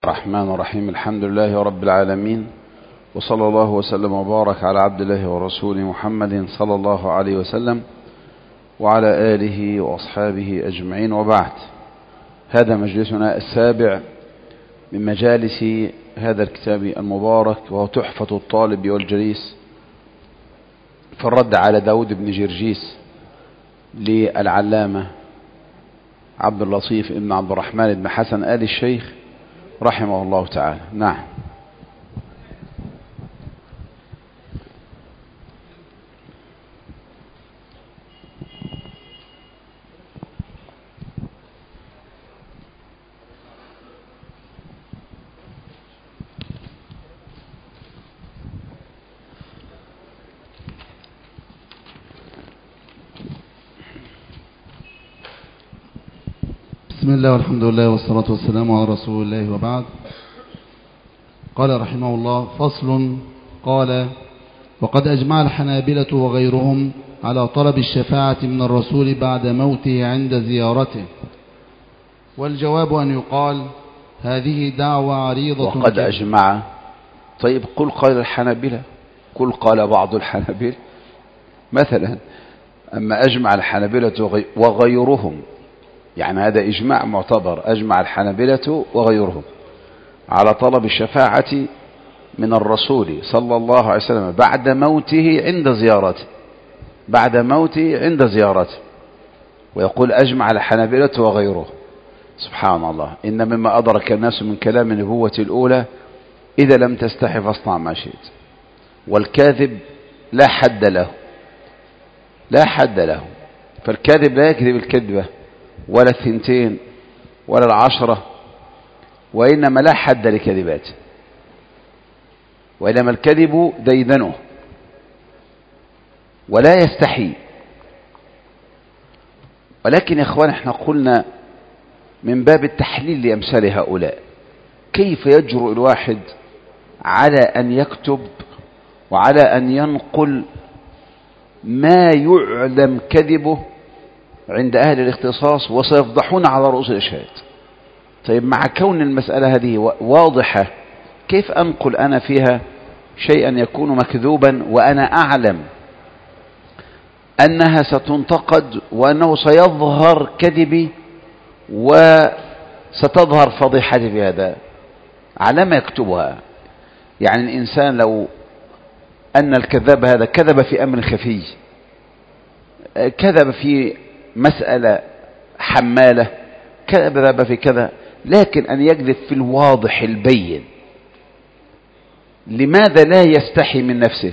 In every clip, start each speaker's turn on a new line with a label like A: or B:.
A: الرحمن الرحيم. الحمد لله رب العالمين، وصلى الله وسلم وبارك على عبد الله ورسوله محمد صلى الله عليه وسلم وعلى آله وأصحابه أجمعين، وبعد. هذا مجلسنا السابع من مجالس هذا الكتاب المبارك، وهو تحفة الطالب والجليس في الرد على داود بن جرجيس للعلامة عبد اللطيف بن عبد الرحمن بن حسن آل الشيخ رحمه الله تعالى. نعم.
B: بسم الله والحمد لله والصلاة والسلام على رسول الله، وبعد. قال رحمه الله: فصل. قال: وقد أجمع الحنابلة وغيرهم على طلب الشفاعة من الرسول بعد موته عند زيارته، والجواب أن يقال هذه دعوة عريضة.
A: وقد أجمع. طيب قل قال الحنابلة، قل قال بعض الحنابلة مثلا. أما أجمع الحنابلة وغيرهم، يعني هذا إجماع معتبر. أجمع الحنابلة وغيرهم على طلب الشفاعة من الرسول صلى الله عليه وسلم بعد موته عند زيارته، بعد موته عند زيارته. ويقول أجمع الحنابلة وغيرهم. سبحان الله، إن مما أدرك الناس من كلام النبوة الأولى: إذا لم تستحي فاصنع ما شئت. والكاذب لا حد له، لا حد له. فالكاذب لا يكذب الكذبة ولا الثنتين ولا العشرة، وإنما لا حد لكذباته، وإنما الكذب ديدنه ولا يستحي. ولكن يا إخوان، احنا قلنا من باب التحليل لأمثال هؤلاء: كيف يجرؤ الواحد على أن يكتب وعلى أن ينقل ما يعلم كذبه عند أهل الاختصاص وسيفضحون على رؤوس الأشهاد؟ طيب، مع كون المسألة هذه واضحة، كيف أنقل أنا فيها شيئا يكون مكذوبا وأنا أعلم أنها ستنتقد وأنه سيظهر كذبي وستظهر فضيحتي في هذا؟ على ما يكتبها. يعني الإنسان لو أن الكذاب هذا كذب في أمر خفي، كذب في مسألة حمالة، كذب في كذا، لكن أن يكذب في الواضح البين، لماذا لا يستحي من نفسه؟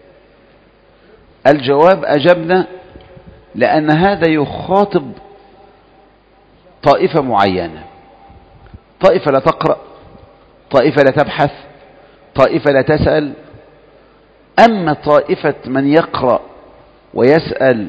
A: الجواب: أجبنا لأن هذا يخاطب طائفة معينة، طائفة لا تقرأ، طائفة لا تبحث، طائفة لا تسأل. أما طائفة من يقرأ ويسأل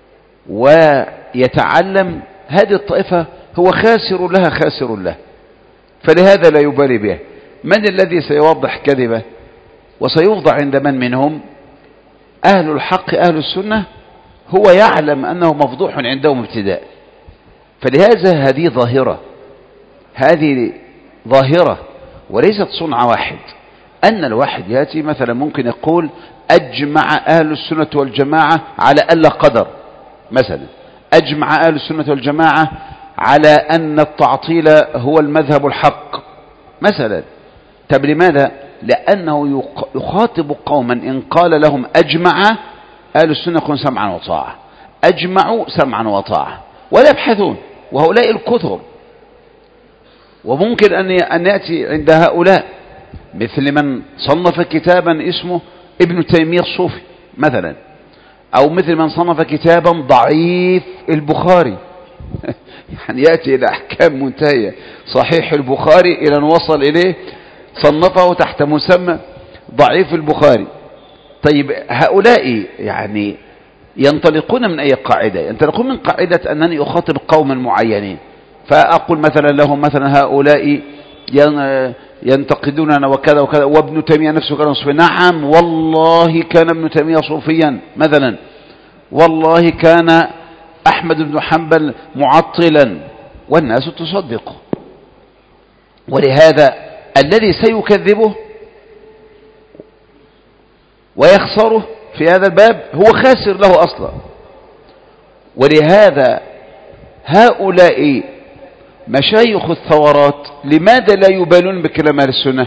A: ويتعلم، هذه الطائفة هو خاسر لها خاسر له، فلهذا لا يبالي به. من الذي سيوضح كذبه وسيوضع عند من منهم؟ أهل الحق، أهل السنة. هو يعلم أنه مفضوح عندهم ابتداء. فلهذا هذه ظاهرة، هذه ظاهرة وليست صنع واحد. أن الواحد يأتي مثلا ممكن يقول: أجمع أهل السنة والجماعة على ألا قدر مثلا، أجمع أهل السنة والجماعة على أن التعطيل هو المذهب الحق مثلا. طب لماذا؟ لأنه يخاطب قوما إن قال لهم أجمع أهل السنة يكون سمعا وطاعة، أجمعوا سمعا وطاعة، ولا يبحثون، وهؤلاء الكثر. وممكن أن يأتي عند هؤلاء مثل من صنف كتابا اسمه ابن تيمية الصوفي مثلا، أو مثل من صنف كتابا ضعيف البخاري يعني يأتي إلى أحكام منتهية، صحيح البخاري إلى أن وصل إليه صنفه تحت مسمى ضعيف البخاري. طيب، هؤلاء يعني ينطلقون من أي قاعدة؟ ينطلقون من قاعدة أنني أخاطب قوما معينين، فأقول مثلا لهم مثلا: هؤلاء ينتقدوننا وكذا وكذا، وابن تيمية نفسه كان صوفيا. نعم، والله كان ابن تيمية صوفيا مثلا، والله كان أحمد بن حنبل معطلا، والناس تصدق. ولهذا الذي سيكذبه ويخسره في هذا الباب هو خاسر له أصلا. ولهذا هؤلاء مشايخ الثورات لماذا لا يبالون بكلام أهل السنة؟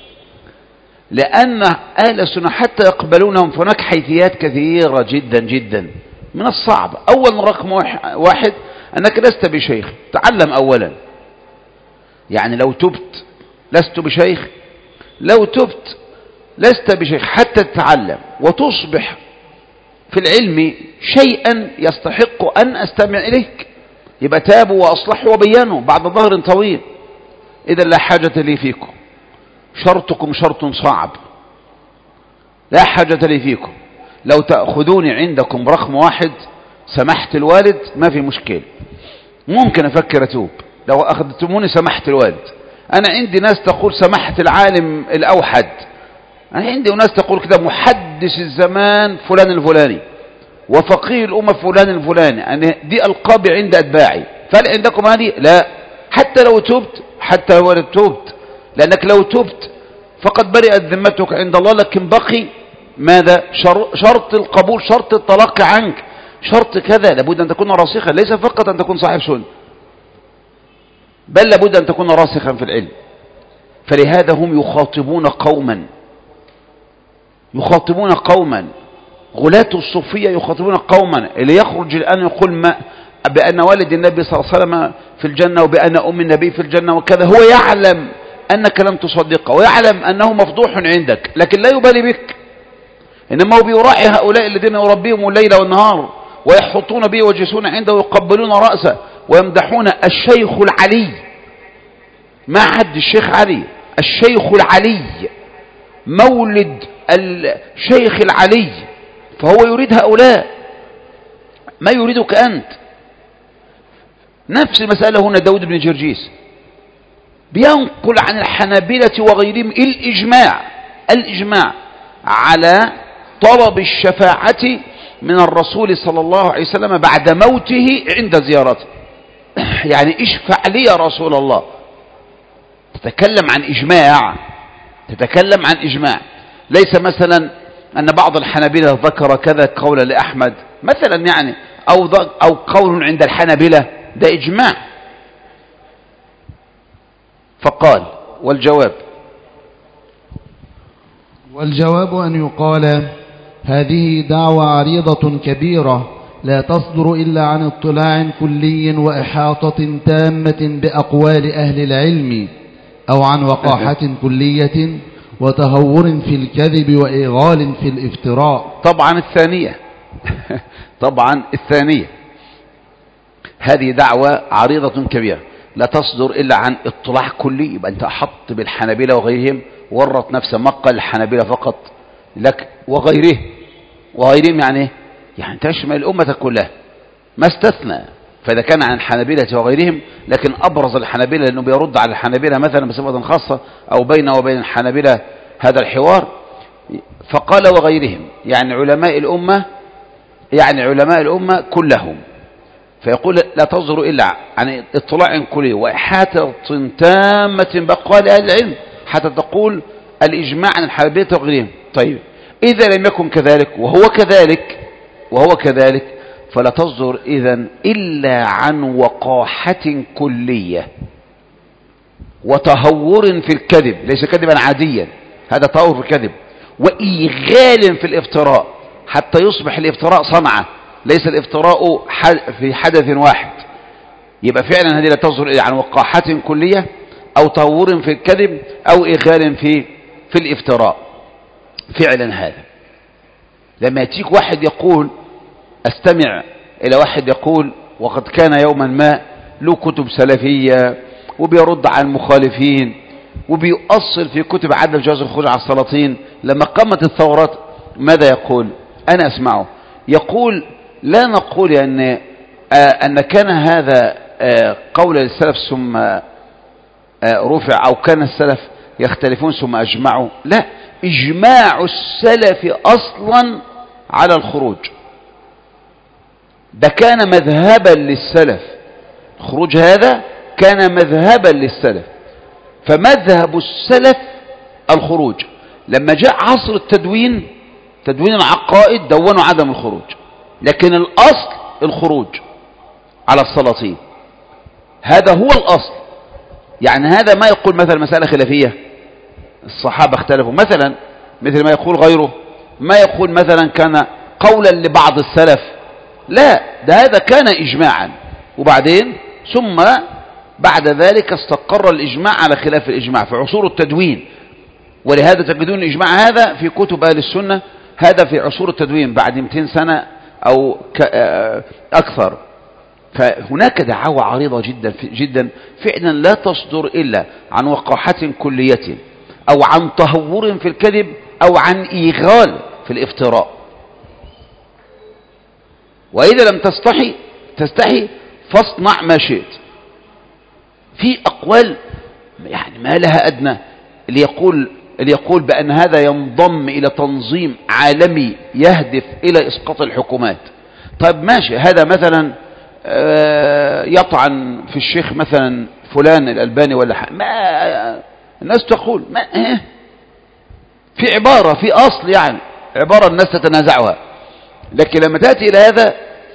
A: لأن أهل السنة حتى يقبلونهم فهناك حيثيات كثيرة جدا جدا. من الصعب أول رقم واحد أنك لست بشيخ، تعلم أولا. يعني لو تبت لست بشيخ، لو تبت لست بشيخ حتى تتعلم وتصبح في العلم شيئا يستحق أن أستمع إليك، يبقى تابوا وأصلحوا وبيانوا بعد ظهر طويل. إذا لا حاجة لي فيكم، شرطكم شرط صعب، لا حاجة لي فيكم. لو تأخذوني عندكم رقم واحد سمحت الوالد ما في مشكلة، ممكن أفكر أتوب. لو أخذتموني سمحت الوالد. أنا عندي ناس تقول سمحت العالم الأوحد، أنا عندي ناس تقول كده محدث الزمان فلان الفلاني وفقيه الأمة فلان الفلاني، يعني دي ألقابي عند أتباعي. فهل عندكم هذه؟ لا. حتى لو تبت، حتى لو تبت، لأنك لو تبت فقد برئت ذمتك عند الله، لكن بقي ماذا؟ شرط القبول، شرط الطلاق عنك، شرط كذا. لابد أن تكون راسخا، ليس فقط أن تكون صاحب سنة، بل لابد أن تكون راسخا في العلم. فلهذا هم يخاطبون قوما غلاة الصوفية يخاطبون قوما. اللي يخرج الآن يقول ما بأن والد النبي صلى الله عليه وسلم في الجنة وبأن أم النبي في الجنة وكذا، هو يعلم أنك لم تصدقه ويعلم أنه مفضوح عندك، لكن لا يبالي بك. إنما هو بيراعي هؤلاء الذين يربيهم الليل والنهار ويحطون به ويجلسون عنده ويقبلون رأسه ويمدحون الشيخ العلي. ما حد الشيخ علي، الشيخ العلي، مولد الشيخ العلي. فهو يريد هؤلاء، ما يريدك أنت. نفس المسألة هنا داود بن جرجيس بينقل عن الحنابلة وغيرهم الإجماع على طلب الشفاعة من الرسول صلى الله عليه وسلم بعد موته عند زيارته. يعني اشفع لي يا رسول الله. تتكلم عن إجماع، ليس مثلا أن بعض الحنابلة ذكر كذا قولا لأحمد مثلا، يعني أو قول عند الحنابلة، ده إجماع. فقال
B: والجواب أن يقال هذه دعوة عريضة كبيرة لا تصدر إلا عن اطلاع كلي وإحاطة تامة بأقوال أهل العلم، أو عن وقاحة كلية وتهور في الكذب وإغال في الافتراء.
A: طبعا الثانية هذه دعوة عريضة كبيرة لا تصدر إلا عن اطلاع كلي. يبقى أنت أحط بالحنابلة وغيرهم، ورط نفسه مقل الحنابلة فقط لك وغيرهم يعني تشمل الأمة كلها ما استثنى. فإذا كان عن الحنابلة وغيرهم، لكن أبرز الحنابلة لأنه بيرد على الحنابلة مثلا بصفة خاصة أو بينه وبين الحنابلة هذا الحوار. فقال وغيرهم يعني علماء الأمة كلهم. فيقول لا تصدر إلا عن اطلاع كلي وإحاطة تامة بأقوال أهل العلم، حتى تقول الإجماع عن الحنابلة وغيرهم. طيب إذا لم يكن كذلك وهو كذلك فلا تصدر إذن إلا عن وقاحة كلية وتهور في الكذب، ليس كذبا عاديا، هذا تهور في الكذب، وإيغال في الافتراء، حتى يصبح الافتراء صنعة، ليس الافتراء في حدث واحد. يبقى فعلا هذه لا تصدر إلا عن وقاحة كلية أو تهور في الكذب أو إيغال في الافتراء. فعلا هذا لما يأتيك واحد يقول، استمع إلى واحد يقول وقد كان يوما ما له كتب سلفية وبيرد على المخالفين وبيؤصل في كتب عدم جواز الخروج على السلاطين. لما قامت الثورات ماذا يقول؟ أنا أسمعه يقول لا نقول أن كان هذا قول السلف ثم رفع، أو كان السلف يختلفون ثم أجمعوا. لا، إجماع السلف أصلا على الخروج ده كان مذهبا للسلف. الخروج هذا كان مذهبا للسلف. فمذهب السلف الخروج. لما جاء عصر التدوين، تدوين العقائد، دونوا عدم الخروج، لكن الأصل الخروج على السلاطين. هذا هو الأصل. يعني هذا ما يقول مثلا مسألة خلافية الصحابة اختلفوا مثلا، مثل ما يقول غيره، ما يقول مثلا كان قولا لبعض السلف، لا، ده هذا كان إجماعا، وبعدين ثم بعد ذلك استقر الإجماع على خلاف الإجماع في عصور التدوين. ولهذا تجدون الإجماع هذا في كتب أهل السنة، هذا في عصور التدوين بعد 200 سنة أو أكثر. فهناك دعاوى عريضة جدا جدا فعلا لا تصدر إلا عن وقاحة كلية أو عن تهور في الكذب أو عن إيغال في الافتراء. وإذا لم تستحي فاصنع ما شئت. في أقوال يعني ما لها أدنى، اللي يقول بأن هذا ينضم إلى تنظيم عالمي يهدف إلى إسقاط الحكومات. طيب ماشي، هذا مثلا يطعن في الشيخ مثلا فلان الألباني ولا ما الناس تقول ما في عبارة في أصل، يعني عبارة الناس تتنازعها، لكن لما تأتي إلى هذا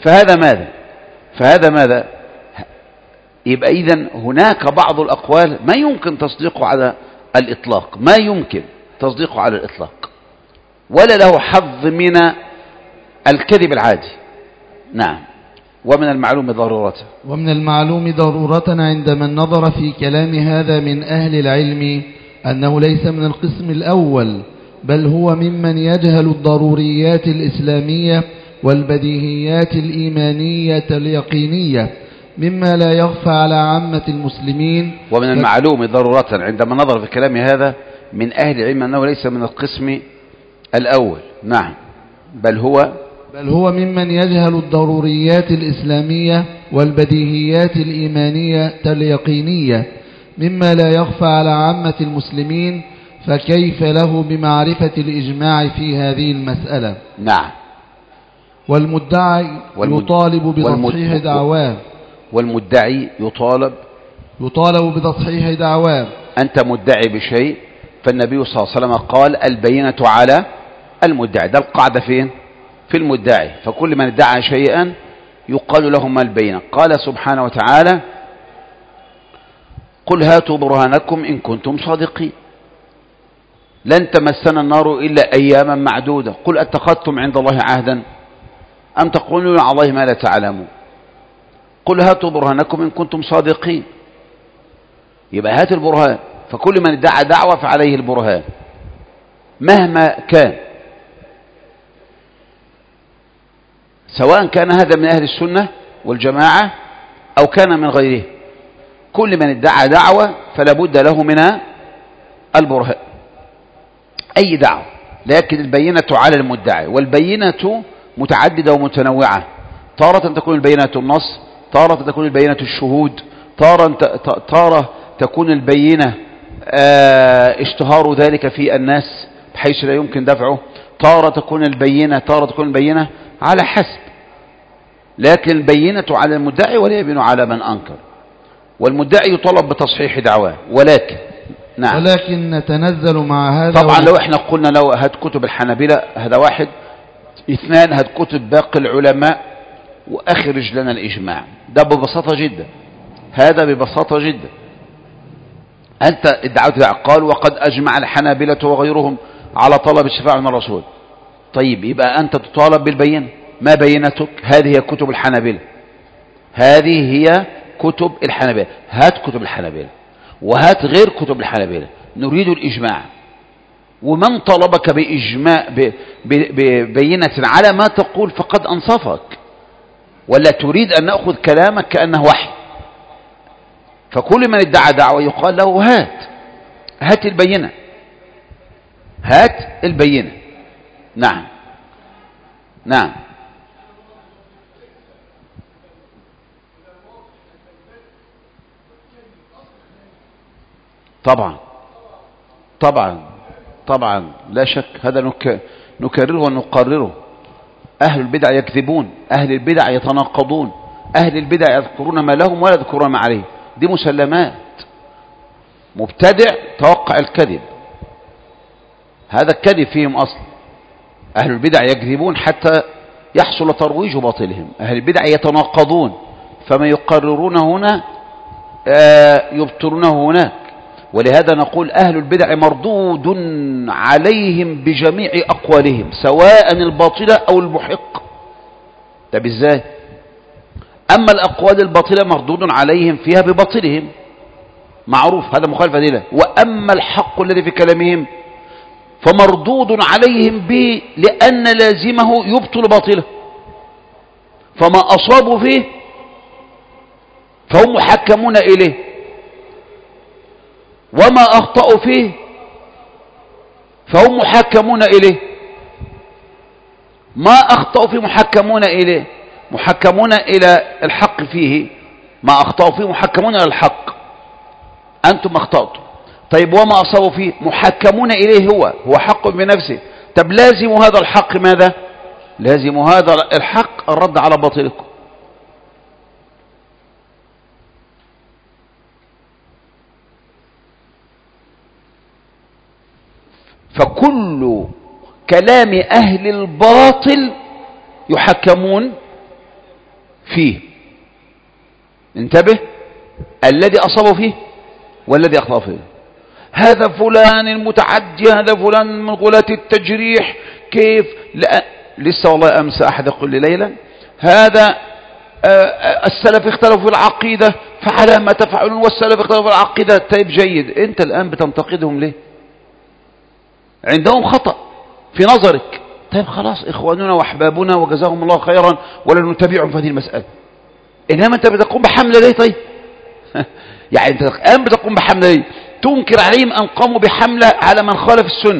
A: فهذا ماذا يبقى إذن هناك بعض الأقوال ما يمكن تصديقه على الإطلاق، ما يمكن تصديقه على الإطلاق، ولا له حظ من الكذب العادي. نعم. ومن المعلوم ضرورة
B: عند من نظر في كلام هذا من أهل العلم أنه ليس من القسم الأول، بل هو ممن يجهل الضروريات الإسلامية والبديهيات الإيمانية اليقينية مما لا يخفى على عامة المسلمين.
A: ومن المعلوم ضرورة عندما نظر في كلام هذا من أهل العلم أنه ليس من القسم الأول. نعم. بل هو
B: ممن يجهل الضروريات الإسلامية والبديهيات الإيمانية اليقينية مما لا يخفى على عامة المسلمين، فكيف له بمعرفة الإجماع في هذه المسألة؟
A: نعم.
B: والمدعي يطالب بتصحيح دعواه.
A: والمدعي يطالب
B: بتصحيح دعواه.
A: أنت مدعي بشيء، فالنبي صلى الله عليه وسلم قال البينة على المدعي. ده القاعدة فين؟ في المدعي. فكل من ادعى شيئا يقال له ما البينة. قال سبحانه وتعالى قل هاتوا برهانكم إن كنتم صادقين، لن تمسنا النار إلا أياما معدودة، قل اتخذتم عند الله عهدا أم تقولون على الله ما لا تعلمون، قل هاتوا برهانكم إن كنتم صادقين. يبقى هات البرهان. فكل من ادعى دعوة فعليه البرهان مهما كان، سواء كان هذا من أهل السنة والجماعة أو كان من غيره. كل من ادعى دعوة فلا بد له من البرهان، أي دعوة، لكن البينة على المدعي. والبينة متعددة ومتنوعة، تارة تكون البينة النص، تارة تكون البينة الشهود، تارة تكون البينة اشتهار ذلك في الناس بحيث لا يمكن دفعه، تارة تكون البينة على حسب. لكن البينة على المدعي ولا يبين على من أنكر. والمدعي يطلب بتصحيح دعواه. ولكن نعم،
B: ولكن نتنزل مع هذا.
A: طبعا لو احنا قلنا لو هات كتب الحنابلة، هذا واحد. اثنان، هات كتب باقي العلماء واخرج لنا الإجماع. ده ببساطة جدا، هذا ببساطة جدا. أنت ادعوت قال وقد أجمع الحنابلة وغيرهم على طلب الشفاعة من الرسول. طيب يبقى أنت تطالب بالبينة. ما بينتك؟ هذه هي كتب الحنابلة، هذه هي كتب الحنابلة. هات كتب الحنابلة وهات غير كتب الحنابلة، نريد الإجماع. ومن طلبك بإجماع ببينة على ما تقول فقد أنصفك، ولا تريد أن نأخذ كلامك كأنه وحي. فكل من ادعى دعوة يقال له هات البينة، هات البينة. نعم. نعم. طبعا لا شك، هذا نكرره ونقرره. أهل البدع يكذبون، أهل البدع يتناقضون، أهل البدع يذكرون ما لهم ولا يذكرون ما عليه، دي مسلمات. مبتدع توقع الكذب، هذا الكذب فيهم أصل. أهل البدع يكذبون حتى يحصل ترويج باطلهم، أهل البدع يتناقضون، فما يقررون هنا يبطلونه هناك. ولهذا نقول أهل البدع مردود عليهم بجميع أقوالهم سواء الباطلة أو المحق. طب إزاي؟ أما الأقوال الباطلة مردود عليهم فيها بباطلهم، معروف هذا مخالف دليله. وأما الحق الذي في كلامهم فمردود عليهم به لأن لازمه يبطل باطله، فما أصابوا فيه فهم محكمون إليه، وما أخطأوا فيه فهم محكمون إليه. ما أخطأوا فيه محكمون إليه، محكمون إلى الحق فيه، ما أخطأوا فيه محكمون إلى الحق، أنتم أخطأتم. طيب وما أصابوا فيه محكمون إليه، هو حق بنفسه. طب لازم هذا الحق ماذا؟ لازم هذا الحق الرد على باطلكم. فكل كلام أهل الباطل يحكمون فيه. انتبه، الذي أصابوا فيه والذي أخطأ فيه. هذا فلان المتعدي، هذا فلان من غلاة التجريح، كيف؟ لا لسه والله أمس أحد يقول لي ليلا هذا السلف اختلفوا في العقيدة فعلى ما تفعلون والسلف اختلفوا في العقيدة. طيب جيد، أنت الآن بتنتقدهم ليه؟ عندهم خطأ في نظرك. طيب خلاص إخواننا وأحبابنا وجزاهم الله خيرا ولا نتبعهم في هذه المسألة. إنما أنت بتقوم بحملة ليه؟ طيب يعني أنت الآن بتقوم بحملة ليه؟ تنكر عليهم أن قاموا بحملة على من خالف السنة،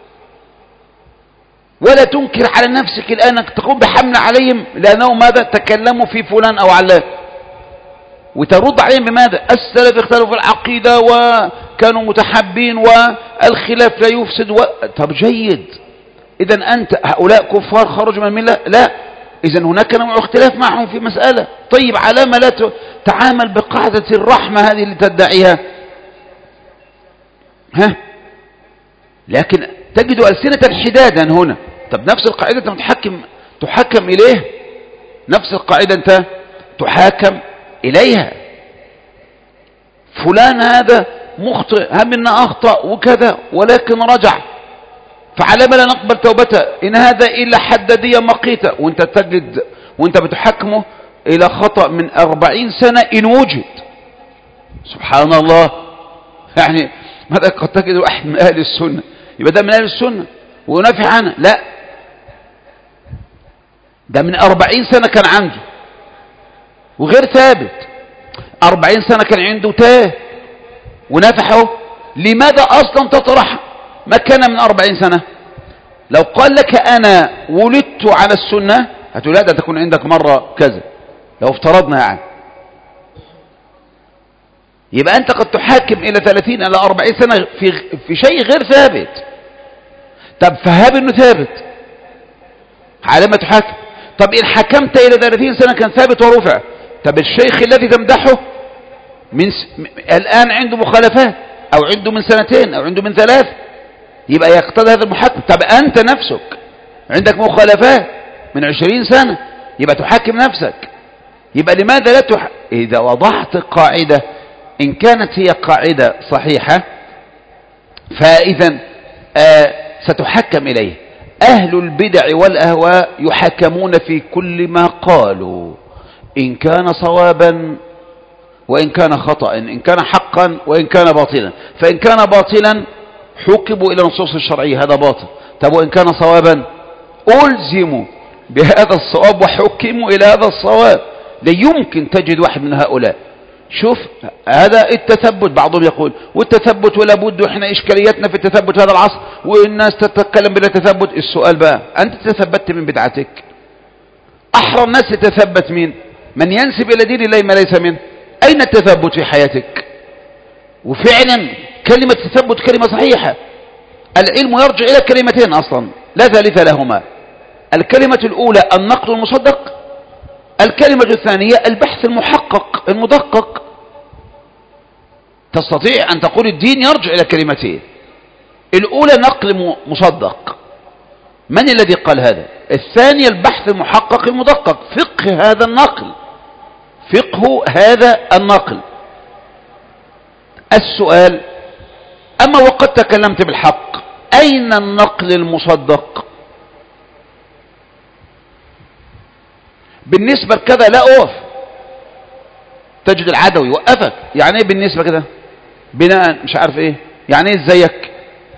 A: ولا تنكر على نفسك الآن أنك تقوم بحملة عليهم لأنهم ماذا؟ تكلموا في فلان أو علان، وترد عليهم بماذا؟ السلف اختلفوا في العقيدة وكانوا متحابين والخلاف لا يفسد طب جيد، إذن أنت هؤلاء كفار خرجوا من الملة؟ لا، إذن هناك نوع اختلاف معهم في مسألة. طيب على ما لا تعامل بقاعدة الرحمة هذه اللي تدعيها؟ ها؟ لكن تجد ألسنة حدادا هنا. طب نفس القاعدة أنت تحكم إليه، نفس القاعدة أنت تحاكم إليها. فلان هذا مخطئ، هم إنه أخطأ وكذا ولكن رجع، فعلى ما لا نقبل توبته، إن هذا إلا حدادية مقيتة، وانت تجد وانت بتحكمه إلى خطأ من 40 سنة إن وجد. سبحان الله، يعني ماذا قد تجد واحد من أهل السنة يبقى ده من أهل السنة ونافع عنه؟ لا، ده من 40 سنة كان عنده وغير ثابت، 40 سنة كان عنده تاه ونافعه. لماذا أصلا تطرح ما كان من 40 سنة؟ لو قال لك أنا ولدت على السنة هتقول لا، ده تكون عندك مرة كذا، لو افترضنا يعني. يبقى أنت قد تحاكم إلى 30 إلى 40 سنة في شيء غير ثابت. طب فهاب إنه ثابت على ما تحاكم. طب إن حكمت إلى 30 سنة كان ثابت ورفع، طب الشيخ الذي تمدحه الآن عنده مخالفات، أو عنده من 2 أو عنده من 3، يبقى يقتضي هذا المحاكم. طب أنت نفسك عندك مخالفات من 20 سنة، يبقى تحاكم نفسك. يبقى لماذا لا إذا وضعت قاعدة إن كانت هي قاعدة صحيحة فإذا ستحكم إليه. أهل البدع والأهواء يحكمون في كل ما قالوا، إن كان صوابا وإن كان خطأ، إن كان حقا وإن كان باطلا. فإن كان باطلا حكموا إلى النصوص الشرعية هذا باطل. طب وإن كان صوابا ألزموا بهذا الصواب وحكموا إلى هذا الصواب. لا يمكن تجد واحد من هؤلاء. شوف هذا التثبت، بعضهم يقول والتثبت ولا بد، وإحنا إشكاليتنا في التثبت هذا العصر والناس تتكلم بلا تثبت. السؤال بقى، أنت تثبت من بدعتك؟ أحرى الناس يتثبت مين؟ من ينسب إلى دين الله ما ليس منه. أين التثبت في حياتك؟ وفعلا كلمة تثبت كلمة صحيحة. العلم يرجع إلى كلمتين أصلا لا ثالث لهما. الكلمة الأولى النقد المصدق، الكلمة الثانية البحث المحقق المدقق. تستطيع أن تقول الدين يرجع إلى كلمتين. الأولى نقل مصدق، من الذي قال هذا؟ الثانية البحث المحقق المدقق، فقه هذا النقل، فقه هذا النقل. السؤال: أما وقد تكلمت بالحق، أين النقل المصدق؟ بالنسبة لكذا لا أقف، تجد العدوي يوقفك. يعني ايه بالنسبة كده؟ بناء مش عارف ايه، يعني ايه ازيك؟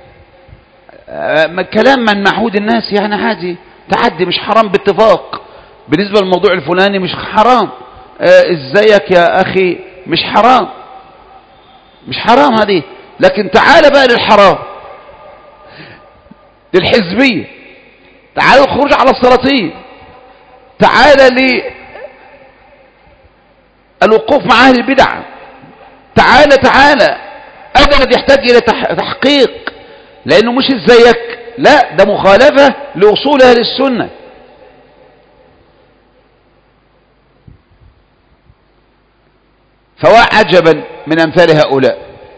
A: كلام من معهود الناس، يعني عادي تعدي، مش حرام باتفاق. بالنسبة للموضوع الفلاني مش حرام. ازيك يا اخي مش حرام، مش حرام هذه. لكن تعال بقى للحرام، للحزبية، تعال الخروج على السلاطين، تعال للوقوف مع اهل البدع، تعال هذا الذي يحتاج الى تحقيق، لانه مش ازيك، لا، ده مخالفة لاصول اهل السنة. فوعجبا من امثال هؤلاء.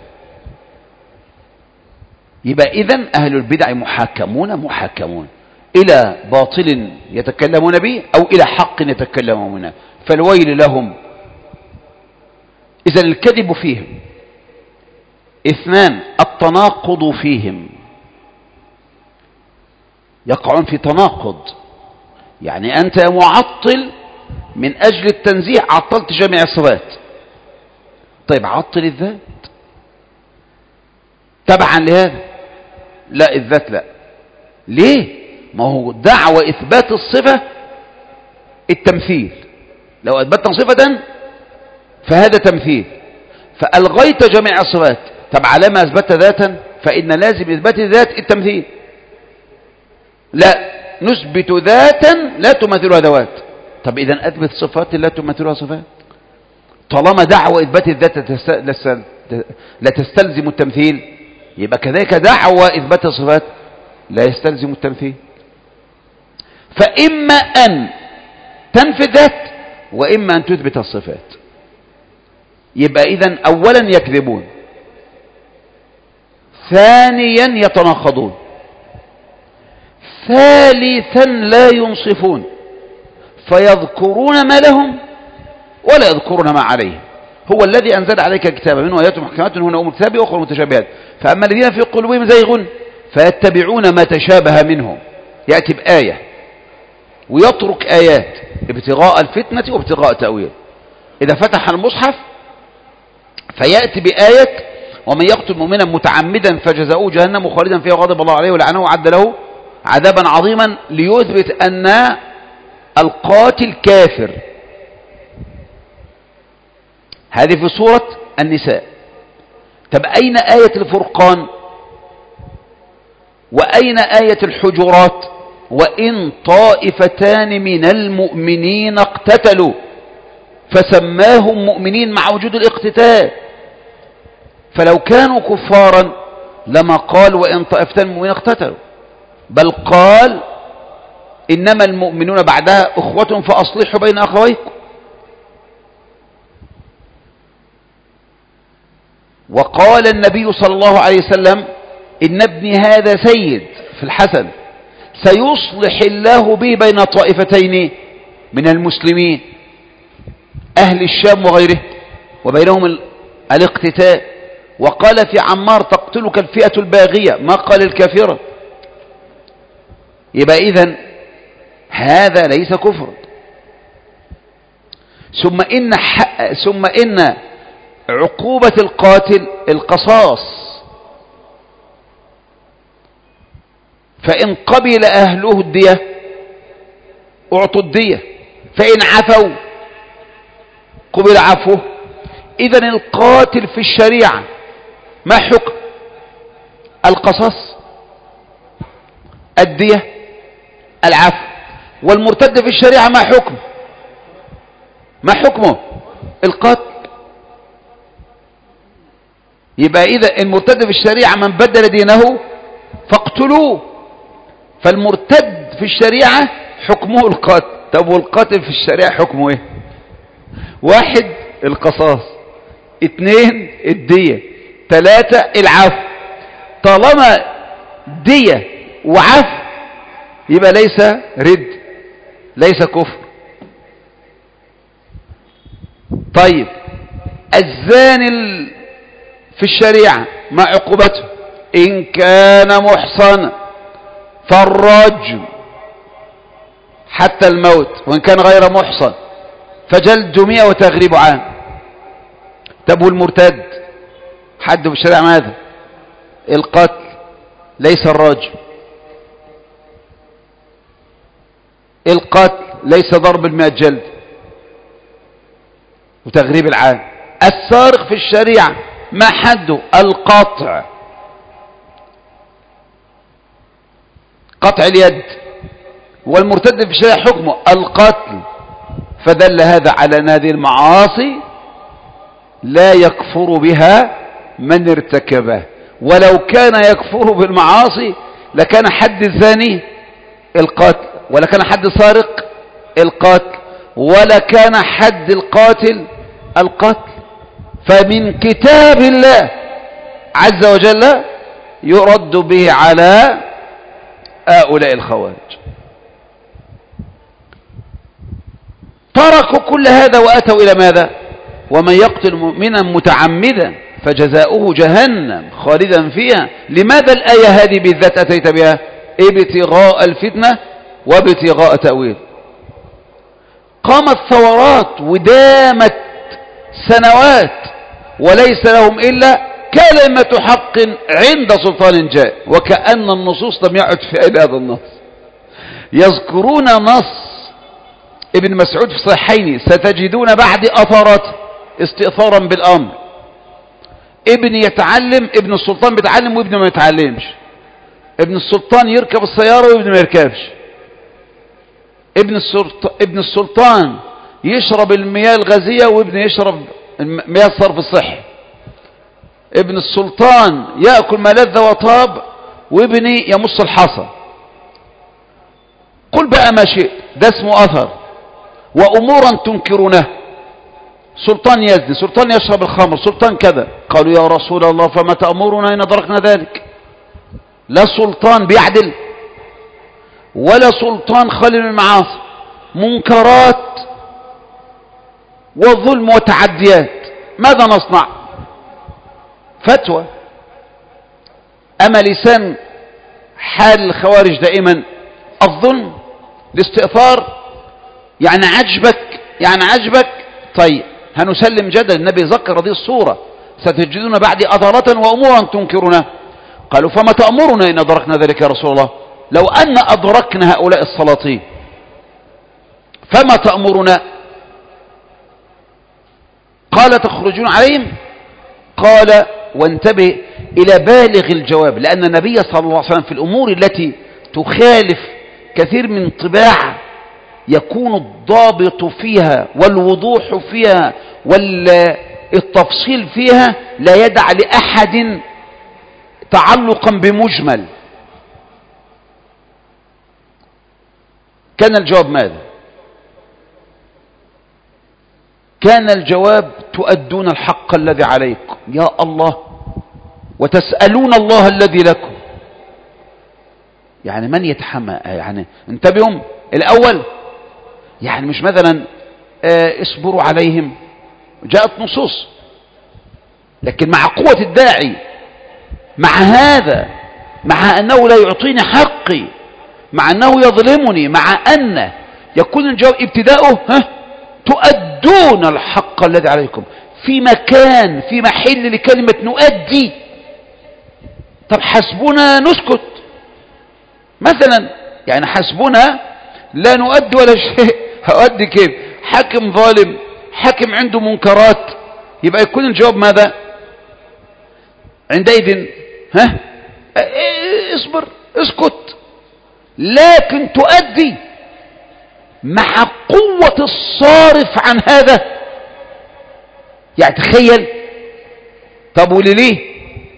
A: يبقى اذن اهل البدع محاكمون الى باطل يتكلمون به او الى حق يتكلمون، فالويل لهم. اذا الكذب فيهم. اثنان: التناقض فيهم، يقعون في تناقض. يعني انت يا معطل من اجل التنزيه عطلت جميع الصفات، طيب عطل الذات تبعا لهذا، لا الذات لا. ليه؟ ما هو دعوى اثبات الصفة التمثيل، لو اثبتنا صفة فهذا تمثيل، فألغيت جميع الصفات. طب على ما اثبت ذاتا فإن لازم اثبات الذات التمثيل. لا، نثبت ذاتا لا تمثلها ذوات. طب اذا اثبت صفات لا تمثلها صفات. طالما دعوى اثبات الذات لا تستلزم التمثيل، يبقى كذلك دعوى اثبات الصفات لا يستلزم التمثيل. فاما ان تنفي الذات واما ان تثبت الصفات. يبقى اذا اولا يكذبون، ثانيا يتناقضون، ثالثا لا ينصفون، فيذكرون ما لهم ولا يذكرون ما عليهم. هو الذي أنزل عليك الكتاب منه آيات محكمات هن أم الكتاب وأخرى متشابهات، فأما الذين في قلوبهم زيغ فيتبعون ما تشابه منه، يأتي بآية ويترك آيات ابتغاء الفتنة وابتغاء تأويل. إذا فتح المصحف فيأتي بآية: ومن يقتل مؤمنا متعمدا فجزاؤه جهنم خالدا فيها وغضب الله عليه ولعنه وعد له عذابا عظيما، ليثبت أن القاتل كافر. هذه في سورة النساء. طب أين آية الفرقان؟ وأين آية الحجرات؟ وإن طائفتان من المؤمنين اقتتلوا فسماهم مؤمنين مع وجود الاقتتال. فلو كانوا كفارا لما قال وإن طائفتان من المؤمنين اقتتلوا، بل قال إنما المؤمنون بعدها أخوة فأصلحوا بين أخويكم. وقال النبي صلى الله عليه وسلم: إن ابني هذا سيد في الحسن سيصلح الله به بين طائفتين من المسلمين، أهل الشام وغيره، وبينهم الاقتتال. وقال في عمار: تقتلك الفئة الباغية، ما قال الكافرة. يبقى إذن هذا ليس كفر. ثم إن عقوبة القاتل القصاص، فإن قبل أهله الدية أعطوا الدية، فإن عفوا قبل عفوه. إذن القاتل في الشريعة ما حكم؟ القصاص، الدية، العفو. والمرتد في الشريعة ما حكم؟ ما حكمه؟ القتل. يبقى إذا المرتد في الشريعة من بدل دينه فاقتلوه، فالمرتد في الشريعة حكمه القتل. طب والقاتل في الشريعة حكمه ايه؟ واحد القصاص، 2 الدية، 3 العفو. طالما دية وعفو يبقى ليس رد، ليس كفر. طيب الزاني في الشريعة ما عقوبته؟ إن كان محصنا فالرجم حتى الموت، وإن كان غير محصن فجلد 100 وتغريب عام. طب والمرتد حد في الشريعة ماذا؟ القتل، ليس الرجم. القتل ليس ضرب 100 جلد وتغريب العام. السارق في الشريعة ما حده؟ القطع، قطع اليد. والمرتد في الشريعة حكمه القتل. فدل هذا على أن هذه المعاصي لا يكفر بها من ارتكبه، ولو كان يكفر بالمعاصي لكان حد الزاني القتل، ولا كان حد سارق القتل، ولا كان حد القاتل القتل. فمن كتاب الله عز وجل يرد به على هؤلاء الخوارج. تركوا كل هذا وأتوا إلى ماذا؟ ومن يقتل مؤمنا متعمدا فجزاؤه جهنم خالدا فيها. لماذا الآية هذه بالذات أتيت بها؟ ابتغاء الفتنة وابتغاء تأويل. قامت ثورات ودامت سنوات وليس لهم إلا كلمة حق عند سلطان جاء، وكأن النصوص لم يعد في هذا النص. يذكرون نص ابن مسعود في صحيحين: ستجدون بعد أثرات استئثارا بالأمر. ابن يتعلم، ابن السلطان بيتعلم وابنه ما يتعلمش. ابن السلطان يركب السيارة وابنه ما يركبش. ابن السلطان يشرب المياه الغازية وابنه يشرب مياه الصرف الصحي. ابن السلطان يأكل ما لذ وطاب وابني يمص الحصى. قل بقى ما شئت، ده اسمه أثر. وأمورا تنكرونه: سلطان يزني، سلطان يشرب الخمر، سلطان كذا. قالوا يا رسول الله فما تأمرنا إن أدركنا ذلك؟ لا سلطان بيعدل ولا سلطان خالي من المعاصي، منكرات وظلم وتعديات. ماذا نصنع؟ فتوى. أما لسان حال الخوارج دائما الظلم، الاستئثار. يعني عجبك طيب هنسلم جدل. النبي ذكر هذه الصورة: ستجدون بعد أثرة وأمورا تنكرنا. قالوا فما تأمرنا إن أدركنا ذلك يا رسول الله؟ لو أن أدركنا هؤلاء السلاطين فما تأمرنا؟ قال تخرجون عليهم. قال وانتبه إلى بالغ الجواب، لأن النبي صلى الله عليه وسلم في الأمور التي تخالف كثير من طباع يكون الضابط فيها والوضوح فيها والتفصيل فيها لا يدع لأحد تعلقا بمجمل. كان الجواب ماذا؟ كان الجواب: تؤدون الحق الذي عليكم يا الله وتسألون الله الذي لكم. يعني من يتحمل؟ يعني انتبهوا الأول، يعني مش مثلا اصبروا عليهم، جاءت نصوص، لكن مع قوة الداعي، مع هذا، مع أنه لا يعطيني حقي، مع أنه يظلمني، مع أن يكون الجواب ابتداؤه تؤدون الحق الذي عليكم، في مكان، في محل لكلمة نؤدي. طب حسبنا نسكت مثلا، يعني حسبنا لا نؤدي ولا شيء. هؤدي كيف؟ حاكم ظالم، حاكم عنده منكرات، يبقى يكون الجواب ماذا عندئذ؟ اصبر، اسكت. لكن تؤدي مع قوة الصارف عن هذا. يعني تخيل. طب وليه؟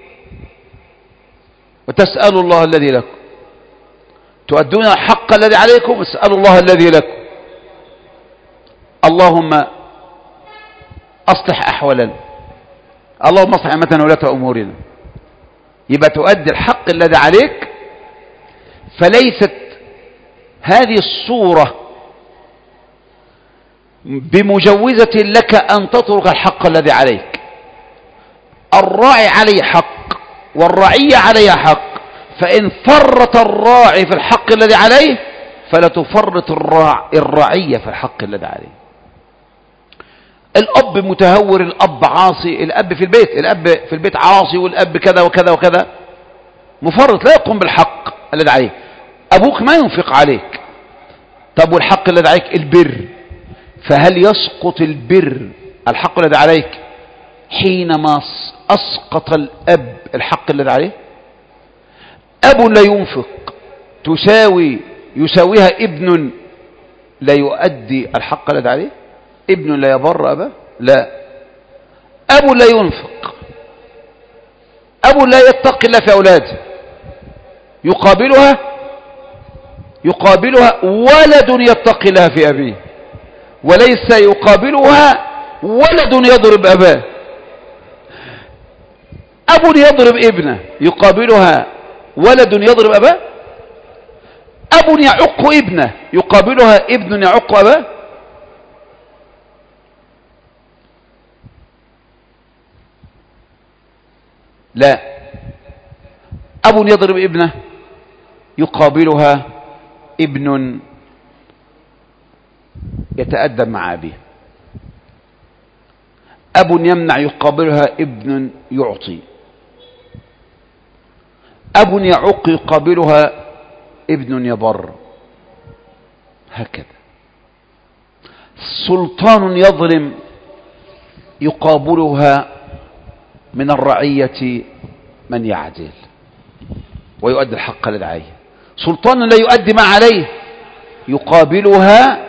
A: وتسألوا الله الذي لكم، تؤدون الحق الذي عليكم واسألوا الله الذي لكم. اللهم أصلح أحوالنا اللهم اصلح ائمتنا ولاة امورنا. يبقى تؤدي الحق الذي عليك. فليست هذه الصورة بمجوزة لك أن تترك الحق الذي عليك. الراعي عليه حق والرعية عليها حق، فإن فرط الراعي في الحق الذي عليه فلا تفرط الرعية في الحق الذي عليه. الأب متهور، الأب عاصي، الأب في البيت عاصي، والأب كذا وكذا وكذا، مفرط لا يقوم بالحق الذي عليه. أبوك ما ينفق عليك، طب والحق الذي عليك البر، فهل يسقط البر الحق الذي عليك حينما أسقط الأب الحق الذي عليه؟ أب لا ينفق يساويها ابن لا يؤدي الحق الذي عليه؟ ابن لا يبر أباه؟ لا. أب لا ينفق، أب لا يتقي الله في أولاده، يقابلها ولد يتقي الله في أبيه، وليس يقابلها ولد يضرب أباه. أب يضرب ابنه يقابلها ولد يضرب أباه؟ أب يعق ابنه يقابلها ابن يعق أباه؟ لا. أب يضرب ابنه يقابلها ابن يتأدب مع أبيه. أب يمنع يقابلها ابن يعطي. أب يعق يقابلها ابن يبر. هكذا. سلطان يظلم يقابلها من الرعية من يعدل ويؤدي الحق الذي عليه. سلطان لا يؤدي ما عليه يقابلها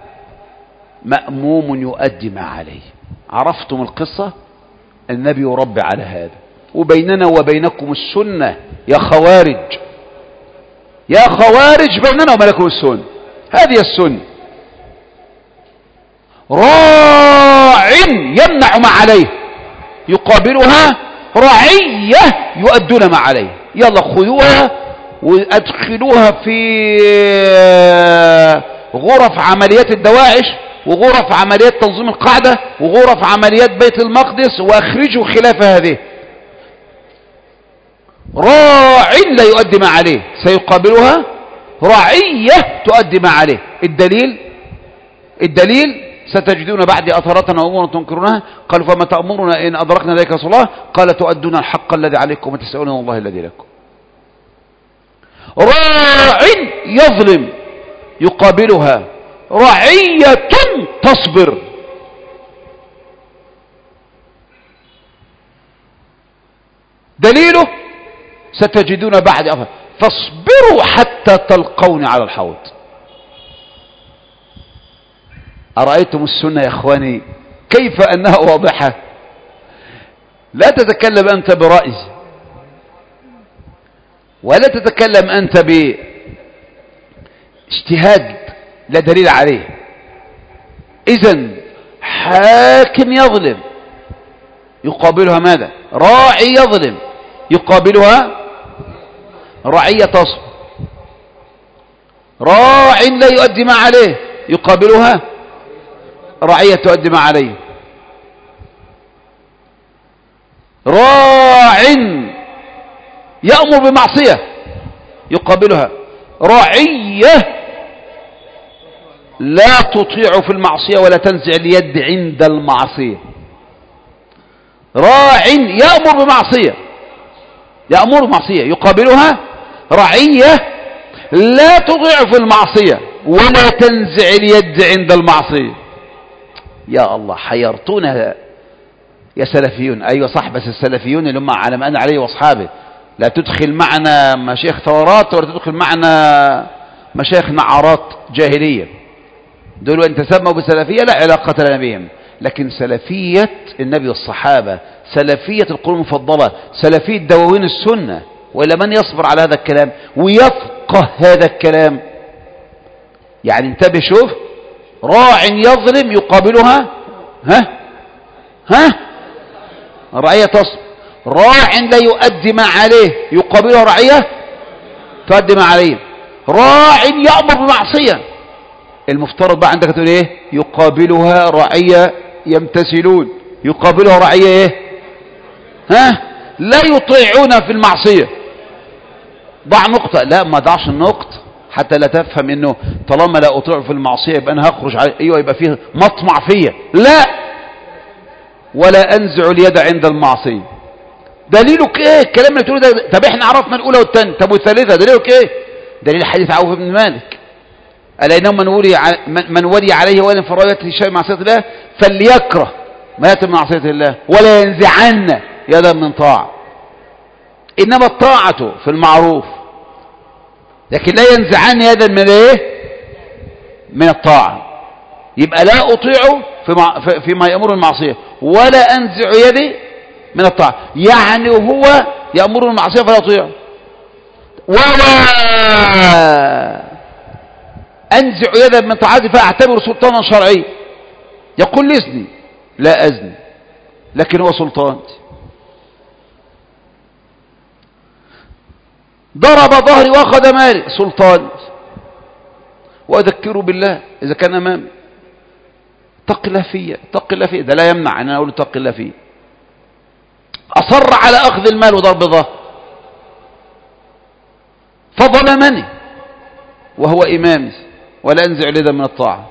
A: مأموم يؤدي ما عليه. عرفتم القصة؟ النبي يربي على هذا. وبيننا وبينكم السنة يا خوارج، يا خوارج، بيننا وبينكم السنة. هذه السنة. راع يمنع ما عليه يقابلها رعية يؤدون ما عليه. يلا خذوها وادخلوها في غرف عمليات الدواعش وغرف عمليات تنظيم القاعدة وغرف عمليات بيت المقدس واخرجوا خلاف هذه. راع لا يؤدي ما عليه سيقابلها رعية تؤدي ما عليه. الدليل ستجدون بعد أثرة وأمورا تنكرونها. قالوا فما تأمرنا إن أدركنا ذلك رسول الله؟ قال تؤدون الحق الذي عليكم وتسألون الله الذي لكم. راع يظلم يقابلها رعية تصبر. دليله ستجدون بعد أثرة فاصبروا حتى تلقون على الحوض. أرأيتم السنة يا إخواني كيف أنها واضحة؟ لا تتكلم أنت برأي ولا تتكلم أنت باجتهاد لا دليل عليه. إذن حاكم يظلم يقابلها ماذا؟ راعي يظلم يقابلها رعية تصبر. راع لا يؤدي ما عليه يقابلها رعية تؤدي ما عليه. راع يأمر بمعصية يقابلها رعية لا تطيع في المعصية ولا تنزع اليد عند المعصية. راع يأمر بمعصية يقابلها رعية لا تطيع في المعصية ولا تنزع اليد عند المعصية. يا الله حيرتونا يا سلفيون. أيوة صح، بس السلفيون اللي هم على ما أنا عليه وأصحابه. لا تدخل معنا مشايخ ثورات ولا تدخل معنا مشايخ نعارات جاهلية. دول أن تسموا بسلفية لا علاقة لنا بهم. لكن سلفية النبي والصحابة، سلفية القرون المفضلة، سلفية دواوين السنة. وإلا من يصبر على هذا الكلام ويفقه هذا الكلام؟ يعني انتبه شوف. راع يظلم يقابلها الرعية تصبر. راع لا يؤدي ما عليه يقابله رعية تؤدي ما عليه. راع يأمر بمعصية، المفترض بقى عندك تقول ايه؟ يقابلها رعية يمتثلون، يقابلها رعية ايه؟ ها؟ لا يطيعون في المعصية. ضع نقطة. لا، ما ضعش النقطة حتى لا تفهم انه طالما لا اطيع في المعصية يبقى انا هخرج عليه. ايوه، يبقى فيه مطمع فيا. لا، ولا انزع اليد عند المعصية. دليلك ايه الكلام اللي تقوله ده؟ طب احنا عرفنا الاولى والثانيه، طب والثالثه دليلك ايه؟ دليل حديث عوف بن مالك: الا انه من ولي عليه ولي فرايته شيء معصيه الله فليكره ما ياتي من معصيه الله ولا ينزعن يدا من طاعه. انما الطاعه في المعروف، لكن لا ينزعن يدا من ايه؟ من الطاعه. يبقى لا اطيعه فيما يامر المعصيه ولا انزع يدي من الطاعه، يعني هو يامر المعصيه فلا اطيعه، ولا انزع يدا من طاعتي فاعتبر سلطانا شرعيا. يقول لي اذني، لا اذني، لكن هو سلطان. ضرب ظهري واخذ مالي، سلطان. واذكره بالله اذا كان امامي. اتق الله فيا، اتق الله فيا، ده لا يمنع ان انا اقول اتق الله فيا. اصر على اخذ المال وضرب ظهر فظلمني وهو امامي ولا انزع اليد من الطاعه.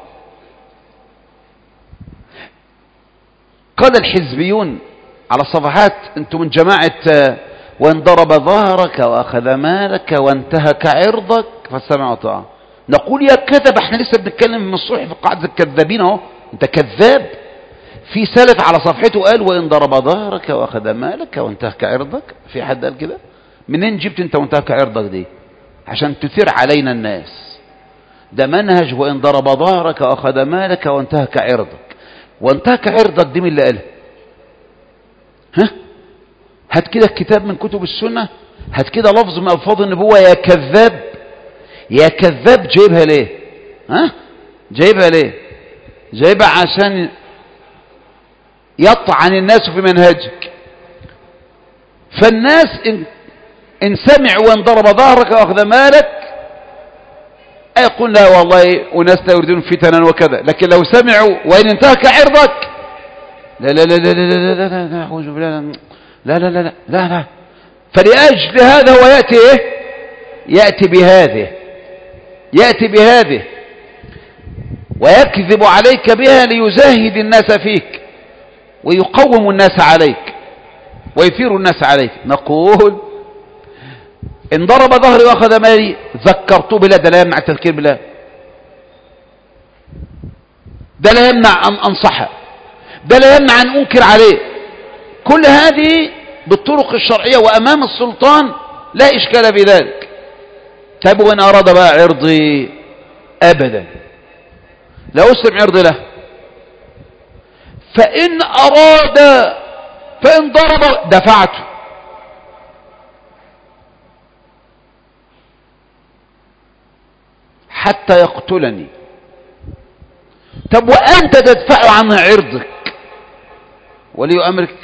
A: قال الحزبيون على الصفحات: انتم من جماعه وان ضرب ظهرك واخذ مالك وانتهك عرضك فالسمع وطاعه. نقول يا كذب، احنا لسه بنتكلم من الصبح في قاعده الكذابين اهو. انت كذاب. في سلف على صفحته قال: وان ضرب ظهرك واخذ مالك وانتهك عرضك. في حد قال كده؟ منين جبت انت وانتهك عرضك دي عشان تثير علينا الناس؟ ده منهج وان ضرب ظهرك واخذ مالك وانتهك عرضك. وانتهك عرضك دي من اللي قالها؟ ها؟ هات كده كتاب من كتب السنه، هات كده لفظ من الفاظ النبوه. يا كذاب، يا كذاب، جايبها ليه؟ ها؟ جايبها ليه؟ جايبها عشان يطعن الناس في منهجك. فالناس إن سمعوا وان ضرب ظهرك واخذ مالك يقول لا والله وناس لا يريدون فتنا وكذا، لكن لو سمعوا وان انتهك عرضك لا لا لا لا لا لا لا لا أعوذ بالله لا لا لا لا لا لا. فلأجل هذا هو يأتي ايه؟ يأتي بهذه، يأتي بهذه ويكذب عليك بها ليزاهد الناس فيك ويقوم الناس عليك ويثير الناس عليك. نقول إن ضرب ظهري وأخذ مالي ذكرته بالله، ده لا يمنع التذكير بالله، ده لا يمنع أن أنصحه، ده لا يمنع أن أنكر عليه. كل هذه بالطرق الشرعية وأمام السلطان لا إشكال بذلك. طيب وإن أراد بقى عرضي؟ أبدا لا أسلم عرضي له. فإن أراد، فإن ضرب دفعته. حتى يقتلني. طب وأنت تدفع عن عرضك ولي أمرك؟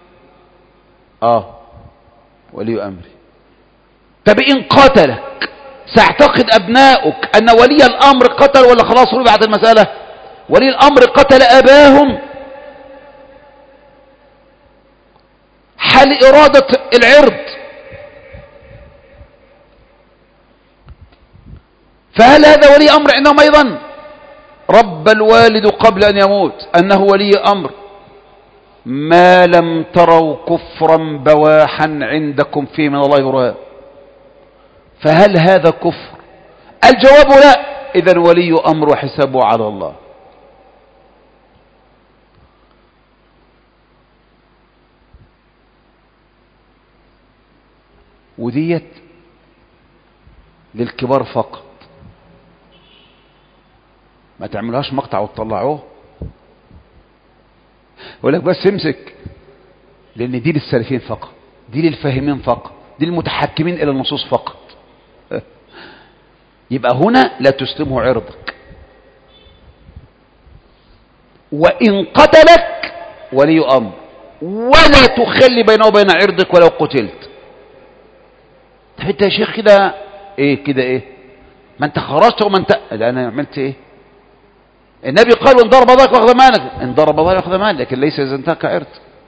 A: ولي أمري. طب إن قتلك سيعتقد أبناؤك أن ولي الأمر قتل ولا خلاص ربعت المسألة؟ ولي الأمر قتل أباهم حال إرادة العرض. فهل هذا ولي أمر عندهم أيضا؟ رب الوالد قبل أن يموت أنه ولي أمر ما لم تروا كفرا بواحا عندكم فيه من الله برهان. فهل هذا كفر؟ الجواب لا. إذن ولي أمر وحسابه على الله. وديت للكبار فقط، ما تعملوهاش مقطع وتطلعوه يقول لك بس امسك، لان دي للسالفين فقط، دي للفاهمين فقط، دي للمتحكمين الى النصوص فقط. يبقى هنا لا تسلمه عرضك. وان قتلك ولي امر ولا تخلي بينه وبين عرضك ولو قتلت. طب انت يا شيخ كده ايه كده ايه؟ ما انت خرجت وما انت لا انا عملت ايه؟ النبي قال ان ضرب ظهرك واخذ مالك، ان ضرب ظهرك واخذ مالك، لكن ليس اذا انتهك عرض.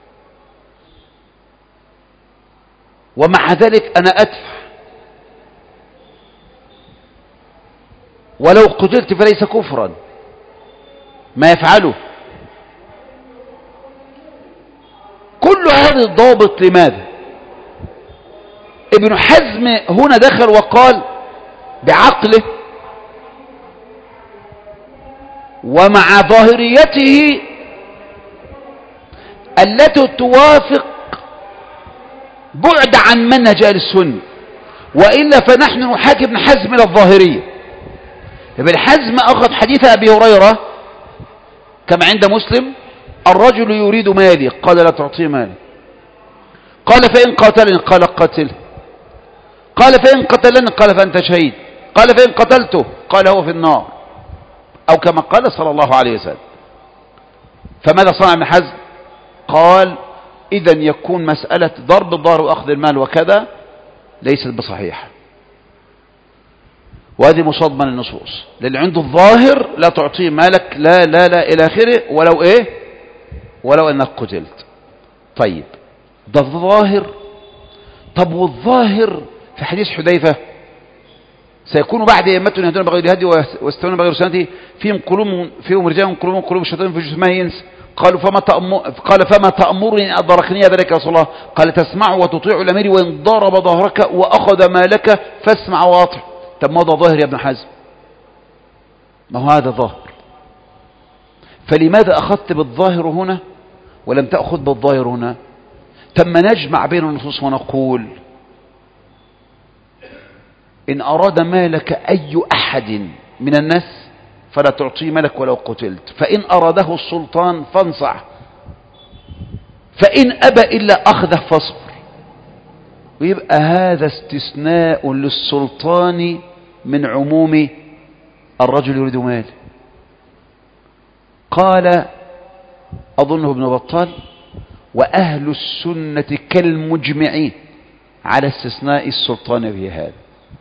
A: ومع ذلك انا ادفع ولو قتلت فليس كفرا ما يفعله. كل هذه الضوابط لماذا؟ ابن حزم هنا دخل وقال بعقله ومع ظاهريته التي توافق بعد عن منهج اهل السنه، والا فنحن نحاكي ابن حزم الى الظاهريه. ابن حزم اخذ حديث ابي هريره كما عند مسلم: الرجل يريد مالي، قال لا تعطيه مالي. قال فإن قاتلني، قال قاتله. قال فإن قتلني، قال فأنت شهيد. قال فإن قتلته، قال هو في النار، أو كما قال صلى الله عليه وسلم. فماذا صنع ابن حزم؟ قال إذا يكون مسألة ضرب الظهر وأخذ المال وكذا ليست بصحيحة، وهذه مصادمة للنصوص، لأن عنده الظاهر لا تعطيه مالك لا لا لا إلى آخره، ولو إيه؟ ولو أنك قتلت. طيب ده الظاهر. طب والظاهر في حديث حذيفة: سيكون بعد أئمة يهدون بغير هدي ويستوون بغير سنته فيهم رجال قلوبهم الشيطان في جسمه ينس. قالوا فما تأمرني إن أدركني ذلك يا رسول الله؟ قال تسمع وتطيع الأمير وإن ضرب ظهرك وأخذ مالك فاسمع واطع. طب ما ده ظاهر يا ابن حزم؟ ما هو هذا ظاهر. فلماذا أخذت بالظاهر هنا ولم تأخذ بالظاهر هنا؟ ثم نجمع بين النصوص ونقول إن أراد مالك أي أحد من الناس فلا تعطيه مالك ولو قتلت، فإن أراده السلطان فانصح، فإن أبى إلا أخذه فاصبر. ويبقى هذا استثناء للسلطان من عموم الرجل يريد مال. قال أظنه ابن بطال: وأهل السنة كالمجمعين على استثناء السلطان في هذا.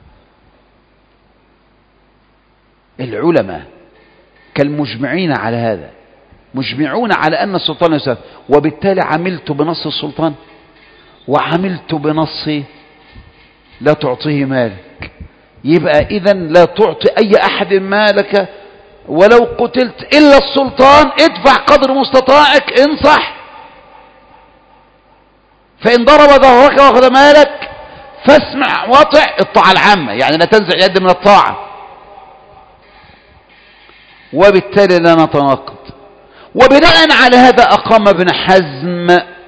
A: العلماء كالمجمعين على هذا، مجمعون على أن السلطان يسافر، وبالتالي عملت بنص السلطان وعملت بنص لا تعطيه مالك. يبقى إذن لا تعطي أي أحد مالك ولو قتلت إلا السلطان. ادفع قدر مستطاعك، انصح، فإن ضرب ظهرك واخذ مالك فاسمع واطع. الطاعة العامة يعني لا تنزع يد من الطاعة، وبالتالي لا نتناقض. وبناء على هذا أقام ابن حزم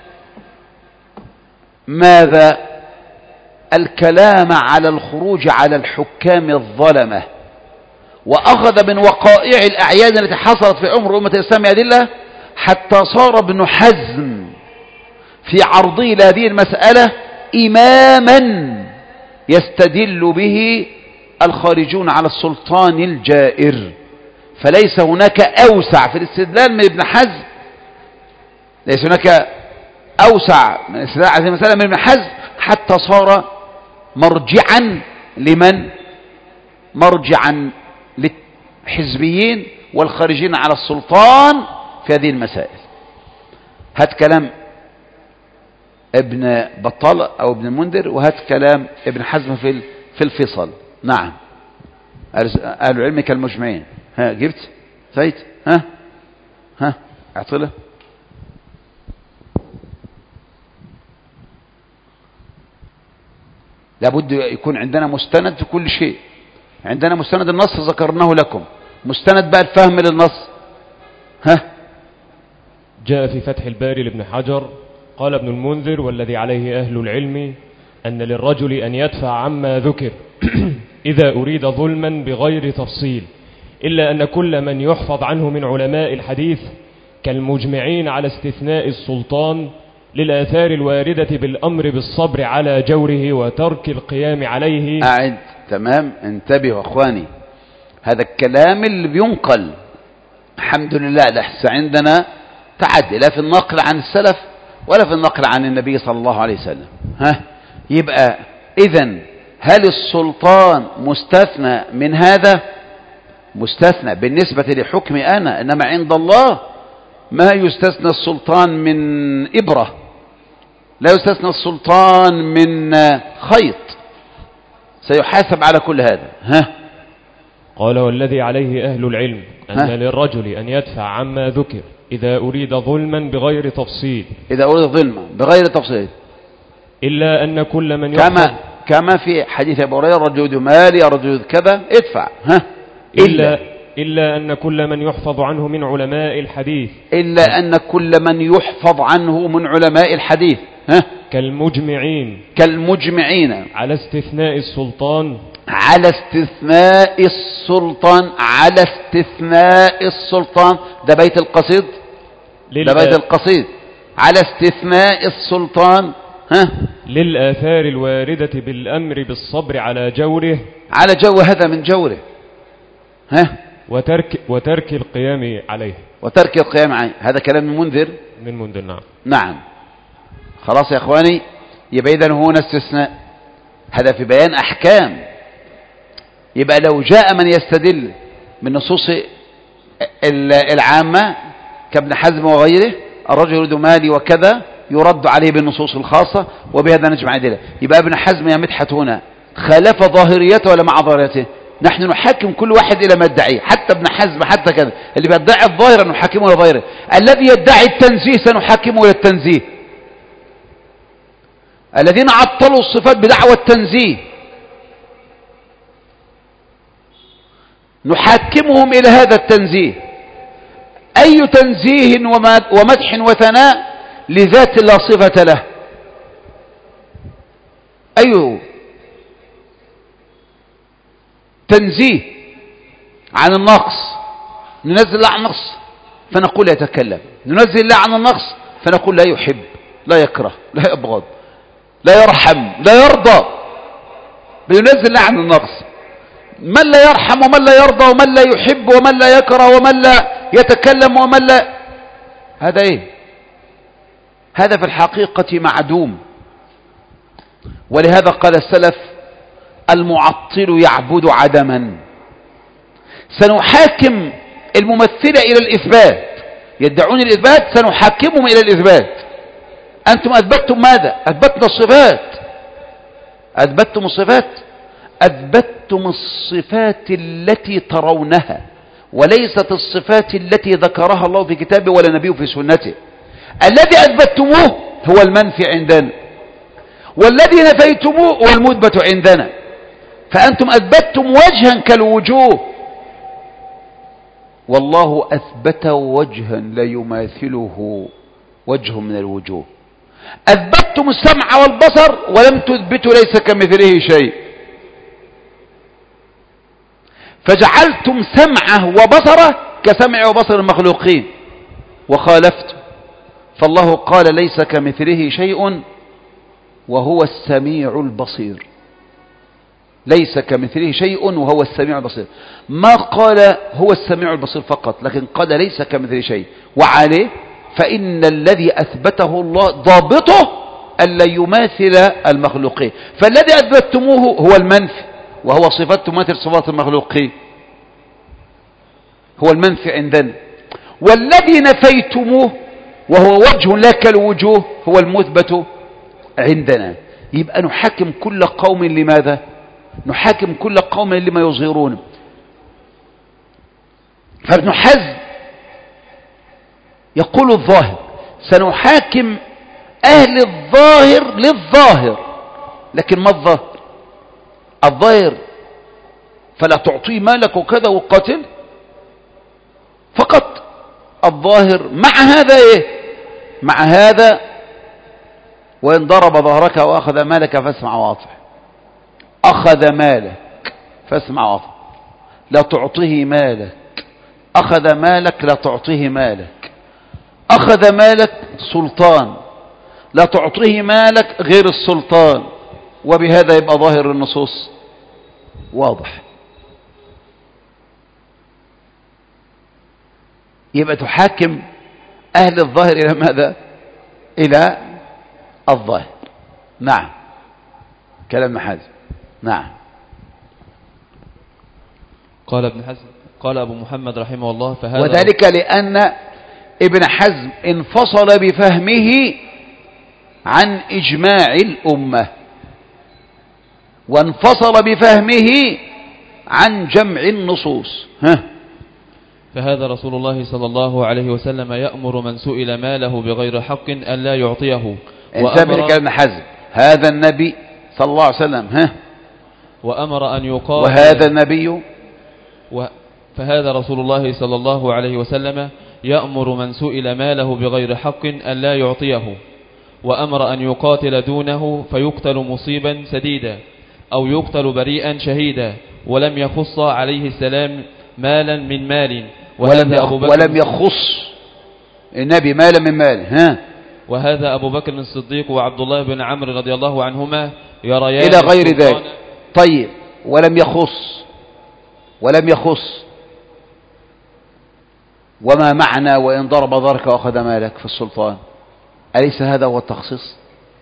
A: ماذا؟ الكلام على الخروج على الحكام الظلمة، وأخذ من وقائع الأعيان التي حصلت في عمر أمة الإسلام أدلة، حتى صار ابن حزم في عرضه لهذه المسألة إماما يستدل به الخارجون على السلطان الجائر. فليس هناك أوسع في الاستدلال من ابن حزم، ليس هناك أوسع من الاستدلال على هذه المسألة من ابن حزم، حتى صار مرجعا لمن؟ مرجعا للحزبيين والخارجين على السلطان في هذه المسائل. هات كلام ابن بطال أو ابن المنذر، وهات كلام ابن حزم في الفصل. نعم، أهل العلم كالمجمعين. ها جبت زيت؟ ها اعطله. لابد يكون عندنا مستند في كل شيء. عندنا مستند النص ذكرناه لكم، مستند بقى الفهم للنص.
C: جاء في فتح الباري لابن حجر قال ابن المنذر: والذي عليه أهل العلم أن للرجل أن يدفع عما ذكر إذا أريد ظلما بغير تفصيل، إلا أن كل من يحفظ عنه من علماء الحديث كالمجمعين على استثناء السلطان للآثار الواردة بالأمر بالصبر على جوره وترك القيام عليه.
A: أعد تمام. انتبهوا أخواني، هذا الكلام اللي بينقل الحمد لله لحس عندنا تعدي لا في النقل عن السلف ولا في النقل عن النبي صلى الله عليه وسلم. يبقى إذن هل السلطان مستثنى من هذا؟ مستثنى بالنسبة لحكمي أنا، إنما عند الله ما يستثنى السلطان من إبرة، لا يستثنى السلطان من خيط، سيحاسب على كل هذا.
C: قال والذي عليه أهل العلم أن للرجل أن يدفع عما ذكر إذا أريد ظلما بغير تفصيل،
A: إذا أريد ظلما بغير تفصيل،
C: إلا أن كل من يحفظ
A: كما في حديث أبي هريرة رجل يريد مالي رجل يريد كذا ادفع.
C: إلا أن كل من يحفظ عنه من علماء الحديث،
A: إلا أن كل من يحفظ عنه من علماء الحديث كالمجمعين
C: على استثناء السلطان،
A: على استثناء السلطان، ده بيت القصيد، ده بيت القصيد، على استثناء السلطان
C: للآثار الواردة بالأمر بالصبر على جوره،
A: على هذا من جوره،
C: وترك القيام عليه،
A: هذا كلام من منذر. نعم. خلاص يا اخواني، يبقى إذن هنا استثناء، هذا في بيان أحكام. يبقى لو جاء من يستدل من نصوص العامة كابن حزم وغيره، الرجل يريد مالي وكذا، يرد عليه بالنصوص الخاصة، وبهذا نجمع أدلة. يبقى ابن حزم يا مدحت هنا خالف ظاهريته ولا مع ظاهريته؟ نحن نحكم كل واحد إلى ما يدعيه، حتى ابن حزم حتى كذا، اللي بيدعي الظاهر نحكمه إلى ظاهره، الذي يدعي التنزيه سنحكمه إلى التنزيه، الذين عطلوا الصفات بدعوى التنزيه نحاكمهم إلى هذا التنزيه. أي تنزيه ومدح وثناء لذات لا صفة له؟ أي تنزيه عن النقص، ننزل الله عن النقص فنقول لا يتكلم، ننزل الله عن النقص فنقول لا يحب، لا يكره، لا يبغض، لا يرحم، لا يرضى، بينزل الله عن النقص. من لا يرحم ومن لا يرضى ومن لا يحب ومن لا يكره ومن لا يتكلم ومن لا، هذا ايه؟ هذا في الحقيقة معدوم. ولهذا قال السلف: المعطل يعبد عدما. سنحاكم الممثلة إلى الإثبات، يدعون الإثبات، سنحاكمهم إلى الإثبات. أنتم أثبتتم ماذا؟ أثبتنا الصفات. أثبتتم الصفات، أثبتتم الصفات التي ترونها، وليست الصفات التي ذكرها الله في كتابه ولا نبيه في سنته. الذي أثبتتموه هو المنفي عندنا، والذي نفيتموه هو المثبت عندنا. فأنتم أثبتتم وجها كالوجوه، والله أثبت وجها لا يماثله وجه من الوجوه. أثبتتم السمع والبصر ولم تثبتوا ليس كمثله شيء، فجعلتم سمعه وبصره كسمع وبصر المخلوقين وخالفتم. فالله قال ليس كمثله شيء وهو السميع البصير، ليس كمثله شيء وهو السميع البصير. ما قال هو السميع البصير فقط، لكن قال ليس كمثله شيء. وعليه فإن الذي أثبته الله ضابطه ألا يماثل المخلوقين. فالذي أثبتموه هو المنفي، وهو صفات تماثل صفات المخلوقين، هو المنفي عندنا. والذي نفيتموه وهو وجه لا كالوجوه هو المثبت عندنا. يبقى نحاكم كل قوم لماذا؟ نحاكم كل قوم لما يظهرون. فابن حزم يقول الظاهر، سنحاكم أهل الظاهر للظاهر. لكن ما الظاهر؟ الظاهر فلا تعطيه مالك وكذا وقاتل فقط. الظاهر مع هذا ايه؟ مع هذا وإن ضرب ظهرك وأخذ مالك فاسمع واطع. أخذ مالك فاسمع واطع، لا تعطيه مالك. أخذ مالك لا تعطيه مالك. أخذ مالك سلطان، لا تعطيه مالك غير السلطان. وبهذا يبقى ظاهر النصوص واضح. يبقى تحاكم أهل الظاهر إلى ماذا؟ إلى الظاهر. نعم، كلام حازم. نعم.
D: قال ابن حزم قال أبو محمد رحمه الله فهذا
A: وذلك لأن ابن حزم انفصل بفهمه عن إجماع الأمة، وانفصل بفهمه عن جمع النصوص.
D: فهذا رسول الله صلى الله عليه وسلم يأمر من سئل ماله بغير حق أن لا يعطيه.
A: انتبه لكلام ابن حزم. هذا النبي صلى الله عليه وسلم
D: وأمر أن يقال
A: وهذا النبي
D: فهذا رسول الله صلى الله عليه وسلم يأمر من سئل ماله بغير حق أن لا يعطيه، وأمر أن يقاتل دونه فيقتل مصيبا سديدا أو يقتل بريئا شهيدا، ولم يخص عليه السلام مالا من مال.
A: ولم يخص النبي مالا من مال.
D: وهذا أبو بكر الصديق وعبد الله بن عمرو رضي الله عنهما يريان
A: إلى غير ذلك. طيب، ولم يخص وما معنى وإن ضرب ظهرك وأخذ مالك في السلطان؟ أليس هذا هو التخصيص؟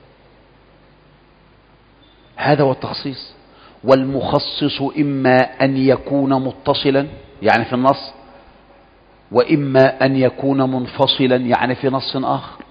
A: هذا هو التخصيص. والمخصص إما أن يكون متصلا يعني في النص، وإما أن يكون منفصلا يعني في نص آخر.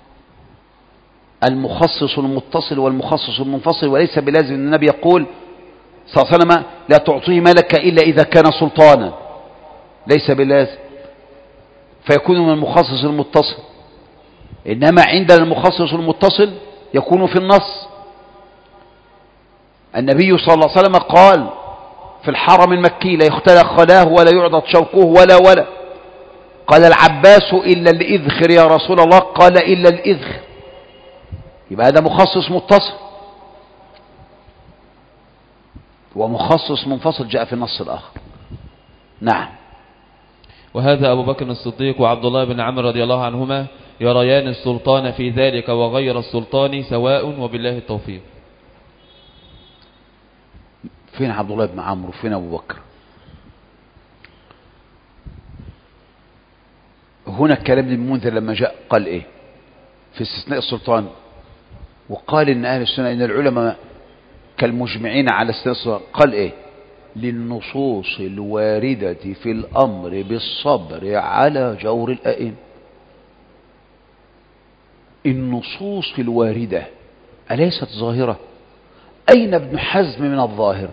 A: المخصص المتصل والمخصص المنفصل، وليس بلازم أن النبي يقول صلى الله عليه وسلم لا تعطيه مالك إلا إذا كان سلطانا، ليس بلازم، فيكون من المخصص المتصل. إنما عندنا المخصص المتصل يكون في النص. النبي صلى الله عليه وسلم قال في الحرم المكي لا يختلى خلاه ولا يعضد شوكه ولا قال العباس إلا الإذخر يا رسول الله، قال إلا الإذخر. يبقى هذا مخصص متصل، ومخصص منفصل جاء في النص الآخر. نعم.
D: وهذا أبو بكر الصديق وعبد الله بن عمرو رضي الله عنهما يريان السلطان في ذلك وغير السلطان سواء، وبالله التوفيق.
A: فين عبد الله بن عمرو وفين أبو بكر؟ هنا الكلام ابن المنذر لما جاء قال إيه في استثناء السلطان؟ وقال إن أهل السنة إن العلماء كالمجمعين على استثناء السلطان. قال إيه؟ للنصوص الواردة في الأمر بالصبر على جور الأئمة. النصوص الواردة أليست ظاهرة؟ أين ابن حزم من الظاهر؟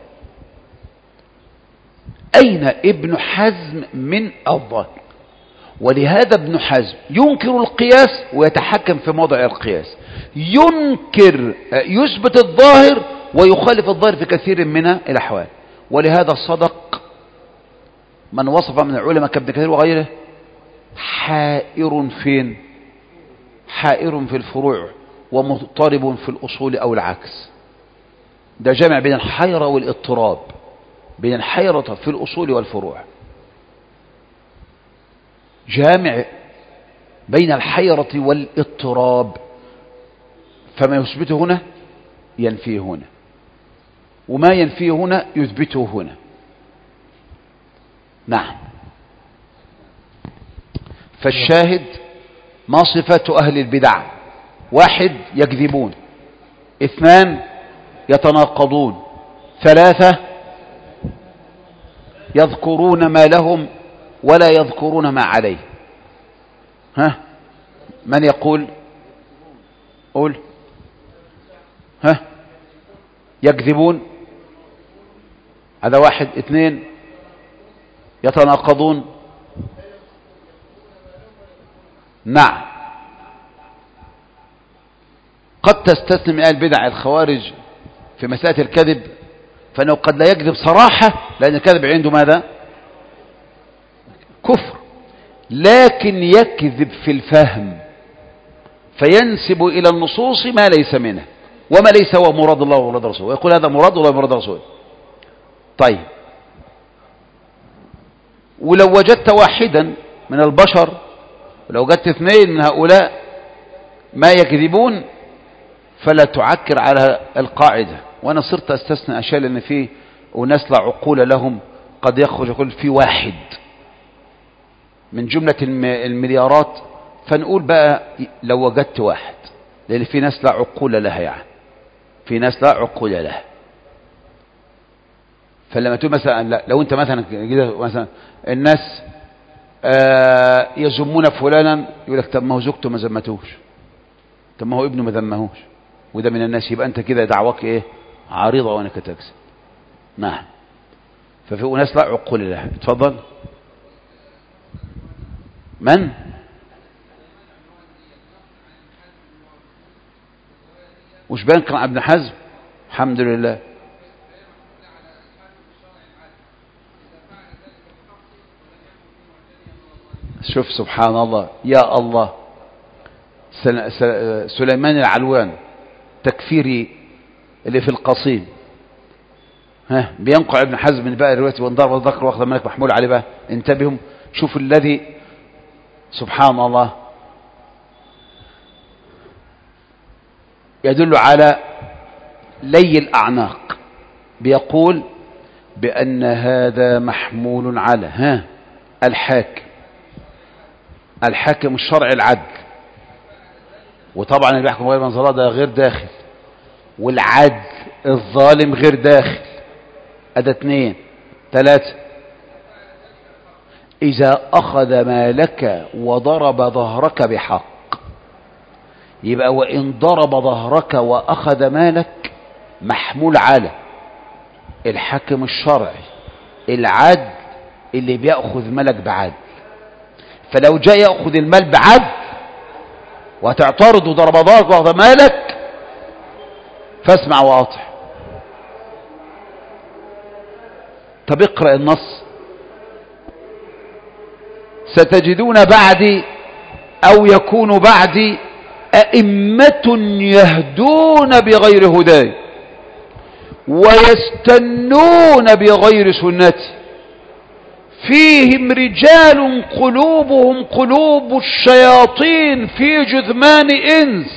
A: أين ابن حزم من الظاهر؟ ولهذا ابن حزم ينكر القياس ويتحكم في موضع القياس، يثبت الظاهر ويخالف الظاهر في كثير من الأحوال. ولهذا صدق من وصف من العلماء كابن كثير وغيره حائر فين؟ حائر في الفروع ومضطرب في الأصول أو العكس. ده جمع بين الحيرة والاضطراب، بين الحيرة في الأصول والفروع، جامع بين الحيرة والاضطراب، فما يثبته هنا ينفيه هنا، وما ينفيه هنا يثبته هنا. نعم. فالشاهد ما صفات أهل البدع؟ 1 يكذبون، 2 يتناقضون، 3 يذكرون ما لهم ولا يذكرون ما عليه. من يقول؟ قول. يكذبون، هذا 1. 2 يتناقضون. نعم. قد تستثني من البدع الخوارج في مسألة الكذب، فإنه قد لا يكذب صراحة لأن الكذب عنده ماذا؟ كفر، لكن يكذب في الفهم فينسب إلى النصوص ما ليس منه وما ليس هو مراد الله ومراد رسوله، ويقول هذا مراد الله ومراد رسوله. طيب، ولو وجدت واحدا من البشر، ولو وجدت 2 من هؤلاء ما يكذبون، فلا تعكر على القاعدة. وأنا صرت أستثنى أشياء لأن فيه وناس لا عقول لهم، قد يخرج يقول في 1 من جملة المليارات فنقول بقى لو وجدت واحد، لأن في ناس لا عقول لها، يعني في ناس لا عقول لها. فلما تقول مثلا لو انت مثلا كده مثلا الناس يذمون فلانا، يقول لك طب ما هو زوجته ما ذمتوش، طب ما هو ابنه ما ذمهوش، وده من الناس، يبقى انت كده دعواك ايه؟ عريضه وانك تكذب. نعم. ففي ناس لا عقول لها. اتفضل. من؟ وش بان كان ابن حزم؟ الحمد لله. شوف سبحان الله، يا الله. سليمان العلوان تكفيري اللي في القصيم، بينقع ابن حزم من بقى روايته وان ضرب الذكر واخذ ملك محمول عليه بقى. انتبهوا، شوف الذي سبحان الله يدل على لي الأعناق، بيقول بأن هذا محمول على الحاكم الشرعي العدل، وطبعا اللي بيحكم غير منظرة ده غير داخل، والعدل الظالم غير داخل. أدا 2 3. إذا أخذ مالك وضرب ظهرك بحق، يبقى وإن ضرب ظهرك وأخذ مالك محمول على الحاكم الشرعي العدل اللي بيأخذ مالك بعدل. فلو جاء يأخذ المال بعدل وتعترض وضرب ظهرك وأخذ مالك، فاسمع وأطع. طب اقرأ النص. ستجدون بعدي أو يكون بعدي أئمة يهدون بغير هداي ويستنون بغير سنتي فيهم رجال قلوبهم قلوب الشياطين في جثمان إنس.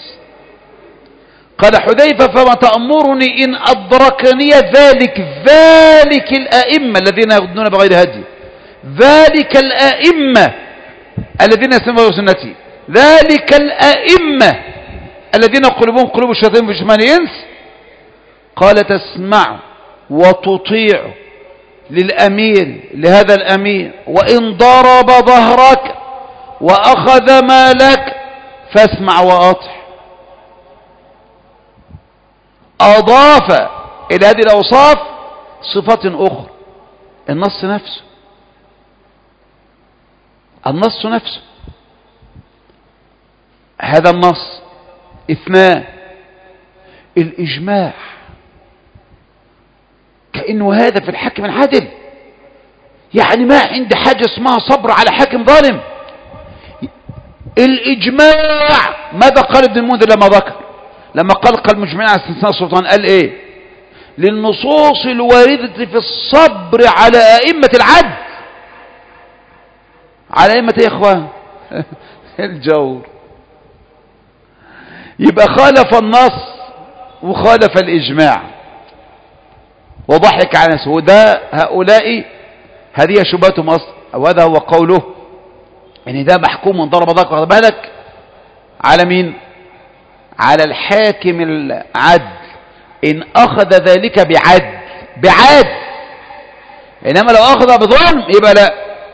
A: قال حذيفة فما تأمرني إن أدركني ذلك الأئمة الذين يهدون بغير هدي، ذلك الأئمة الذين يستنون بغير سنتي، ذلك الأئمة الذين قلوبهم قلوب الشياطين في جثمان إنس. قال تسمع وتطيع للأمير، لهذا الأمير، وإن ضرب ظهرك وأخذ مالك فاسمع وأطع. أضاف إلى هذه الأوصاف صفات أخرى. النص نفسه هذا النص. 2 الإجماع، كأنه هذا في الحاكم العادل، يعني ما عندي حاجة اسمها صبر على حاكم ظالم. الإجماع ماذا قال ابن المنذر لما قال مجمعين على استثناء السلطان؟ قال ايه؟ للنصوص الواردة في الصبر على أئمة العدل. على أئمة يا إخوان الجور. يبقى خالف النص وخالف الإجماع وضحك على نفسه. وده هذه شبهتهم أصلا، وهذا هو قوله ان ده محكوم من ضرب ضرك. واخد بالك على مين؟ على الحاكم العدل ان اخذ ذلك بعدل. انما لو اخذ بظلم يبقى لا.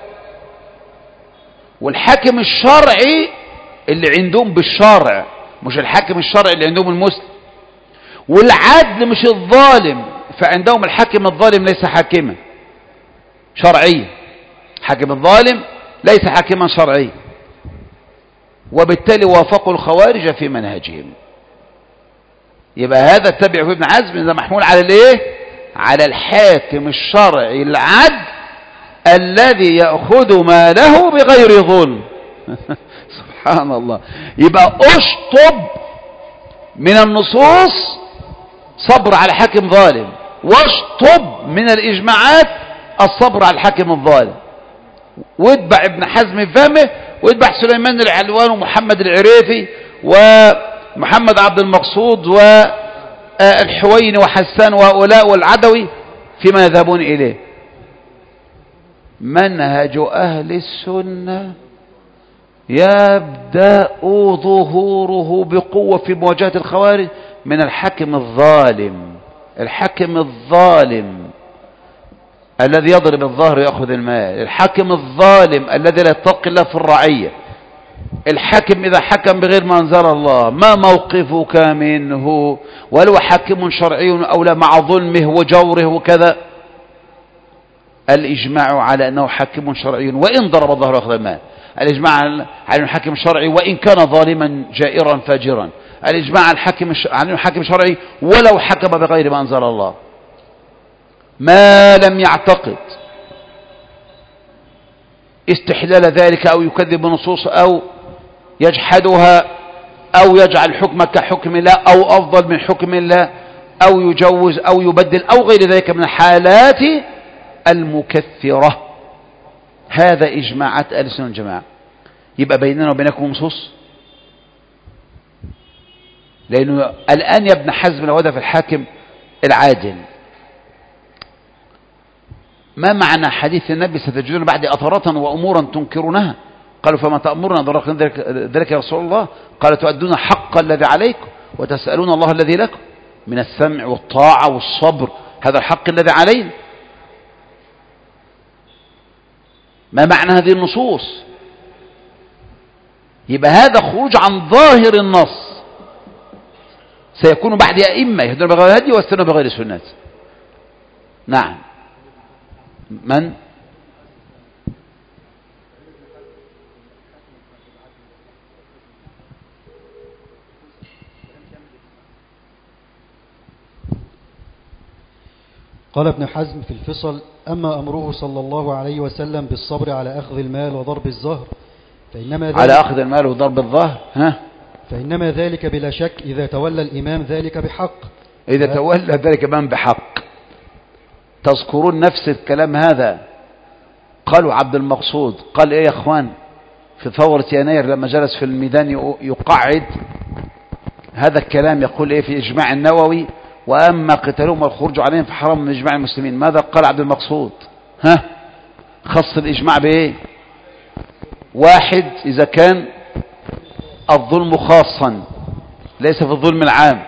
A: والحاكم الشرعي اللي عندهم بالشرع، مش الحاكم الشرعي اللي عندهم المسلم. والعدل مش الظالم، فعندهم الحاكم الظالم ليس حاكما شرعيا، حاكم الظالم ليس حاكما شرعيا، وبالتالي وافقوا الخوارج في منهجهم. يبقى هذا اتبع في ابن حزم، ده محمول على الايه؟ على الحاكم الشرعي العدل الذي يأخذ ماله بغير ظلم. سبحان الله. يبقى اشطب من النصوص صبر على حاكم ظالم، واشطب من الإجماعات الصبر على الحاكم الظالم، واتبع ابن حزم في فهمه، واتبع سليمان العلوان ومحمد العريفي ومحمد عبد المقصود والحويني وحسان وهؤلاء والعدوي فيما يذهبون إليه. منهج أهل السنة يبدأ ظهوره بقوة في مواجهة الخوارج من الحاكم الظالم. الحاكم الظالم الذي يضرب الظهر ويأخذ المال، الحاكم الظالم الذي لا يتقي الله في الرعية، الحاكم إذا حكم بغير ما أنزل الله ما موقفك منه؟ ولو حاكم شرعي أو لا، مع ظلمه وجوره وكذا. الإجماع على أنه حاكم شرعي وإن ضرب الظهر وأخذ المال، الإجماع على أنه حاكم شرعي وإن كان ظالما جائرا فاجرا، الإجماع على أنه حاكم شرعي ولو حكم بغير ما أنزل الله، ما لم يعتقد استحلال ذلك أو يكذب النصوص أو يجحدها أو يجعل حكم كحكم الله أو أفضل من حكم الله أو يجوز أو يبدل أو غير ذلك من الحالات المكثرة. هذا إجماعات أهل السنة والجماعة. يبقى بيننا وبينكم نصوص، لأنه الآن يا ابن حزم لو هذا في الحاكم العادل، ما معنى حديث النبي ستجدون بعد أثرة وأمورا تنكرونها؟ قالوا فما تأمرنا ذلك يا رسول الله؟ قال تؤدون حق الذي عليكم وتسألون الله الذي لكم من السمع والطاعة والصبر، هذا الحق الذي علينا. ما معنى هذه النصوص؟ يبقى هذا خروج عن ظاهر النص، سيكون بعد أئمة يهدون بغير هدي ويستنون بغير سنة. نعم. من؟
E: قال ابن حزم في الفصل: أما أمره صلى الله عليه وسلم بالصبر على أخذ المال وضرب الظهر فإنما ذلك
A: على أخذ المال وضرب الظهر
E: فإنما ذلك بلا شك إذا تولى الإمام ذلك بحق.
A: إذا تولى ذلك الإمام بحق. تذكرون نفس الكلام هذا قالوا عبد المقصود قال إيه يا أخوان في ثورة يناير لما جلس في الميدان يقعد هذا الكلام، يقول إيه في إجماع النووي: وأما قتالهم والخروج عليهم فحرام من إجماع المسلمين. ماذا قال عبد المقصود؟ خص الإجماع بإيه؟ واحد، إذا كان الظلم خاصا ليس في الظلم العام.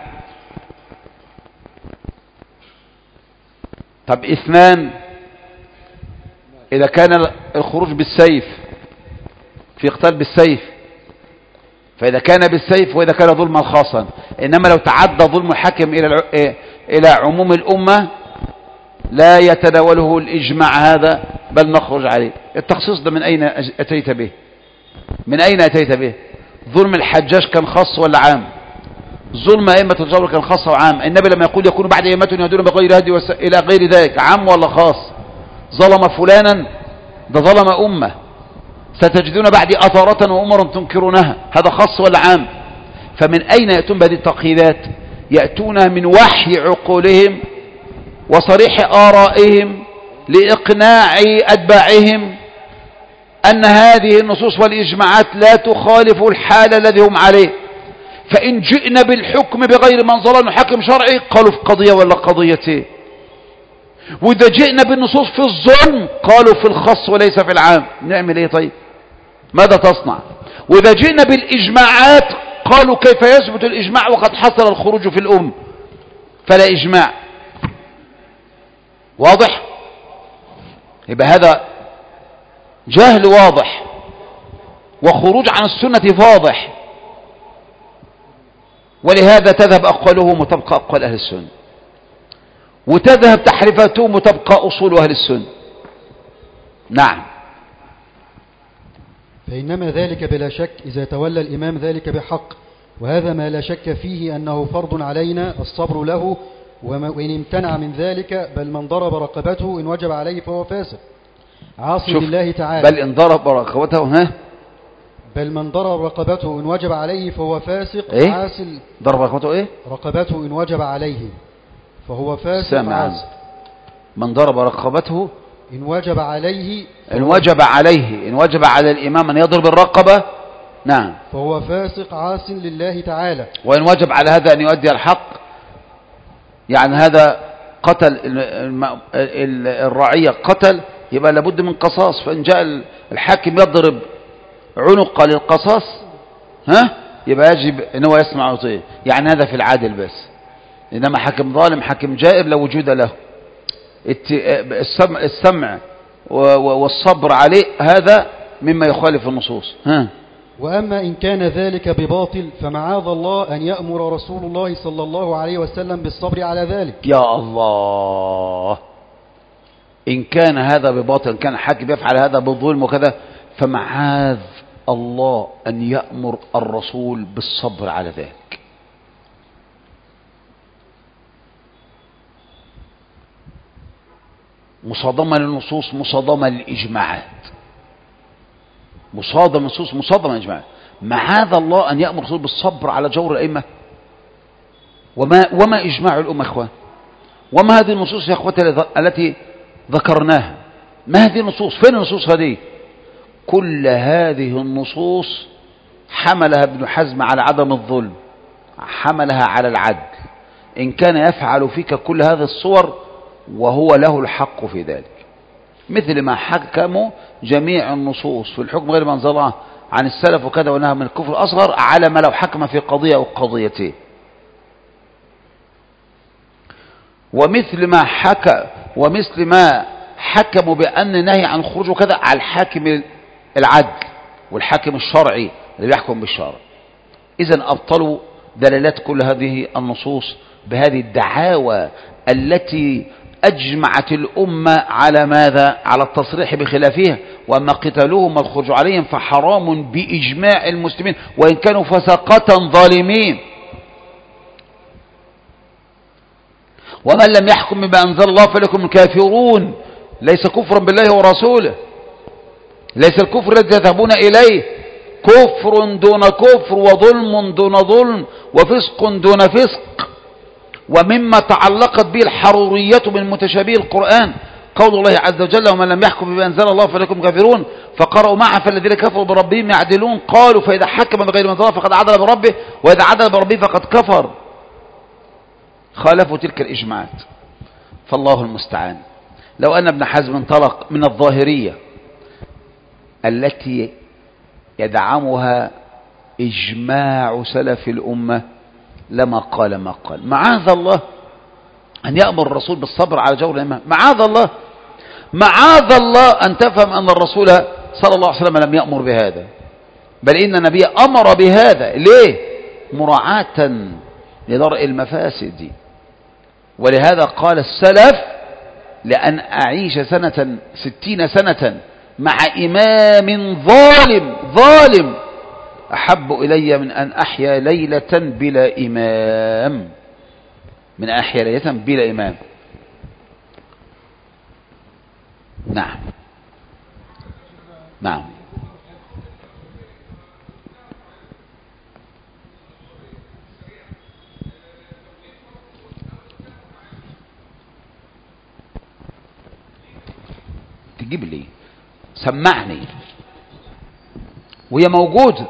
A: طب اثنان، إذا كان الخروج بالسيف في قتال بالسيف، فإذا كان بالسيف وإذا كان ظلما خاصا. إنما لو تعدى ظلم الحاكم إلى عموم الأمة لا يتناوله الإجماع هذا، بل نخرج عليه. التخصيص ده من أين أتيت به؟ من أين أتيت به؟ ظلم الحجاج كان خاص ولا عام؟ ظلم أئمة الجور كان خاص وعام. النبي لما يقول يكون بعد أئمة يهدون بغير هدي إلى غير ذلك، عام ولا خاص؟ ظلم فلانا، ده ظلم أمة. ستجدون بعد أثارة وأمرا تنكرونها، هذا خاص ولا عام؟ فمن أين يأتون بهذه التقييدات؟ يأتون من وحي عقولهم وصريح آرائهم لإقناع أتباعهم أن هذه النصوص والإجماعات لا تخالف الحال الذي هم عليه. فإن جئنا بالحكم بغير ما أنزل الله حكم شرعي قالوا في قضية ولا قضيتين، وإذا جئنا بالنصوص في الظلم قالوا في الخاص وليس في العام. نعمل إيه طيب؟ ماذا تصنع؟ وإذا جئنا بالإجماعات قالوا كيف يثبت الإجماع وقد حصل الخروج في الأم؟ فلا إجماع. واضح؟ يبقى هذا جهل واضح وخروج عن السنة فاضح، ولهذا تذهب أقوالهم وتبقى أقوال أهل السنة، وتذهب تحريفاتهم وتبقى أصول أهل السنة. نعم.
E: فإنما ذلك بلا شك إذا تولى الإمام ذلك بحق، وهذا ما لا شك فيه أنه فرض علينا الصبر له، وإن امتنع من ذلك بل من ضرب رقبته إن وجب عليه فهو فاسق عاصي لله تعالى.
A: بل إن ضرب رقبته
E: بل من ضرب رقبته إن وجب عليه فهو فاسق عاصي.
A: ضرب رقبته إيه؟
E: رقبته إن وجب عليه فهو فاسق عاصي.
A: من ضرب رقبته
E: إن وجب عليه
A: إن وجب على الإمام أن يضرب الرقبة، نعم،
E: فهو فاسق عاص لله تعالى.
A: وإن وجب على هذا أن يؤدي الحق، يعني هذا قتل الرعية قتل، يبقى لابد من قصاص. فإن جاء الحاكم يضرب عنق للقصاص يبقى يجب ان هو يسمع ويطيع. يعني هذا في العادل بس، انما حاكم ظالم حاكم جائر لا وجود له. السمع والصبر عليه هذا مما يخالف النصوص.
E: وأما إن كان ذلك بباطل فمعاذ الله أن يأمر رسول الله صلى الله عليه وسلم بالصبر على ذلك.
A: يا الله، إن كان هذا بباطل، إن كان الحاكم يفعل هذا بالظلم وكذا، فمعاذ الله أن يأمر الرسول بالصبر على ذلك. مصادمة للنصوص، مصادمة للإجماعات، مصادمة للنصوص، مصادمة للإجماعات. معاذ الله أن يأمر الرسول بالصبر على جور الأئمة. وما إجماع الأمة إخوان؟ وما هذه النصوص يا أخوتي التي ذكرناها؟ ما هذه النصوص؟ فين النصوص هذه؟ كل هذه النصوص حملها ابن حزم على عدم الظلم، حملها على العدل. إن كان يفعل فيك كل هذه الصور وهو له الحق في ذلك، مثل ما حكموا جميع النصوص في الحكم غير ما أنزل الله عن السلف وكذا ونهى من الكفر الأصغر على ما لو حكم في قضية أو قضيتين. ومثل ما حكموا بأن نهي عن الخروج وكذا على الحاكم العدل والحاكم الشرعي اللي بيحكم بالشرع. إذن أبطلوا دلالات كل هذه النصوص بهذه الدعاوى التي أجمعت الأمة على ماذا؟ على التصريح بخلافها. وأما قتالهم والخروج عليهم فحرام بإجماع المسلمين وإن كانوا فسقة ظالمين. ومن لم يحكم بما أنزل الله فلكم الكافرون، ليس كفرا بالله ورسوله، ليس الكفر الذي تذهبون إليه، كفر دون كفر وظلم دون ظلم وفسق دون فسق. ومما تعلقت به الحرورية من متشابه القرآن قول الله عز وجل: ومن لم يحكم بما أنزل الله فلكم كافرون، فقرأوا معه فالذين كفروا بربهم يعدلون. قالوا فإذا حكم بغير ما أنزل الله فقد عدل بربه وإذا عدل بربه فقد كفر. خالفوا تلك الإجماعات، فالله المستعان. لو أن ابن حزم انطلق من الظاهرية التي يدعمها إجماع سلف الأمة لما قال ما قال. معاذ الله أن يأمر الرسول بالصبر على جور الأئمة. معاذ الله، معاذ الله أن تفهم أن الرسول صلى الله عليه وسلم لم يأمر بهذا، بل إن النبي أمر بهذا. ليه؟ مراعاة لدرء المفاسد. ولهذا قال السلف: لأن أعيش 60 سنة مع إمام ظالم أحب إلي من أن أحيا ليلة بلا إمام، من أن أحيا ليلة بلا إمام. نعم نعم. تجيب لي سمعني، وهي موجودة،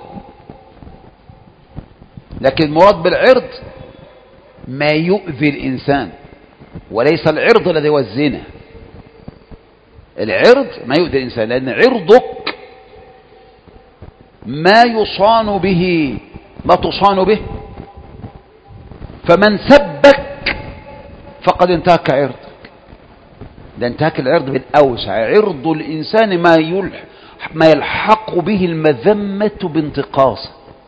A: لكن المراد بالعرض ما يؤذي الإنسان، وليس العرض الذي هو الزنا. العرض ما يؤذي الإنسان، لأن عرضك ما يصان به، ما تصان به. فمن سبك فقد انتهك عرضك. ده انتهاك العرض بالأوسع. عرض الإنسان ما يلحق به المذمة بانتقاصه.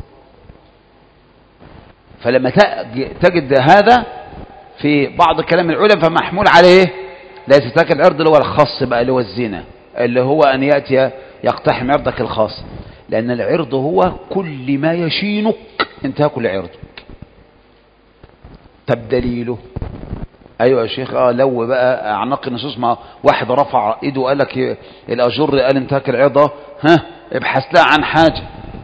A: فلما تجد هذا في بعض كلام العلماء فمحمول عليه ليس انتهاك العرض اللي هو الخاص بقى، اللي هو الزنا، اللي هو أن يأتي يقتحم عرضك الخاص. لأن العرض هو كل ما يشينك انتهاك لعرضك. طب دليله؟ ايوه يا شيخ، لو بقى اعناق النصوص، ما واحد رفع ايده وقال لك الاجر قال انتهاك العرض، ابحث لها عن حاجه.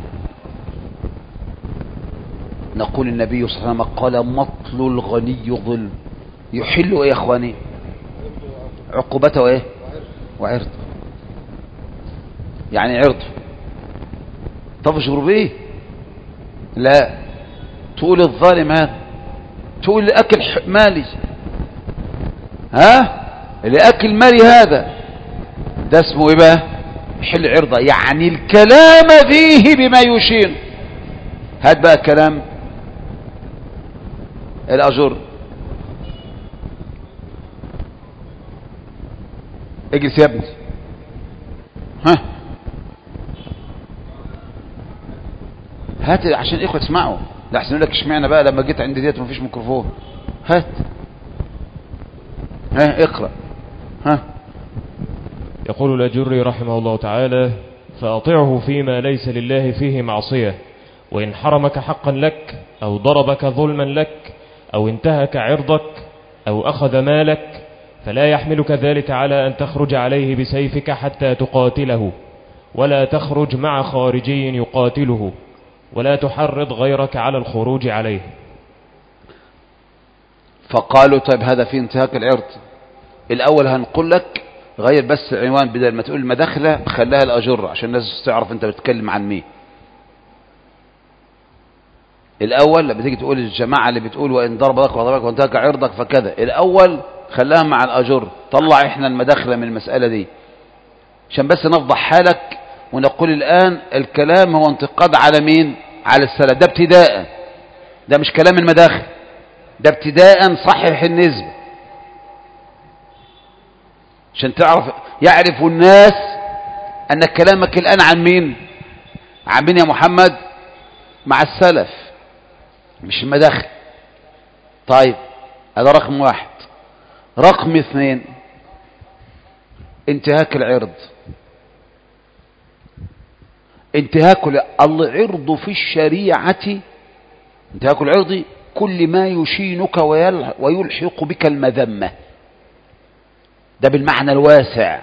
A: نقول النبي صلى الله عليه وسلم قال: مطل الغني ظلم. يحل ايه يا اخواني؟ عقوبته ايه؟ وعرض. يعني عرض تفجر به؟ لا. تقول الظالم هذا، تقول اكل مالي، اللي اكل مالي هذا، ده اسمه ايه بقى؟ يحل عرضه يعني الكلام فيه بما يشين. هات بقى كلام الأجر. اجلس يا ابني. ها هات عشان الاخوه تسمعوا. لا احسن لك اشمعنى بقى لما جيت عند ديت مفيش ميكروفون. هات. ها اقرأ. ها.
C: يقول الأجري رحمه الله تعالى: فأطعه فيما ليس لله فيه معصية، وإن حرمك حقا لك أو ضربك ظلما لك أو انتهك عرضك أو أخذ مالك، فلا يحملك ذلك على أن تخرج عليه بسيفك حتى تقاتله، ولا تخرج مع خارجي يقاتله، ولا تحرض غيرك على الخروج عليه.
A: فقالوا طيب هذا في انتهاك العرض. الأول هنقول لك غير بس العنوان، بدل ما تقول المداخلة خلاها الأجر عشان الناس تعرف انت بتتكلم عن مين. الأول لما تيجي تقول الجماعة اللي بتقول وإن ضربك وضربك وانتهك عرضك فكذا، الأول خلاها مع الأجر. طلع احنا المداخلة من المسألة دي عشان بس نفضح حالك ونقول الآن الكلام هو انتقاد على مين؟ على السلف. ده ابتداء، ده مش كلام المداخل، ده ابتداء صحح النسبة عشان يعرف الناس أن كلامك الآن عن مين؟ عن مين يا محمد؟ مع السلف مش المداخل. طيب هذا رقم واحد. رقم اثنين انتهاك العرض. انتهاك العرض في الشريعة، انتهاك العرض كل ما يشينك ويلحق بك المذمة، ده بالمعنى الواسع.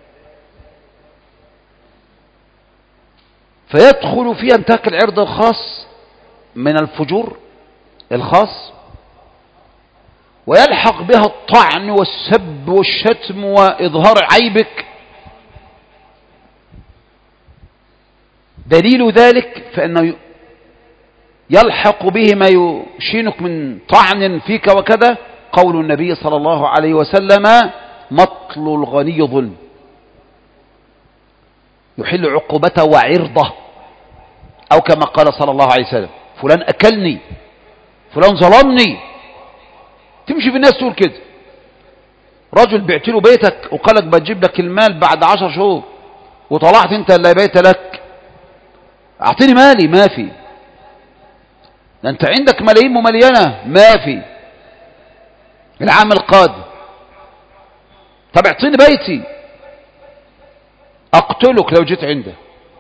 A: فيدخل في انتهاك العرض الخاص من الفجور الخاص، ويلحق بها الطعن والسب والشتم وإظهار عيبك. دليل ذلك فإنه يلحق به ما يشينك من طعن فيك وكذا قول النبي صلى الله عليه وسلم: مطل الغني ظلم، يحل عقوبته وعرضه، أو كما قال صلى الله عليه وسلم: فلان أكلني، فلان ظلمني. تمشي في الناس تقول كده. رجل بعت له بيتك وقالك بتجيب لك المال بعد 10 شهور، وطلعت انت اللي بيت لك، اعطيني مالي. ما في. ده انت عندك ملايين مملينة. ما في. العام القادم. طب اعطيني بيتي اقتلك لو جيت عنده.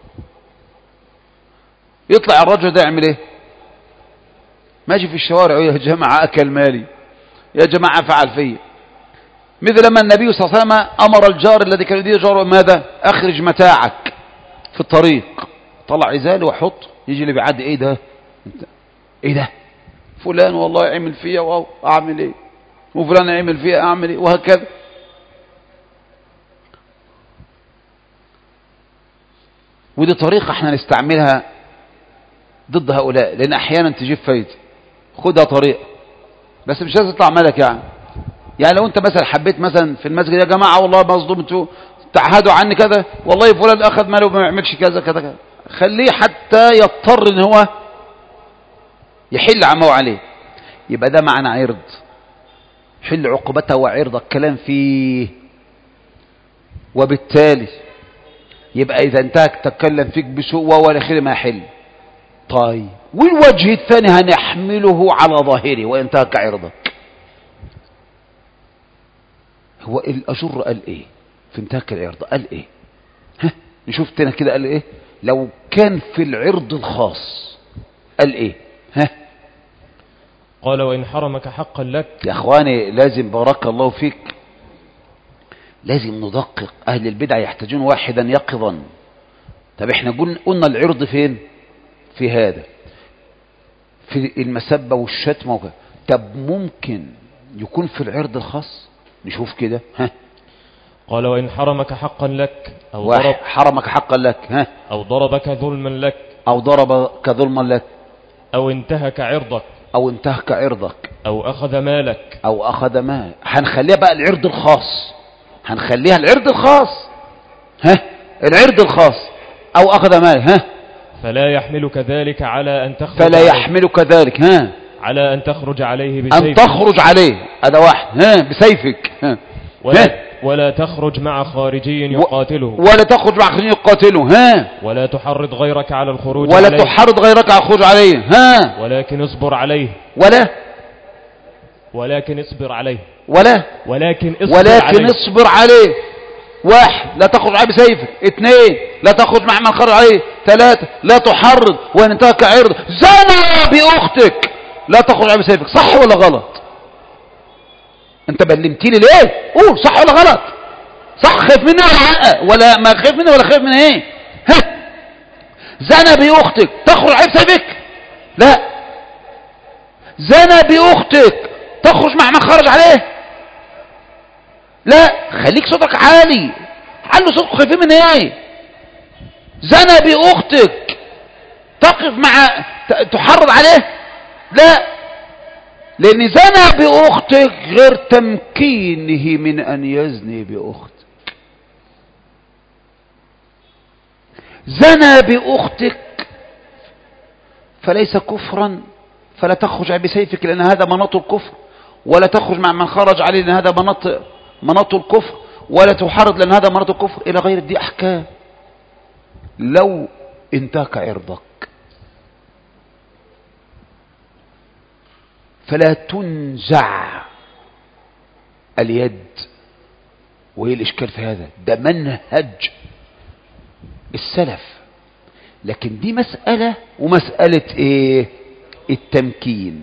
A: يطلع الرجل ده يعمل ايه؟ ماشي في الشوارع: يا جماعة اكل مالي، يا جماعة فعل فيا. مثل ما النبي صلى الله عليه وسلم امر الجار الذي كان يدير جاره ماذا؟ اخرج متاعك في الطريق. طلع عزاله وحط. يجي اللي بيعدي: ايه ده؟ ايه ده؟ فلان والله عمل فيا، واو اعمل ايه؟ وفلان عمل فيا اعمل ايه؟ وهكذا. ودي طريقة احنا نستعملها ضد هؤلاء، لان احيانا تجيب فايدة. خدها طريقة بس مش لازم تطلع ملك. يعني لو انت مثلا حبيت مثلا في المسجد: يا جماعة والله مظلوم، انتوا تعهدوا عني كذا، والله فلان اخذ ماله وما يعملش كذا كذا كذا. خليه حتى يضطر ان هو يحل عما هو عليه. يبقى ده معنى عرض. حل عقوبته وعرض الكلام فيه. وبالتالي يبقى اذا انتهك تتكلم فيك بسوء ولا خير ما يحل. طيب والوجه الثاني هنحمله على ظاهره: وانتهك عرضك. هو الأجر قال ايه في انتهاك العرض؟ قال ايه؟ ها نشوف تاني كده. قال ايه لو كان في العرض الخاص؟ قال ايه؟ ها
C: قال: وإن حرمك حقا لك.
A: يا اخواني لازم بارك الله فيك لازم ندقق. اهل البدع يحتاجون واحدا يقظا. طب احنا قلنا العرض فين؟ في هذا، في المسبة والشتم وكذا. طب ممكن يكون في العرض الخاص؟ نشوف كده. ها
C: قال: وإن حرمك حقا لك أو
A: ضرب حرمك حقا لك. ها
C: أو ضربك ظلما لك
A: أو ضربك ظلما لك
C: أو انتهك عرضك
A: أو انتهك عرضك
C: أو أخذ مالك
A: أو أخذ مال. هنخليها بقى العرض الخاص. هنخليها العرض الخاص. ها العرض الخاص أو أخذ مال. ها
C: فلا يحملك ذلك على أن تخرج
A: فلا
C: عليه.
A: يحملك ذلك. ها
C: على أن تخرج عليه بسيفك.
A: أن تخرج عليه، هذا واحد. ها بسيفك. ها
C: ولا تخرج مع خارجي يقاتله.
A: ولا تخرج مع خارجي يقاتله. ها
C: ولا تحرض غيرك على الخروج
A: ولا
C: عليه.
A: تحرض غيرك على الخروج عليه. ها
C: ولكن اصبر عليه. ولكن اصبر عليه. ولكن
A: اصبر عليه. واحد، لا تخرج عليه بسيفك. اثنين، لا تخرج مع من خرج عليه. ثلاثة، لا تحرض وان انتهك عرض. زنى بأختك، لا تخرج عليه بسيفك. صح ولا غلط؟ انت بلمتيلي ليه؟ قول صح ولا غلط. صح؟ خايف مني ولا ما خايف مني ولا خايف من ايه؟ ها زنى بأختك تخرج عليه بسيفك؟ لا. زنى بأختك تخرج مع من خرج عليه؟ لا. خليك صوتك عالي. علوا صوتك. خايفين من ايه؟ زنى بأختك تقف مع تحرض عليه؟ لا، لأن زنى بأختك غير تمكينه من أن يزني بأختك. زنى بأختك فليس كفرا، فلا تخرج بسيفك لأن هذا مناط الكفر، ولا تخرج مع من خرج عليه لأن هذا مناط الكفر، ولا تحرض لأن هذا مناط الكفر إلى غير دي أحكام. لو انتهك عرضك فلا تنزع اليد. وهي الإشكال في هذا، ده منهج السلف. لكن دي مسألة ومسألة ايه؟ التمكين.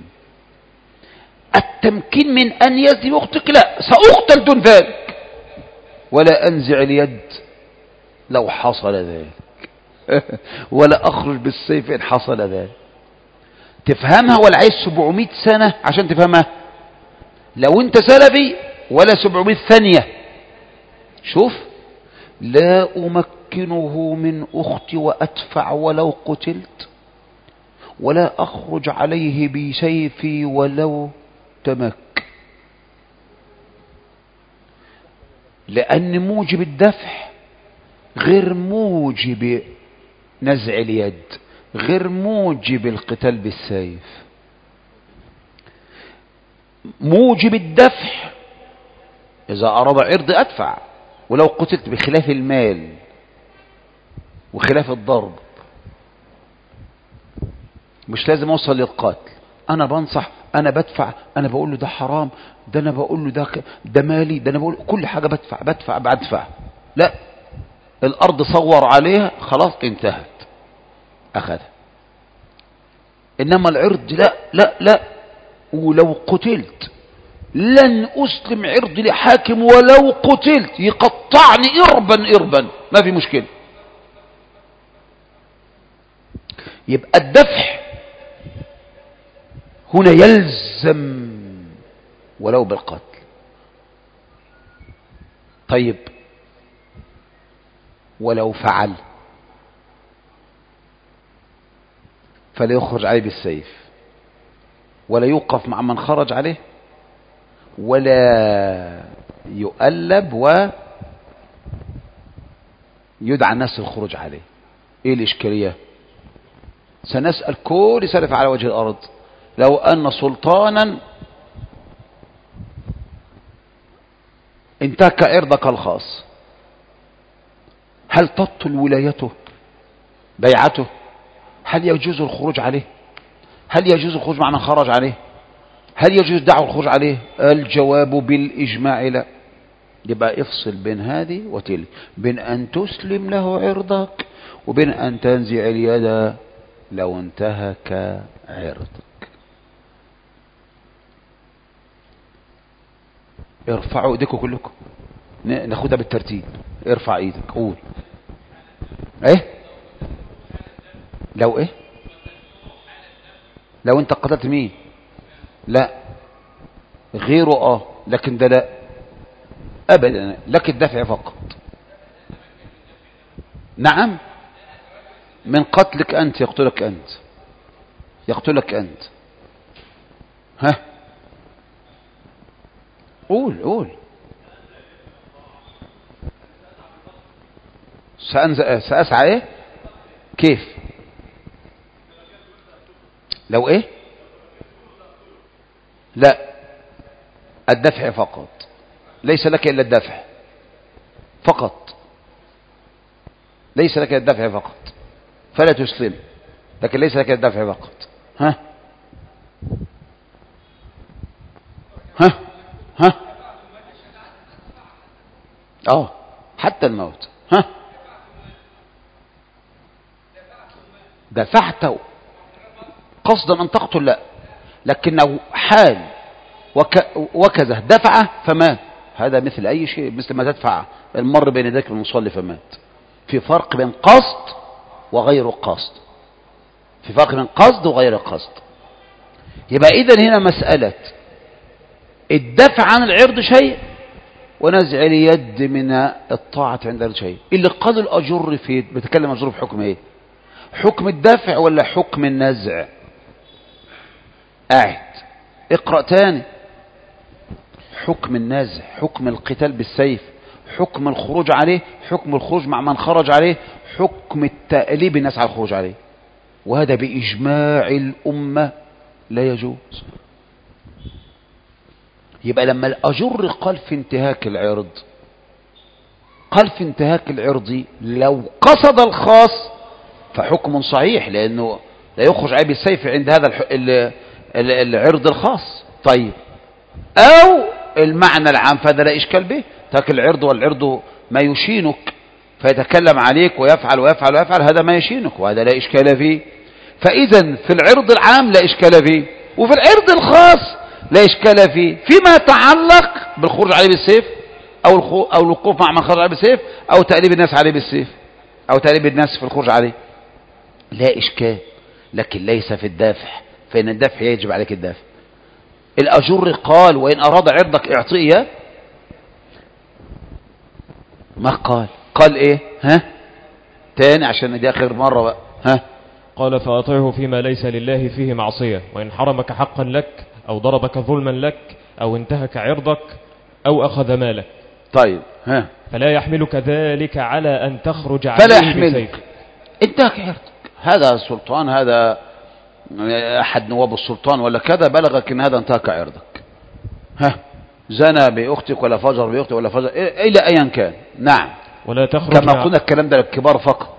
A: التمكين من أن يزني أختك، لا، سأقتل دون ذلك، ولا أنزع اليد لو حصل ذلك ولا أخرج بالسيف إن حصل ذلك. تفهمها ولا عايز 700 سنة عشان تفهمها؟ لو انت سلفي ولا 700 ثانية. شوف، لا أمكنه من أختي وأدفع ولو قتلت، ولا أخرج عليه بسيفي ولو تمك، لأن موجب الدفع غير موجب نزع اليد، غير موجب القتال بالسيف. موجب الدفع إذا أراد عرض أدفع ولو قتلت، بخلاف المال وخلاف الضرب. مش لازم أوصل للقتل. أنا بنصح، أنا بدفع، أنا بقول له ده حرام، ده أنا بقول له ده مالي، ده أنا بقول كل حاجة بدفع. لا، الأرض صور عليها خلاص انتهت، أخذها. إنما العرض لا. ولو قتلت لن أسلم عرضي لحاكم ولو قتلت، يقطعني إربا، ما في مشكلة. يبقى الدفع هنا يلزم ولو بالقتل. طيب ولو فعل فلا يخرج عليه بالسيف، ولا يوقف مع من خرج عليه، ولا يؤلب ويدعى الناس الخروج عليه. ايه الاشكالية؟ سنسأل كل سلف على وجه الارض، لو ان سلطانا انتهك عرضك الخاص، هل تبطل ولايته بيعته؟ هل يجوز الخروج عليه؟ هل يجوز الخروج مع من خرج عليه؟ هل يجوز دعوة الخروج عليه؟ الجواب بالإجماع لا. يبقى افصل بين هذه وتلك، بين أن تسلم له عرضك وبين أن تنزع اليد لو انتهك عرضك. ارفعوا ايديكم كلكم، ناخدها بالترتيب. ارفع ايدك، قول. ايه؟ لو ايه؟ لو انت قتلت مين؟ لا، غيره لكن ده لا ابدا، لك الدفع فقط. نعم، من قتلك انت، يقتلك انت. ها، قول. سأسعى ايه؟ كيف؟ لو ايه؟ لا، الدفع فقط، ليس لك الا الدفع فقط، ليس لك الدفع فقط، فلا تسلم، لكن ليس لك الدفع فقط. ها ها ها حتى الموت. ها دفعته قصدا ان تقتل، لا، لكنه حال وكذا دفعه فمات، هذا مثل اي شيء، مثل ما تدفع المر بين يديك المصلي فمات. في فرق بين قصد وغير قصد، في فرق بين قصد وغير قصد. يبقى اذا هنا مسألة الدفع عن العرض شيء، ونزع اليد من الطاعة عند العرض شيء. اللي قال الأجر في بتكلم أجر في حكم ايه؟ حكم الدفع ولا حكم النزع؟ قاعد اقرأ تاني. حكم النزع، حكم القتال بالسيف، حكم الخروج عليه، حكم الخروج مع من خرج عليه، حكم التأليب الناس على الخروج عليه، وهذا بإجماع الأمة لا يجوز. يبقى لما الأجر قال في انتهاك العرض، قال في انتهاك العرض لو قصد الخاص فحكم صحيح، لأنه لا يخرج عليه بالسيف عند هذا العرض الخاص. طيب، أو المعنى العام فهذا لا إشكال به، ترك العرض، والعرض ما يشينك فيتكلم عليك ويفعل ويفعل ويفعل، هذا ما يشينك وهذا لا إشكال فيه. فإذا في العرض العام لا إشكال فيه، وفي العرض الخاص لا إشكال فيه، فيما يتعلق بالخروج عليه بالسيف أو الوقوف مع من خرج عليه بالسيف، أو تأليب الناس عليه بالسيف، أو تأليب الناس في الخروج عليه، لا إشكال. لكن ليس في الدافع، فإن الدافع يجب عليك الدافع. الأجر قال وإن أراد عرضك اعطيه، ما قال إيه؟ ها تاني عشان دي آخر مرة بقى. ها
C: قال فأطعه فيما ليس لله فيه معصية، وإن حرمك حقا لك أو ضربك ظلما لك أو انتهك عرضك أو أخذ مالك.
A: طيب، ها
C: فلا يحملك ذلك على أن تخرج عليه
A: فلا
C: بسيف.
A: يحملك، انتهك عرضك، هذا سلطان، هذا أحد نواب السلطان ولا كذا، بلغك إن هذا انتهك عرضك، ها زنى بأختك ولا فجر بأختك ولا فجر إلى أيا كان، نعم،
C: ولا تخرج
A: كما قلنا الكلام ده للكبار فقط،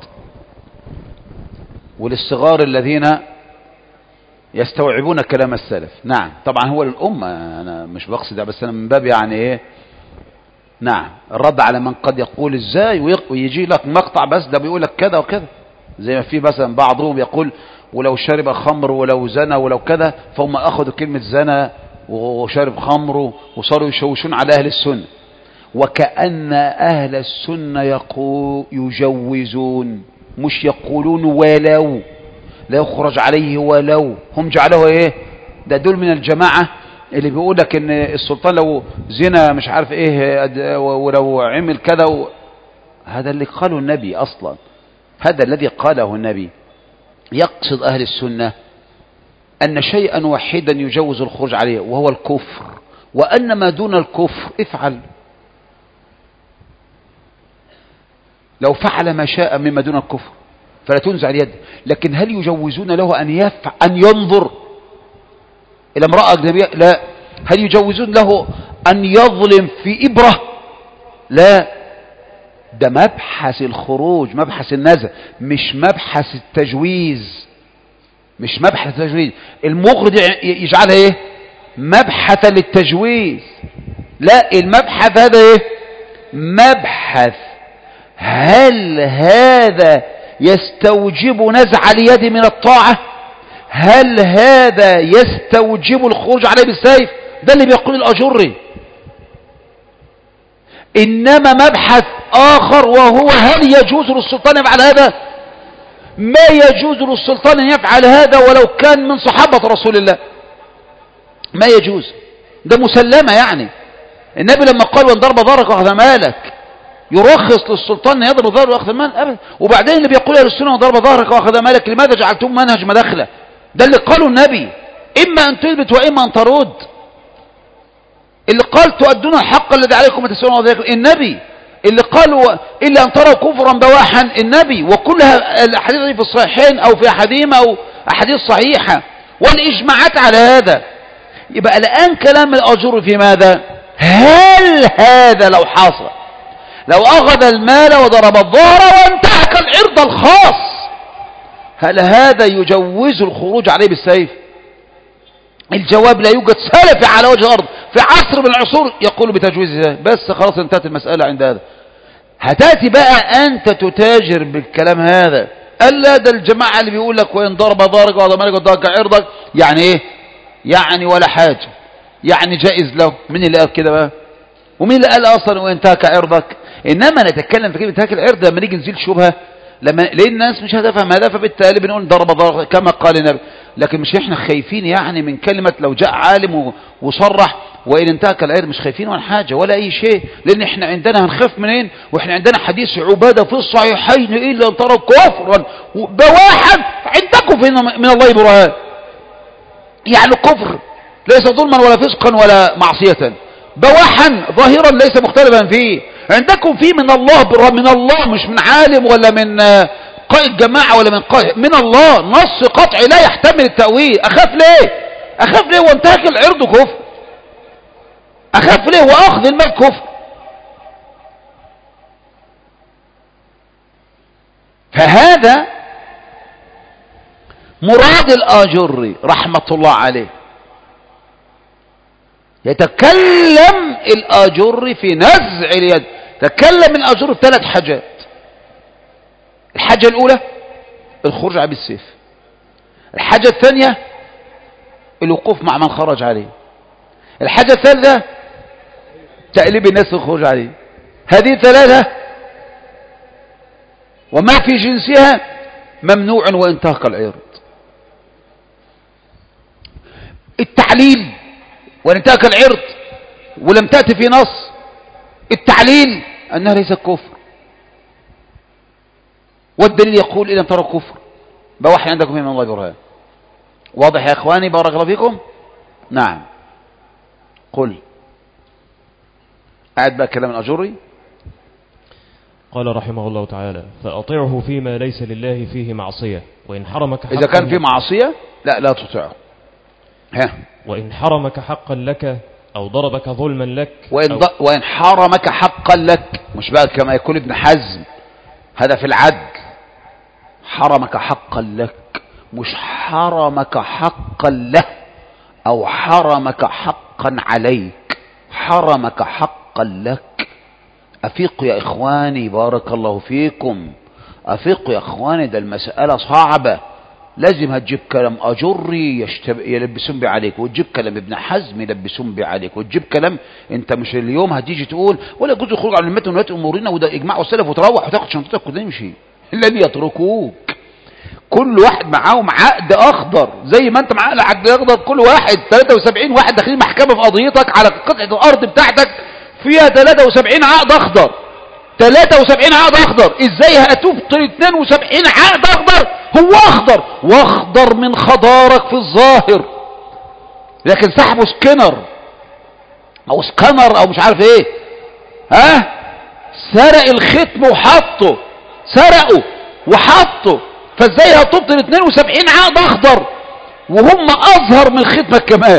A: وللصغار الذين يستوعبون كلام السلف. نعم، طبعا هو للأمة، أنا مش بقصد بس أنا من باب يعني إيه، نعم، الرد على من قد يقول إزاي ويجي لك مقطع بس ده بيقول لك كذا وكذا، زي ما في مثلا بعضهم يقول ولو شرب خمر ولو زنى ولو كذا، فهم أخذوا كلمة زنى وشرب خمر وصاروا يشوشون على أهل السنة، وكأن أهل السنة يجوزون، مش يقولون ولو لا يخرج عليه ولو، هم جعلوه ايه؟ ده دول من الجماعة اللي بيقول لك ان السلطان لو زنا مش عارف ايه ولو عمل كذا هذا اللي قاله النبي اصلا، هذا الذي قاله النبي. يقصد اهل السنة ان شيئا واحدا يجوز الخروج عليه وهو الكفر، وان ما دون الكفر افعل، لو فعل ما شاء مما دون الكفر فلا تنزع اليد. لكن هل يجوزون له أن ينظر إلى امرأة أجنبية؟ لا. هل يجوزون له أن يظلم في إبرة؟ لا. ده مبحث الخروج، مبحث النزع، مش مبحث التجويز، مش مبحث التجويز. المغرض يجعلها ايه؟ مبحثا للتجويز. لا، المبحث هذا ايه؟ مبحث هل هذا يستوجب نزع اليد من الطاعة؟ هل هذا يستوجب الخروج عليه بالسيف؟ ده اللي بيقول الأجري. إنما مبحث آخر وهو هل يجوز للسلطان يفعل هذا؟ ما يجوز للسلطان أن يفعل هذا ولو كان من صحابة رسول الله، ما يجوز، ده مسلمة. يعني النبي لما قال وان ضرب ظهرك واخذ مالك يرخص للسلطان ان يضرب ظهره واخذ مال ابدا. وبعدين اللي بيقول اهل السنه وضرب ظهرك واخذ مالك لماذا جعلتم منهج مداخله؟ ده اللي قاله النبي، اما ان تثبت واما ان ترد. اللي قال تؤدون الحق الذي عليكم وتسألون النبي، اللي قالوا إلا أن تروا كفرا بواحا النبي، وكلها الأحاديث في الصحيحين أو في أحاديث أو أحاديث صحيحة والإجماعات على هذا. يبقى الآن كلام الأجر في ماذا؟ هل هذا لو حصل، لو أخذ المال وضرب الظهر وانتهك العرض الخاص، هل هذا يجوز الخروج عليه بالسيف؟ الجواب لا يوجد سلفي على وجه الأرض في عصر من العصور يقول بتجويز ذلك. بس خلاص انتهت المسألة عند هذا. هتاتي بقى أنت تتاجر بالكلام هذا، ألا ده الجماعة اللي بيقول لك وإن ضرب ضارك وضرب مالك وضرب عرضك، يعني إيه؟ يعني ولا حاجة، يعني جائز له. مين اللي قال كده بقى؟ ومين اللي قال أصلا وإن انتهك عرضك؟ إنما نتكلم في كلمة انتهاك العرض لما نيجي نزيل شبهة، لأن الناس مش هتفهم هذا، فبالتالي بنقول ضرب ضارك كما قال النبي. لكن مش احنا خايفين يعني من كلمة لو جاء عالم وصرح وإن انتهك العرض، مش خايفين ولا حاجة ولا أي شيء، لأن احنا عندنا هنخاف منين؟ واحنا عندنا حديث عبادة في الصحيحين إلا أن تروا كفرا بواحا عندكم من الله برهان. يعني الكفر ليس ظلما ولا فسقا ولا معصية، بواحا ظاهرا ليس مختلفا فيه، عندكم فيه من الله من الله، مش من عالم ولا من قائد جماعة ولا من قائد، من الله نص قطعي لا يحتمل التأويل. أخاف ليه؟ أخاف ليه وانتهك العرض كفر؟ أخاف ليه وأخذ المال كفر؟ فهذا مراد الآجري رحمة الله عليه. يتكلم الآجري في نزع اليد، تكلم الآجري في 3 حاجات. الحاجة الأولى الخروج عليه بالسيف، الحاجة الثانية الوقوف مع من خرج عليه، الحاجة الثالثة تأليب الناس والخروج عليه. هذه 3 وما في جنسها ممنوع وانتهك العرض. التعليل وانتهك العرض ولم تأتي في نص، التعليل أنها ليست كفر، والدليل يقول إذا ترى كفر بوحي عندكم من الله برهان. واضح يا إخواني؟ بارك الله فيكم. نعم. قل قاعد بقى كلام الأجري.
C: قال رحمه الله تعالى: فأطيعه فيما ليس لله فيه معصية، وإن حرمك حقا،
A: إذا كان في معصية لا تطيعه.
C: وإن حرمك حقا لك أو ضربك ظلما لك،
A: وإن حرمك حقا لك، مش بقى كما يقول ابن حزم هذا في العدل، حرمك حقا لك، مش حرمك حقا له أو حرمك حقا عليك، حرمك حقا لك. أفيقوا يا إخواني بارك الله فيكم، أفيقوا يا إخواني، ده المسألة صعبة. لازم هتجيب كلام أجري يلبسون بي عليك، وتجيب كلام ابن حزم يلبسون بي عليك، وتجيب كلام انت مش اليوم هتيجي تقول ولا يجوز الخروج على المتن ونوات امورنا وده اجماع والسلف وتروح وتاخد شنطتك وتمشي، لن يتركوك. كل واحد معاهم عقد اخضر زي ما انت معاك عقد اخضر. كل واحد 73 واحد داخلين محكمة في قضيتك على قطعة الارض بتاعتك فيها 73 عقد اخضر، 73 عقد اخضر. ازاي هتبطل 72 عقد اخضر؟ هو اخضر واخضر من خضارك في الظاهر، لكن سحبه سكنر او سكنر او مش عارف ايه، سرق الختم وحطه، سرقه وحطه. فازاي هتبطل 72 عقد اخضر وهم اظهر من ختمك كمان؟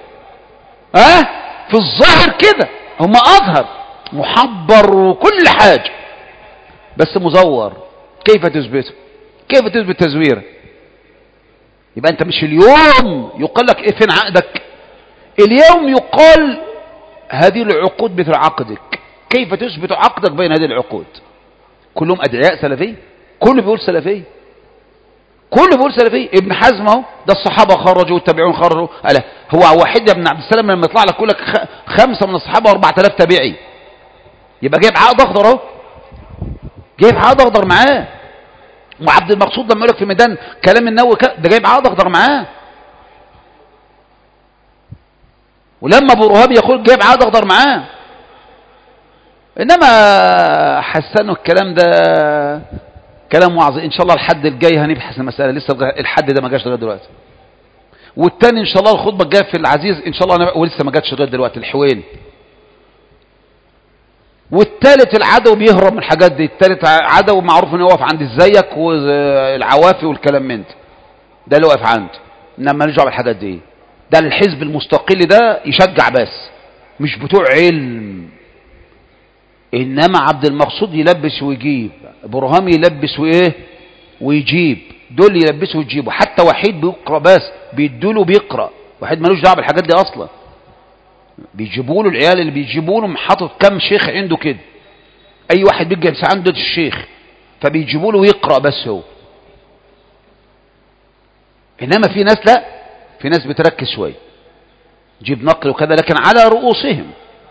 A: في الظاهر كده هم اظهر محبر وكل حاجة، بس مزور. كيف تثبته؟ كيف تثبت تزويره؟ يبقى انت مش اليوم يقال لك ايه فين عقدك، اليوم يقال هذه العقود مثل عقدك. كيف تثبت عقدك بين هذه العقود؟ كلهم ادعياء سلفي، كله بيقول سلفي، كله بيقول سلفي. ابن حزم اهو، ده الصحابه خرجوا والتابعون خرجوا. الا هو واحد يا ابن عبد السلام لما يطلع لك يقول لك 5 من الصحابه و4000 تابعي، يبقى جايب عقد اخضر اهو، جايب عقد اخضر معاه. وعبد المقصود لما يقول لك في ميدان كلام النووي ده جايب عقد اخضر معاه. ولما ابو رهاب يقول جايب عقد اخضر معاه. انما حسنوا الكلام ده كلام وعظ. ان شاء الله الحد الجاي هنبحث المساله، لسه الحد ده ما جاش لغايه دلوقتي. والتاني ان شاء الله الخطبه الجايه في العزيز ان شاء الله ولسه ما جاتش لغايه دلوقتي، الحوين. والتالت العدو بيهرب من الحاجات دي. التالت عدو معروف انه يقف عند الزيك والعوافي والكلام من ده اللي واقف عنده، انما مالوش دعوه بالحاجات دي. ده الحزب المستقل ده يشجع بس، مش بتوع علم. انما عبد المقصود يلبس ويجيب، برهامي يلبس وايه ويجيب، دول يلبسوا ويجيبوا. حتى وحيد بيقرا بس بيدوله بيقرا، وحيد مالوش دعوه بالحاجات دي اصلا. بيجيبوا له العيال اللي بيجيبوا له حاطط كام شيخ عنده كده، اي واحد بيجي عنده الشيخ فبيجيبوا له يقرا بس هو. انما في ناس لا، في ناس بتركز شويه جيب نقل وكذا، لكن على رؤوسهم.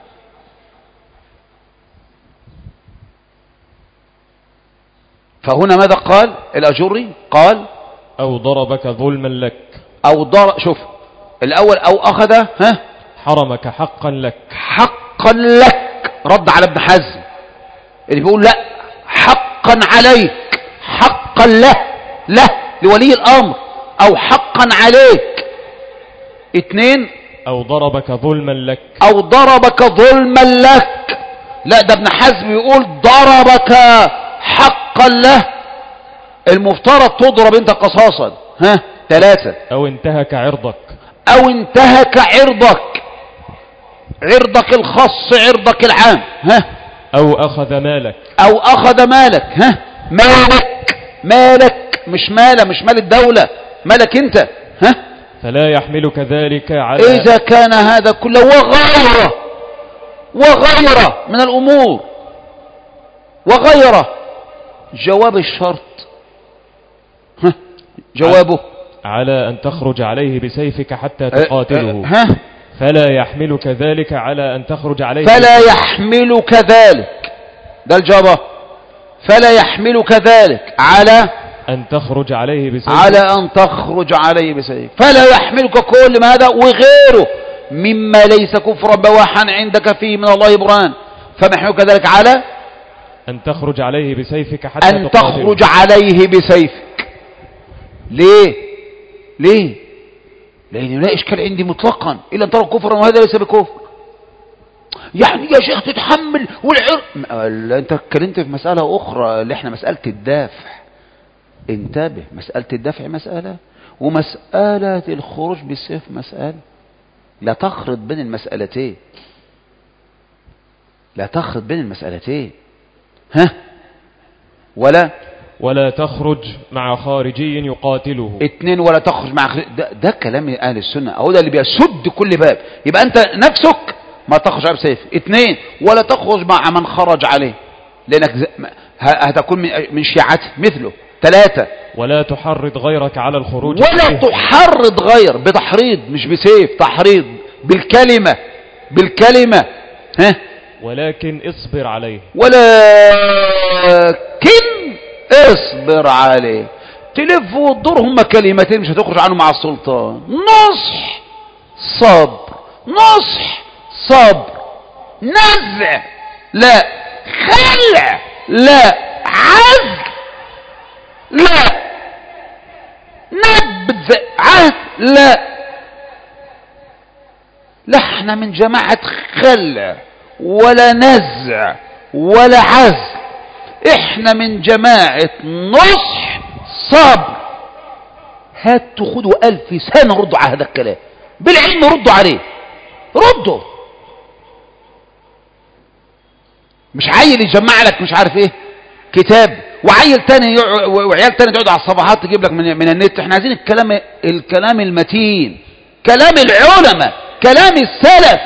A: فهنا ماذا قال الأجري؟ قال
C: أو ضربك ظلما لك،
A: أو ضرب. شوف الأول أو أخذ
C: حرمك حقا لك،
A: حقا لك رد على ابن حزم اللي بيقول لا حقا عليك، حقا له لولي الأمر، أو حقا عليك. اتنين
C: أو ضربك ظلما لك،
A: أو ضربك ظلما لك. لا ده ابن حزم يقول ضربك حقا له، المفترض تضرب انت قصاصا. ثلاثة
C: أو انتهك عرضك،
A: أو انتهك عرضك، عرضك الخاص عرضك العام.
C: أو أخذ مالك،
A: أو أخذ مالك. مالك مش مال الدولة، مالك انت.
C: فلا يحملك ذلك على،
A: إذا كان هذا كله وغيره من الأمور، وغيره. جواب الشرط جوابه
C: على أن تخرج عليه بسيفك حتى تقاتله. فلا يحملك ذلك على أن تخرج عليه،
A: فلا يحملك ذلك، ده الجواب. فلا يحملك ذلك على
C: أن تخرج عليه بسيفك،
A: على أن تخرج عليه بسيفك. فلا يحملك كل ما هذا وغيره مما ليس كفرا بواحا عندك فيه من الله برهان. فما يحملك ذلك على
C: أن تخرج عليه بسيفك حتى
A: أن تخرج عليه بسيفك. ليه؟ لأنه لا إشكال عندي مطلقا إلا أن ترى كفرا وهذا ليس بكفر. يعني يا شيخ تتحمل أنت اتكلمت في مسألة أخرى اللي احنا مسألة الدافع. انتبه، مسألة الدفع مسألة، ومسألة الخروج بالسيف مسألة. لا تخلط بين المسألتين، لا تخلط بين المسألتين. ولا
C: تخرج مع خارجي يقاتله.
A: اتنين ولا تخرج مع ده كلام أهل السنة، أهو ده اللي بيسد كل باب. يبقى أنت نفسك ما تخرج على بسيف. اتنين ولا تخرج مع من خرج عليه، لأنك هتكون من شيعته مثله. ثلاثة
C: ولا تحرض غيرك على الخروج،
A: ولا تحرض غير بتحريض مش بسيف، تحريض بالكلمة.
C: ولكن اصبر عليه،
A: ولكن اصبر عليه. تلف وتدور هما كلمتين مش هتخرج عنه مع السلطان. نصح صبر، نزع لا، خلع لا، عزل لا، نبذ عهد لا احنا من جماعة خلع ولا نزع ولا عزل، احنا من جماعة نصح صبر. هاتوا خدوا 1000 سنة ردوا على هذا الكلام بالعلم، ردوا عليه، ردوا. مش عيل يجمع لك مش عارف ايه كتاب، وعيل تاني وعيال تاني تقعد على الصفحات تجيب لك من النت. احنا عايزين الكلام المتين، كلام العلماء، كلام السلف.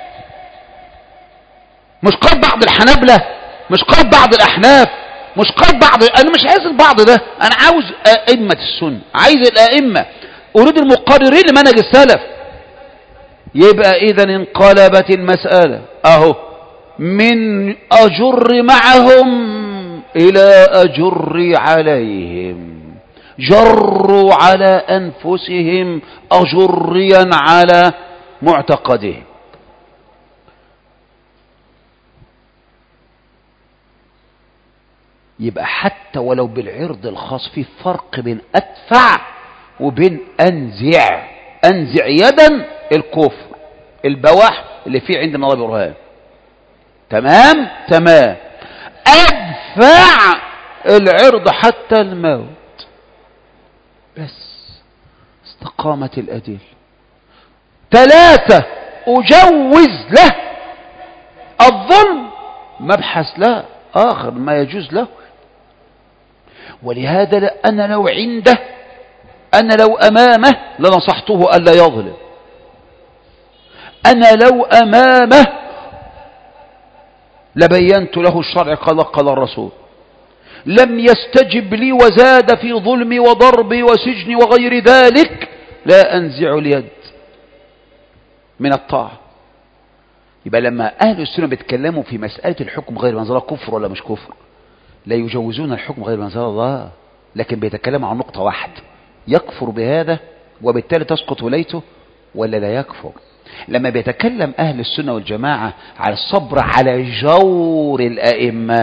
A: مش قال بعض الحنابلة، مش قال بعض الأحناف، مش قال بعض. أنا مش عايز البعض ده، أنا عاوز أئمة السنة، عايز الأئمة، أريد المقررين لمنهج السلف. يبقى إذا انقلبت المسألة أهو من أجر معهم إلى أجر عليهم، جروا على أنفسهم أجريا على معتقدهم. يبقى حتى ولو بالعرض الخاص في فرق بين أدفع وبين أنزع يدا الكفر البواح اللي فيه عند الله برهان. تمام تمام. أدفع العرض حتى الموت، بس استقامت الأدلة. 3 أجوز له الظلم، مبحث لا آخر ما يجوز له. ولهذا أنا لو عنده، أنا لو أمامه لنصحته ألا يظلم. أنا لو أمامه لبينت له الشرع قال الرسول. لم يستجب لي وزاد في ظلمي وضربي وسجني وغير ذلك، لا أنزع اليد من الطاعة. يبقى لما أهل السنة بيتكلموا في مسألة الحكم غير ما أنزل الله، كفر ولا مش كفر، لا يجوزون الحكم غير ما أنزل الله، لكن بيتكلموا عن نقطة واحدة: يكفر بهذا وبالتالي تسقط ولايته ولا لا يكفر. لما بيتكلم أهل السنة والجماعة على الصبر على جور الأئمة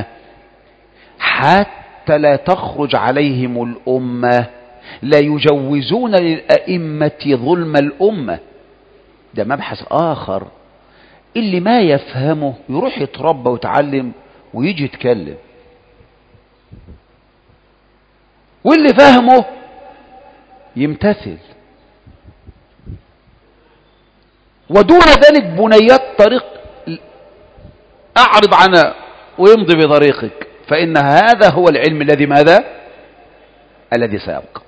A: حتى لا تخرج عليهم الأمة، لا يجوزون للأئمة ظلم الأمة. ده مبحث آخر. اللي ما يفهمه يروح يتربى ويتعلم ويجي يتكلم، واللي فهمه يمتثل. ودون ذلك بنيات طريق أعرض عنها ويمضي بطريقك، فإن هذا هو العلم الذي ماذا؟ الذي سيبقى.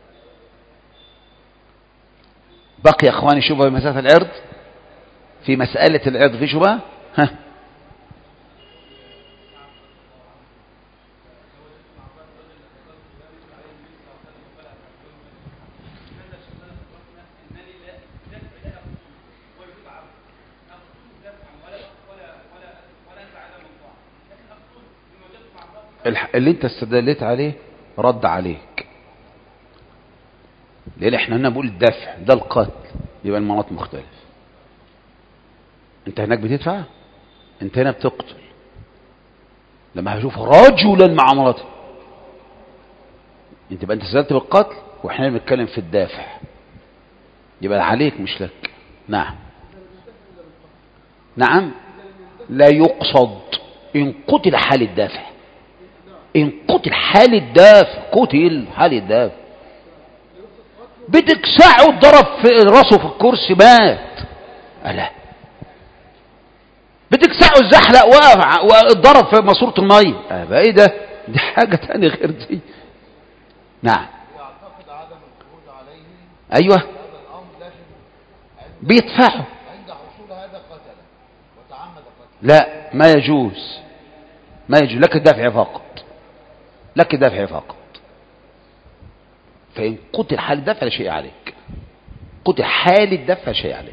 A: بقي يا أخواني شبهة في مسألة العرض، في مسألة العرض في شبهة؟ ها، اللي انت استدلت عليه رد عليك، لان احنا هنا بقول الدفع ده القتل، يبقى المناط مختلف. انت هناك بتدفع، انت هنا بتقتل. لما هشوف رجلا مع امراته، انت بقى انت استدلت بالقتل واحنا بنتكلم في الدافع، يبقى عليك مش لك. نعم نعم، لا يقصد ان قتل حال الدافع، إن قتل حال الدافع، قتل حال الدافع، بتكسعه ضرب في راسه في الكرسي مات، ألا بتكسعه الزحلق وضرب في ماسورة المية، أبقى إيه ده؟ دي حاجة تانية غير دي. نعم
B: يعتقد عدم الخروج عليه.
A: أيوة
B: هذا الأمر لكن
A: بيدفعه
B: عند حصول هذا قتله وتعمد قتله.
A: لا ما يجوز، ما يجوز لك الدافع فقط، لك الدافع فقط. فإن قتل حال الدفع لا شيء عليك، قتل حال الدفع شيء عليك.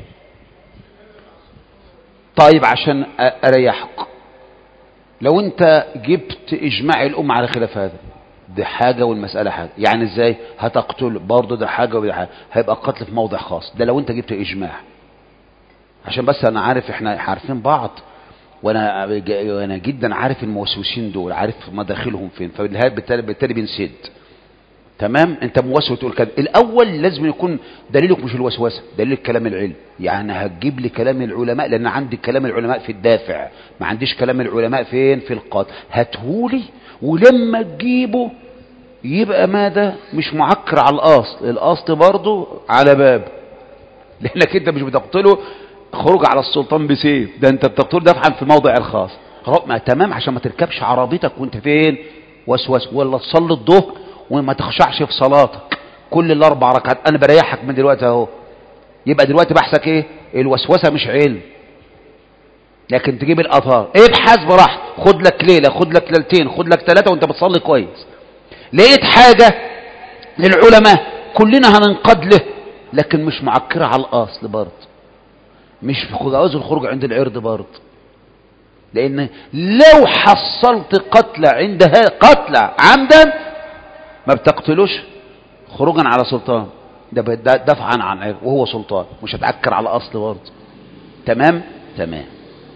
A: طيب عشان أريحك، لو أنت جبت إجماع الأمة على خلاف هذا، دي حاجة والمسألة حاجة. يعني إزاي هتقتل برضه؟ ده حاجة وده حاجة، هيبقى قتل في موضع خاص. ده لو أنت جبت إجماع، عشان بس أنا عارف إحنا عارفين بعض، وأنا جدا عارف الموسوسين دول، عارف مداخلهم فين، فبالتالي بنسد. تمام، انت موسوس تقول كده. الاول لازم يكون دليلك مش الوسوسه، دليل كلام العلم. يعني هتجيب لي كلام العلماء، لان عندي كلام العلماء في الدافع، ما عنديش كلام العلماء فين؟ في القتل. هاتهولي، ولما تجيبه يبقى ماذا؟ مش معكر على الاصل، الاصل برضه على باب، لانك انت مش بتقتله خروج على السلطان بسيف، ده انت بتقتله دفعا في الموضع الخاص. تمام، عشان ما تركبش عربيتك وانت فين؟ وسوس، ولا تصلي الظهر وما تخشعش في صلاتك كل الاربع ركعات. انا بريحك من دلوقتي اهو. يبقى دلوقتي بحثك ايه؟ الوسوسه مش علم، لكن تجيب الاثار. ابحث براحتك، خد لك ليله، خد لك ليلتين، خد لك 3 وانت بتصلي كويس. لقيت حاجه للعلماء كلنا هننقاد له، لكن مش معكره على الاصل برضه، مش في جواز الخروج عند العرض برضه. لان لو حصلت قتلى عندها قتلى عمدا ما بتقتلوش خروجا على سلطان، ده دفعا عن عرض وهو سلطان، مش هتعكر على اصل برضه. تمام تمام.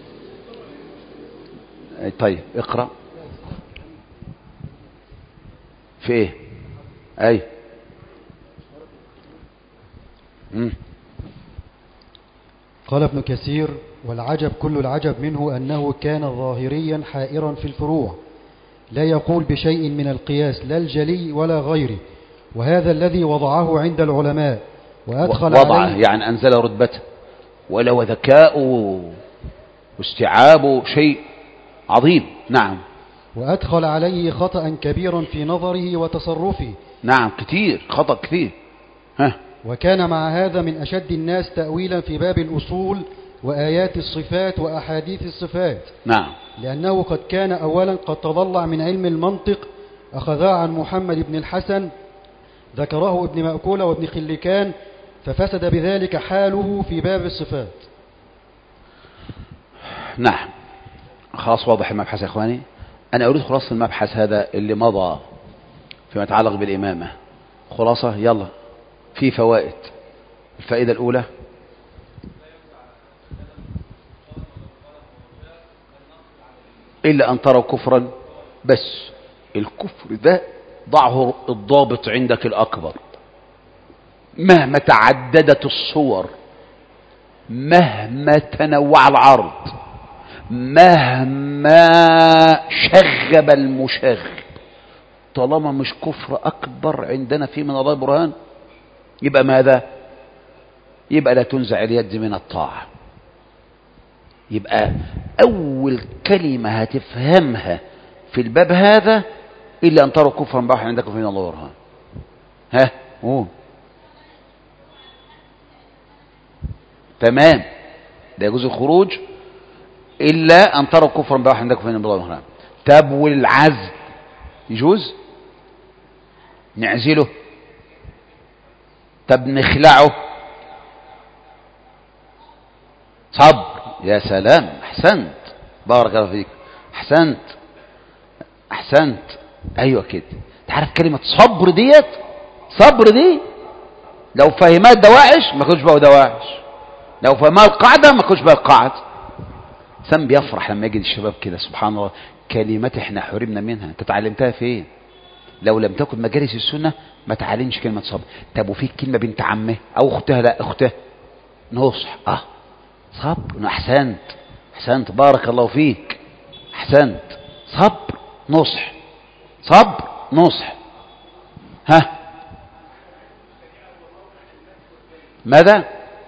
A: طيب اقرا في ايه؟ اي
E: قال ابن كثير والعجب كل العجب منه أنه كان ظاهريا حائرا في الفروع، لا يقول بشيء من القياس لا الجلي ولا غيره، وهذا الذي وضعه عند العلماء وأدخل
A: وضعه
E: عليه
A: يعني أنزل رتبته، ولو ذكاء واستيعاب شيء عظيم. نعم.
E: وأدخل عليه خطأ كبيرا في نظره وتصرفه.
A: نعم، كتير خطأ كثير. ها.
E: وكان مع هذا من أشد الناس تأويلا في باب الأصول وآيات الصفات وأحاديث الصفات.
A: نعم.
E: لأنه قد كان أولا قد تضلع من علم المنطق، أخذها عن محمد بن الحسن ذكره ابن مأكولة وابن خلكان، ففسد بذلك حاله في باب الصفات.
A: نعم، خلاص واضح المبحث يا إخواني. أنا أريد خلاصة المبحث هذا اللي مضى فيما يتعلق بالإمامة. خلاصة، يلا، في فوائد. الفائدة الأولى: إلا أن تروا كفرا، بس الكفر ده ضعه الضابط عندك الأكبر، مهما تعددت الصور، مهما تنوع العرض، مهما شغب المشغب، طالما مش كفر أكبر عندنا فيه من الله برهان، يبقى ماذا؟ يبقى لا تنزع اليد من الطاعة. يبقى أول كلمة هتفهمها في الباب هذا: إلا أن تروا كفرا بواحا عندكم فيه من الله برهان. ها، قول. تمام، ده يجوز الخروج إلا أن تروا كفرا بواحا عندكم فيه من الله برهان. طب والعزل يجوز؟ نعزله؟ طب نخلعه؟ صبر. يا سلام، أحسنت، بارك الله فيك، أحسنت أحسنت. أيوة كده. تعرف كلمة صبر ديت، صبر دي لو فهمها الدواعش ما كنتش بقى دواعش، لو فهمها القاعدة ما كنتش بقى القاعدة. سام بيفرح لما يجد الشباب كده، سبحان الله، كلمات احنا حرمنا منها. انت تعلمتها فين؟ لو لم تكن مجالس السنة ما تعلمش كلمة صبر. طب وفي كلمة بنت عمه أو أختها، لا أختها، نصح، صبر. أحسنت أحسنت، بارك الله فيك، أحسنت. صبر نصح، صبر نصح. ها، ماذا؟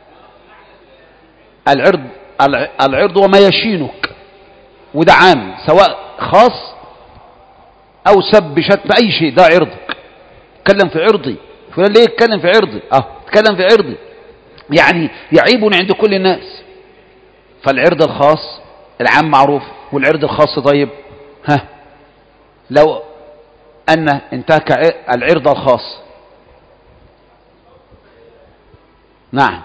A: العرض وما يشينك، وده عام، سواء خاص أو سب شتم أي شيء، ده عرضك. اتكلم في عرضي، فلان ليه اتكلم في عرضي؟ اتكلم في عرضي، يعني يعيبني عند كل الناس. فالعرض الخاص العام معروف، والعرض الخاص طيب. ها، لو أن انتهك العرض الخاص، نعم،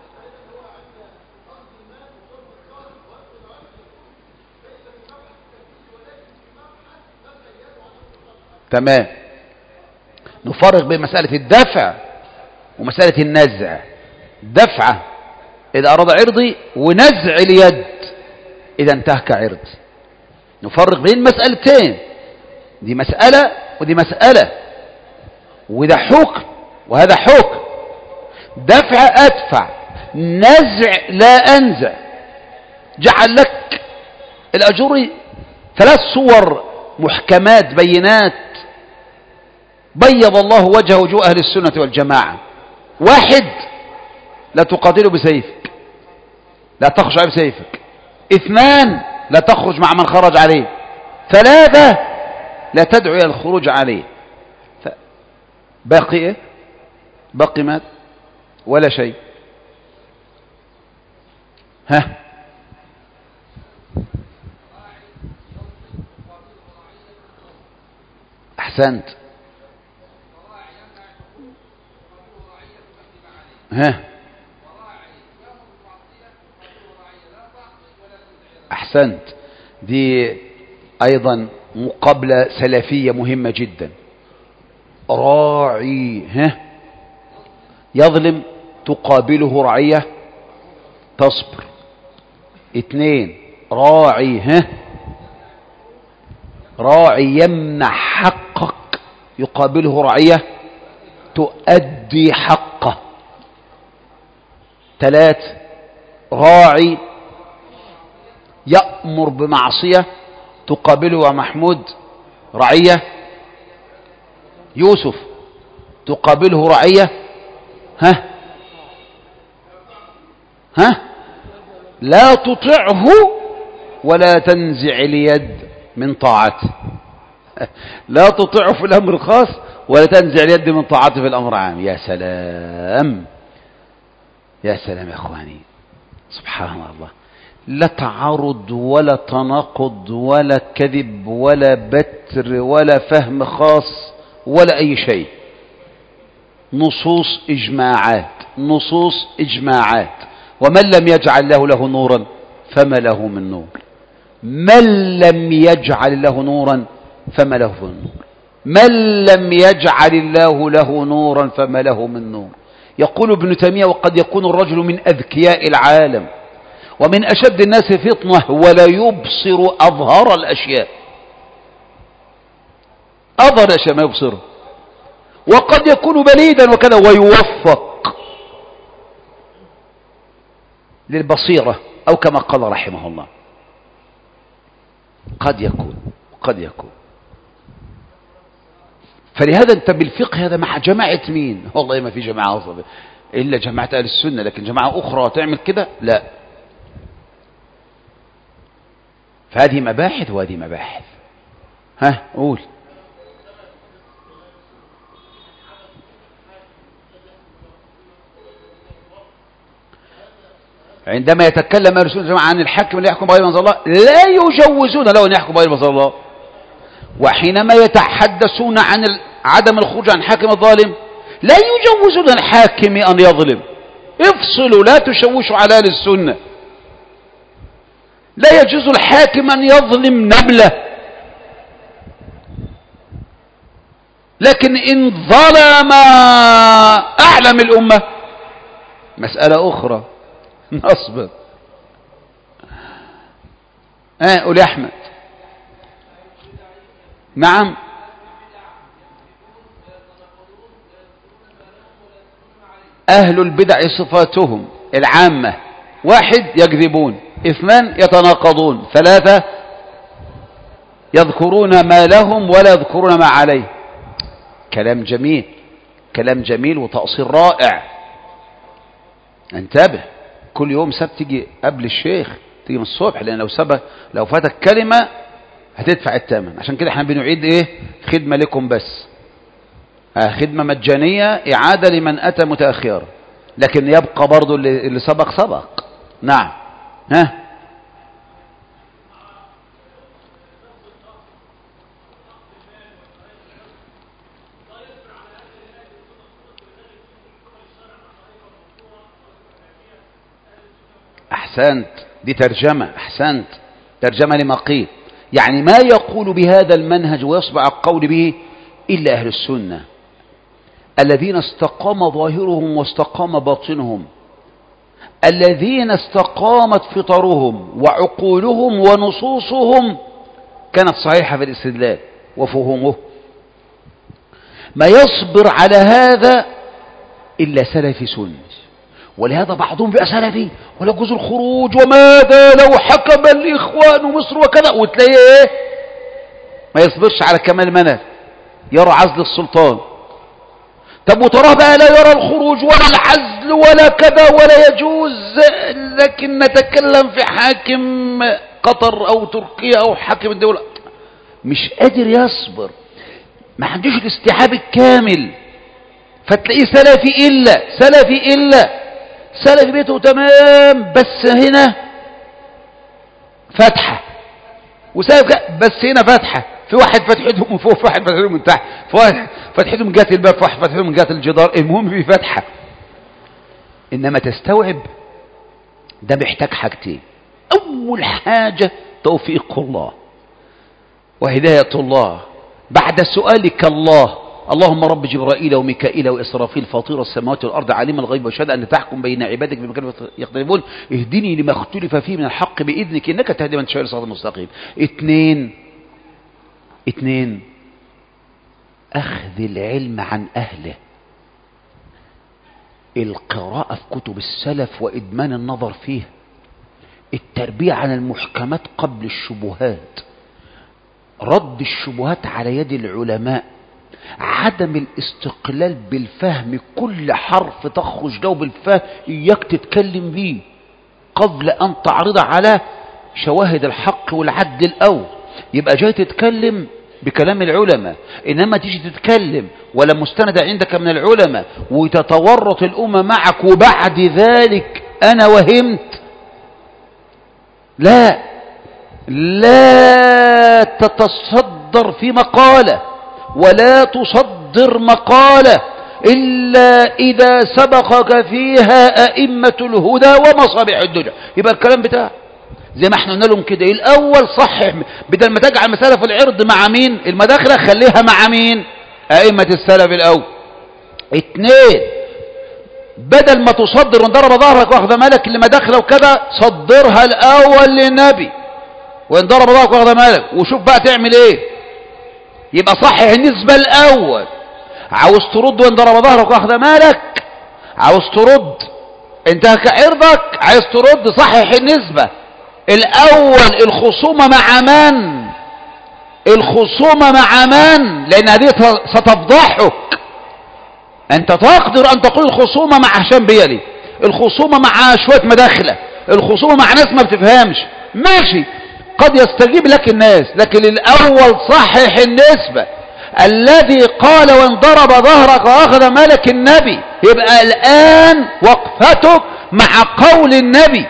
A: تمام. نفرق بين مسألة الدفع ومسألة النزع. دفعة إذا أراد عرضي، ونزع اليد إذا انتهك عرض. نفرق بين مسألتين، دي مسألة ودي مسألة، وده حكم وهذا حكم. دفع أدفع، نزع لا أنزع. جعل لك الأجوري 3 صور محكمات بينات، بيض الله وجه وجوه أهل السنة والجماعة. 1: لا تقاتله بسيفك، لا تخرج عليه بسيفك. 2: لا تخرج مع من خرج عليه. 3: لا تدعو إلى الخروج عليه. باقي إيه؟ باقي ماذا؟ ولا شيء. ها، أحسنت. ها، أحسنت. دي أيضا مقابلة سلفية مهمة جدا. راعي يظلم، تقابله رعية تصبر. 2: راعي راعي يمنع حقك، يقابله رعية تؤدي حقه. 3: راعي يأمر بمعصية تقابله محمود رعية. يوسف تقابله رعية. ها لا تطعه ولا تنزع اليد من طاعته. لا تطعه في الأمر الخاص ولا تنزع اليد من طاعته في الأمر العام. يا سلام يا سلام يا أخواني، سبحان الله. لا تعارض ولا تناقض ولا كذب ولا بتر ولا فهم خاص ولا أي شيء. نصوص إجماعات، نصوص إجماعات. ومن لم يجعل له نورا فما له من نور. من لم يجعل له نورا فما له من نور. من لم يجعل الله له نورا فما له من نور. يقول ابن تيمية: وقد يكون الرجل من أذكياء العالم ومن أشد الناس فطنة ولا يبصر أظهر الأشياء. أظهر الأشياء ما يبصره. وقد يكون بليدا وكذا ويوفق للبصيرة، أو كما قال رحمه الله. قد يكون. فلهذا أنت بالفقه هذا مع جماعة مين؟ والله ما في جماعة أصلا إلا جماعة أهل السنة، لكن جماعة أخرى تعمل كده لا. فهذه مباحث وهذه مباحث. قول. عندما يتكلم أهل السنة عن الحاكم اللي يحكم بغير ما أنزل الله لا يجوزون له أن يحكم بغير ما أنزل الله. وحينما يتحدثون عن عدم الخروج عن حاكم الظالم لا يجوزون الحاكم أن يظلم. افصلوا، لا تشوشوا على أهل السنة. لا يجوز الحاكم أن يظلم نبلة، لكن إن ظلم أعلم الأمة مسألة أخرى. نصبر. قول يا أحمد. نعم. أهل البدع صفاتهم العامة: 1 يكذبون، 2 يتناقضون، 3 يذكرون ما لهم ولا يذكرون ما عليه. كلام جميل، كلام جميل وتأصيل رائع. انتبه، كل يوم سبت تيجي قبل الشيخ، تيجي من الصبح، لأن لو فاتك كلمة هتدفع الثمن. عشان كده احنا بنعيد خدمة لكم بس، خدمة مجانية، إعادة لمن أتى متأخرا، لكن يبقى برضو اللي سبق. نعم. أحسنت، دي ترجمة. أحسنت، ترجمة لما قيل. يعني ما يقول بهذا المنهج ويصبع القول به إلا أهل السنة الذين استقام ظاهرهم واستقام باطنهم، الذين استقامت فطرهم وعقولهم ونصوصهم كانت صحيحة في الاستدلال وفهمه. ما يصبر على هذا إلا سلفي سني. ولهذا بعضهم بقى سلفي ولا يجوز الخروج، وماذا لو حكم الإخوان مصر وكذا، وتلاقيه ما يصبرش على كمال المنهج، يرى عزل السلطان. طب وتراه بقى لا يرى الخروج ولا العزل ولا كذا ولا يجوز، لكن نتكلم في حاكم قطر أو تركيا أو حاكم الدولة، مش قادر يصبر، ما عندوش الاستيعاب الكامل. فتلاقيه سلفي بيته تمام، بس هنا فتحة، بس هنا فتحة، في واحد فتحته من فوق، في واحد فتحته من تحت، في واحد فتحته من جهة الباب، في واحد فتحته من جهة الجدار، المهم في فتحة. إنما تستوعب ده محتاج حاجتين: أول حاجة توفيق الله وهداية الله، بعد سؤالك الله: اللهم رب جبرائيل وميكائيل وإسرافيل فاطر السماوات والأرض عالم الغيب والشهادة أن تحكم بين عبادك بما كانوا يختلفون اهدني لما اختلف فيه من الحق بإذنك إنك تهدي من تشاء إلى صراط مستقيم. 2 أخذ العلم عن أهله، القراءة في كتب السلف وإدمان النظر فيه، التربية عن المحكمات قبل الشبهات، رد الشبهات على يد العلماء، عدم الاستقلال بالفهم، كل حرف تخرج له بالفهم إياك تتكلم به قبل أن تعرض على شواهد الحق والعدل الأول. يبقى جاي تتكلم بكلام العلماء، إنما تيجي تتكلم ولا مستند عندك من العلماء وتتورط الأمة معك وبعد ذلك أنا وهمت. لا تتصدر في مقالة ولا تصدر مقالة إلا إذا سبقك فيها أئمة الهدى ومصابيح الدجى. يبقى الكلام بتاعه زي ما احنا قلنا لهم كده، الأول صحح، بدل ما تجعل مسألة في العرض مع مين المداخلة خليها مع مين أئمة السلف الأول. 2، بدل ما تصدر وانضرب ظهرك واخذ مالك المداخلة وكذا، صدرها الأول للنبي وان ضرب ظهرك واخذ مالك وشوف بقى تعمل ايه. يبقى صحح النسبة الأول. عاوز ترد وان ضرب ظهرك واخذ مالك، عاوز ترد انتهك عرضك، عايز ترد صحح النسبة الأول. الخصومة مع من؟ الخصومة مع من؟ لأن هذه ستفضحك. أنت تقدر أن تقول الخصومة مع هشام بيلي، الخصومة مع شوية مداخلة، الخصومة مع ناس ما بتفهمش، ماشي قد يستجيب لك الناس، لكن الأول صحح النسبة. الذي قال وان ضرب ظهرك وأخذ مالك النبي، يبقى الآن وقفتك مع قول النبي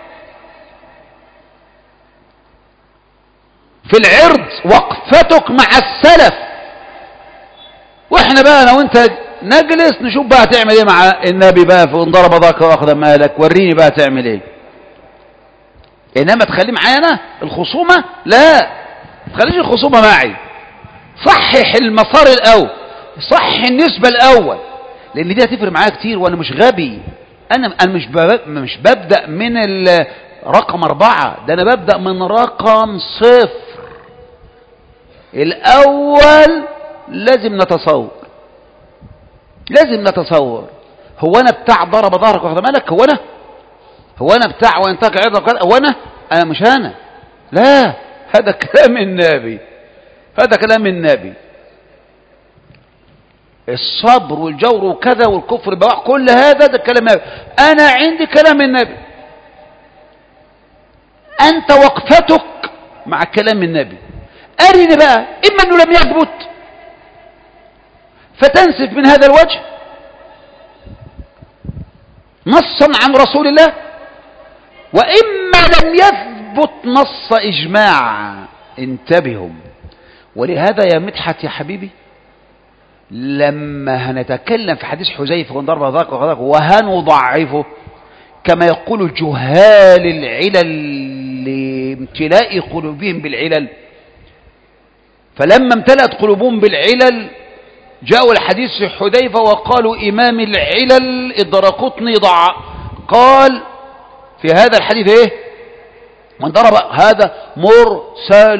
A: في العرض، وقفتك مع السلف. واحنا بقى انا وانت نجلس نشوف بقى تعمل ايه مع النبي بقى وان ضرب ظهرك واخذ مالك، وريني بقى تعمل ايه. انما تخلي معايا انا الخصومة، لا تخليش الخصومة معي. صحح المسار الاول، صحح النسبة الاول، لان دي هتفرق معايا كتير. وانا مش غبي، انا مش ببدأ من رقم 4، ده انا ببدأ من رقم 0. الاول لازم نتصور هو انا بتاع ضرب ظهرك واخد مالك، هو انا بتاع وانتهك عرضك، هو انا مش انا، لا هذا كلام النبي، هذا كلام النبي. الصبر والجور وكذا والكفر بواح، كل هذا ده كلام النبي. انا عندي كلام النبي، انت وقفتك مع كلام النبي. ارني بقى، اما انه لم يثبت فتنسف من هذا الوجه نصا عن رسول الله، واما لم يثبت نص اجماع. انتبهوا. ولهذا يا مدحت يا حبيبي، لما هنتكلم في حديث حذيفه وضرب ذاك وذاك وهنضعفه كما يقول جهال العلل لامتلاء قلوبهم بالعلل، فلما امتلأت قلوبهم بالعلل جاءوا الحديث في حذيفة وقالوا إمام العلل الدرقطني قال في هذا الحديث ايه؟ من ضرب هذا مرسل.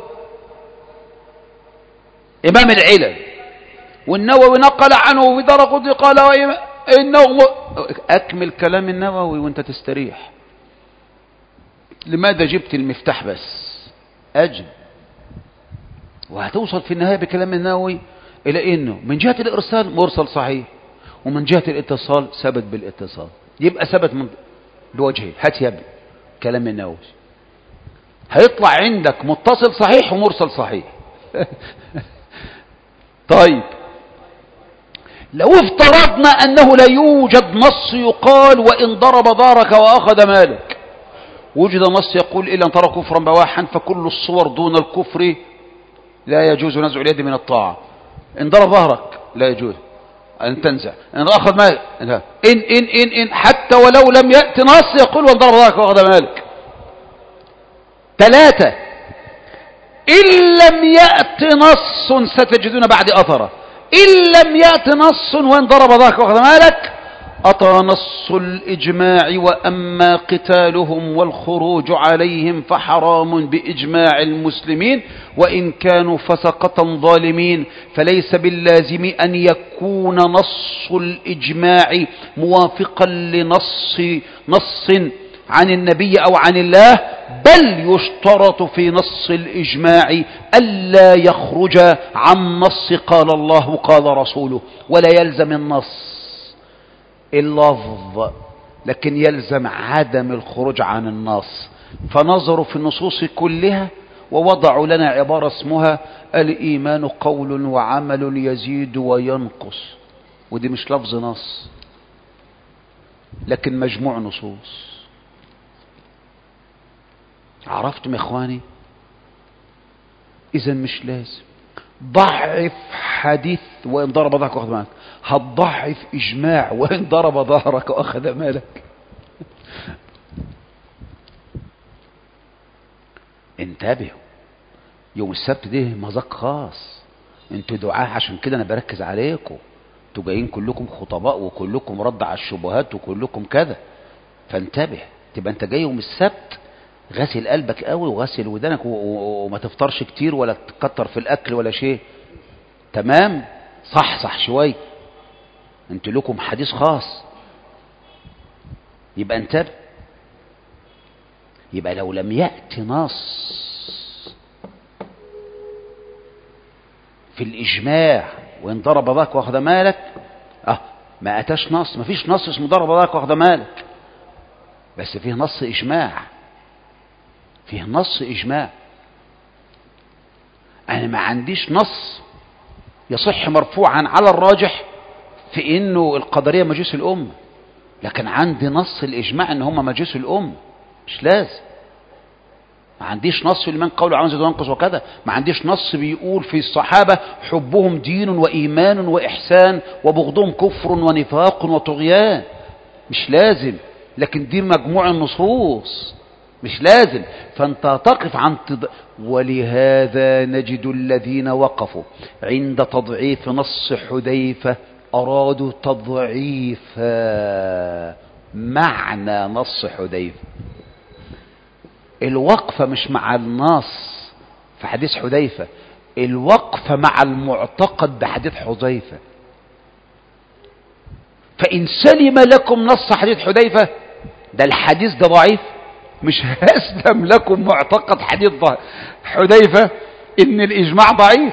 A: إمام العلل. والنووي نقل عنه ودرقطني قال إنه أكمل كلام النووي وانت تستريح. لماذا جبت المفتاح بس؟ أجل. وهتوصل في النهاية بكلام النووي إلى إنه من جهة الإرسال مرسل صحيح، ومن جهة الاتصال ثبت بالاتصال. يبقى ثبت بوجهين. هات يا ابني كلام النووي، هيطلع عندك متصل صحيح ومرسل صحيح. طيب لو افترضنا أنه لا يوجد نص يقال وإن ضرب ظهرك وأخذ مالك، وجد نص يقول إلا أن ترى كفرا بواحا فكل الصور دون الكفر لا يجوز نزع اليد من الطاعة. إن ضرب ظهرك لا يجوز أن تنزع، إن أخذ مالك إن حتى ولو لم يأتي نص يقول وإن ضرب ظهرك وأخذ مالك. 3 إن لم يأتي نص ستجدون بعد أثره، إن لم يأتي نص وإن ضرب ظهرك وأخذ مالك أطى نص الإجماع، وأما قتالهم والخروج عليهم فحرام بإجماع المسلمين وإن كانوا فسقة ظالمين، فليس باللازم أن يكون نص الإجماع موافقا لنص عن النبي أو عن الله، بل يشترط في نص الإجماع ألا يخرج عن نص قال الله قال رسوله، ولا يلزم النص اللفظ، لكن يلزم عدم الخروج عن النص. فنظروا في النصوص كلها ووضعوا لنا عبارة اسمها الإيمان قول وعمل يزيد وينقص، ودي مش لفظ نص لكن مجموع نصوص. عرفتم يا اخواني؟ اذا مش لازم ضعف حديث وان ضرب ظهرك واخذ مالك، هتضعف اجماع وان ضرب ظهرك واخذ مالك. انتبهوا، يوم السبت ده مذاق خاص، انتوا دعاة، عشان كده انا بركز عليكم. انتوا جايين كلكم خطباء وكلكم رد على الشبهات وكلكم كذا، فانتبه. تبقى انت جاي يوم السبت غسل قلبك قوي وغسل ودانك وما تفطرش كتير ولا تكتر في الاكل ولا شيء، تمام؟ صح شوي، انتوا لكم حديث خاص. يبقى انتبه. يبقى لو لم يأتي نص في الإجماع وإن ضرب ذاك واخذ مالك، ما أتاش نص، ما فيش نص اسمه ضرب ذاك واخذ مالك، بس فيه نص إجماع، فيه نص إجماع. أنا ما عنديش نص يصح مرفوعا على الراجح في إنه القدرية مجوس الأمة، لكن عندي نص الإجماع إن هم مجوس الأمة. مش لازم. ما عنديش نص لمن قوله عمل زيد وينقص وكذا، ما عنديش نص بيقول في الصحابة حبهم دين وإيمان وإحسان وبغضهم كفر ونفاق وطغيان. مش لازم، لكن دي مجموع النصوص، مش لازم. فانت تقف عن ولهذا نجد الذين وقفوا عند تضعيف نص حذيفة أرادوا تضعيف معنى نص حذيفة. الوقفة مش مع النص في حديث حذيفة، الوقفة مع المعتقد بحديث حذيفة. فإن سلم لكم نص حديث حذيفة، ده الحديث ده ضعيف، مش هسلم لكم معتقد حديث حذيفة إن الإجماع ضعيف.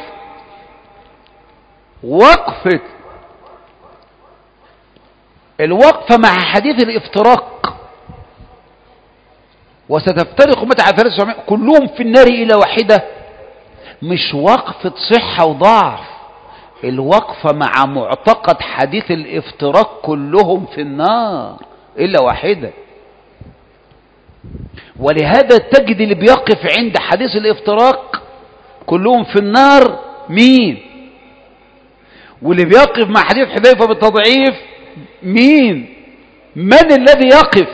A: الوقفة مع حديث الافتراق، وستفترق أمتي على 73 كلهم في النار إلى واحدة، مش وقفة صحة وضعف، الوقفة مع معتقد حديث الافتراق كلهم في النار إلا واحدة. ولهذا تجد اللي بيقف عند حديث الافتراق كلهم في النار مين؟ واللي بيقف مع حديث حذيفة بالتضعيف مين؟ من الذي يقف؟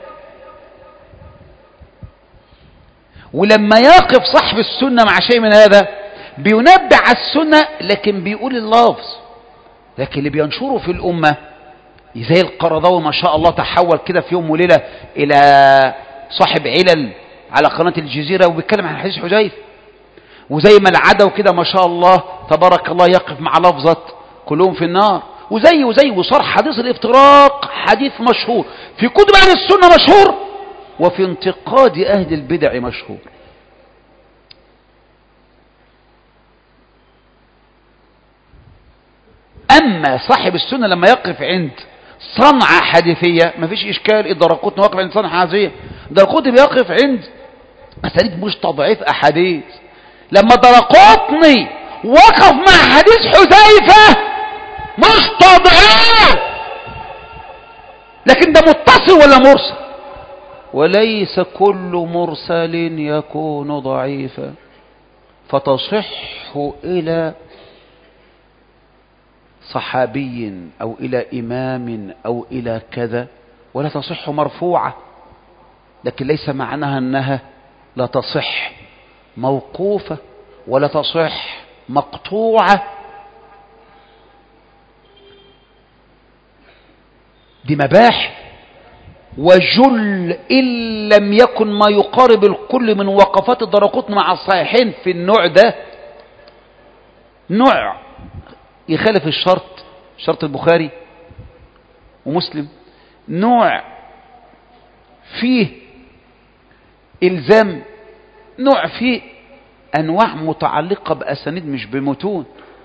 A: ولما يقف صاحب السنة مع شيء من هذا بينبع على السنة لكن بيقول اللفظ، لكن اللي بينشره في الأمة زي القرضاوي ما شاء الله تحول كده في يوم وليلة إلى صاحب علل على قناة الجزيرة وبيتكلم عن حديث حذيفة، وزي ما العدو كده ما شاء الله تبارك الله يقف مع لفظة كلهم في النار، وزي وصار حديث الافتراق حديث مشهور في كتب أهل السنة مشهور، وفي انتقاد أهل البدع مشهور. أما صاحب السنة لما يقف عند صنعة حديثية ما فيش إشكال. الدرقطني واقف عند صنعة حديثية، الدرقطني بيقف عند أساليب مش تضعيف أحاديث. لما الدرقطني وقف مع حديث حذيفة مش تضعيف، لكن ده متصل ولا مرسل؟ وليس كل مرسل يكون ضعيفا، فتصح إلى صحابي أو إلى إمام أو إلى كذا، ولا تصح مرفوعة، لكن ليس معناها أنها لا تصح موقوفة ولا تصح مقطوعة. دي مباحث، وجل إن لم يكن ما يقارب الكل من وقفات الدرقطني مع الصحيحين في النوع ده، نوع يخالف الشرط، شرط البخاري ومسلم، نوع فيه إلزام، نوع فيه أنواع متعلقة بأسانيد مش بمتون،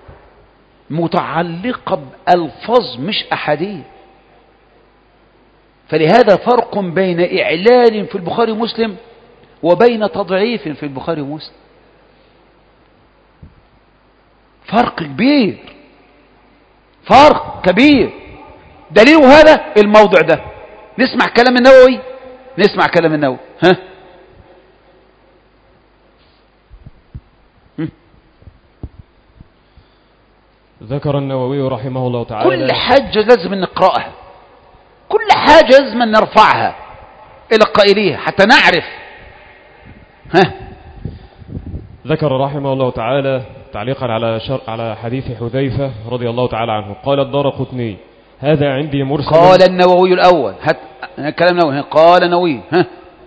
A: متعلقة بألفاظ مش أحاديث. فلهذا فرق بين إعلال في البخاري ومسلم وبين تضعيف في البخاري ومسلم، فرق كبير، فرق كبير. دليل هذا الموضع ده. نسمع كلام النووي، نسمع كلام النووي. ها
C: ذكر النووي رحمه الله تعالى
A: كل حاجة لازم نقرأها، كل حاجة لازم نرفعها إلى قائليها حتى نعرف. ها
C: ذكر رحمه الله تعالى تعليقا على حديث حذيفة رضي الله تعالى عنه، قال الدارقطني هذا عندي مرسل.
A: قال النووي الأول، كلام نووي، قال النووي. ها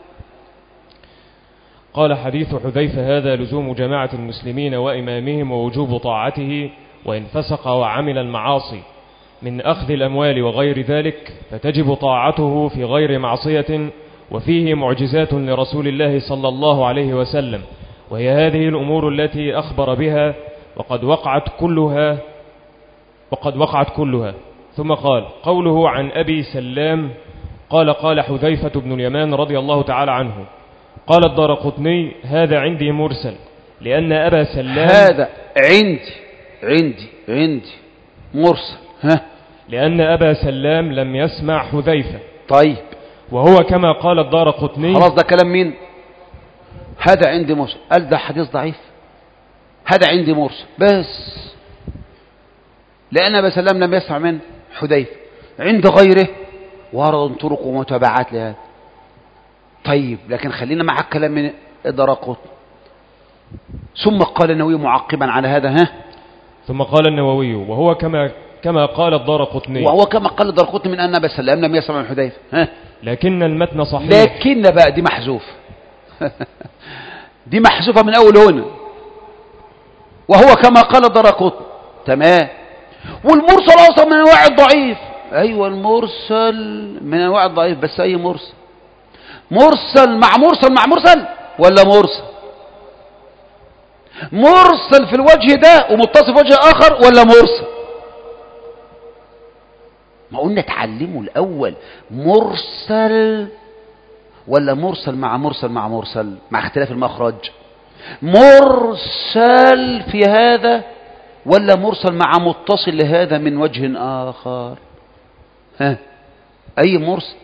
C: قال حديث حذيفة هذا لزوم جماعة المسلمين وإمامهم ووجوب طاعته، وإن فسق وعمل المعاصي من أخذ الأموال وغير ذلك فتجب طاعته في غير معصية، وفيه معجزات لرسول الله صلى الله عليه وسلم، وهي هذه الأمور التي أخبر بها وقد وقعت كلها. ثم قال قوله عن أبي سلام قال حذيفة بن اليمان رضي الله تعالى عنه، قال الدارقطني هذا عندي مرسل لأن أبا سلام،
A: هذا عندي مرسل. ها
C: لأن أبا سلام لم يسمع حذيفة.
A: طيب،
C: وهو كما قال الدارقطني.
A: خلاص، ده كلام مين؟ هذا عندي مرسل، قال ده حديث ضعيف، هذا عندي مرسل بس، لأن أبا سلام لم يسمع من حذيفة. عند غيره ورد طرق ومتابعات لهذا. طيب، لكن خلينا مع الكلام من الدارقطني. ثم قال النووي معقبا على هذا. ها
C: ثم قال النووي وهو كما قال الدارقطني،
A: وهو كما قال الدارقطني من أن أبا سلام لم يسمع من حذيفة. ها
C: لكن المتن صحيح.
A: لكن بقى دي محذوف دي محذوفة من أول هنا. وهو كما قال الدارقطني، تمام. والمرسل أصلا من أنواع الضعيف. أيوة، المرسل من أنواع الضعيف، بس أي مرسل؟ مرسل مع مرسل ولا مرسل في الوجه ده ومتصل في وجه آخر، ولا مرسل؟ ما قلنا تعلموا الأول مرسل ولا مرسل مع مرسل مع اختلاف المخرج. مرسل في هذا ولا مرسل مع متصل لهذا من وجه آخر؟ ها أي مرسل؟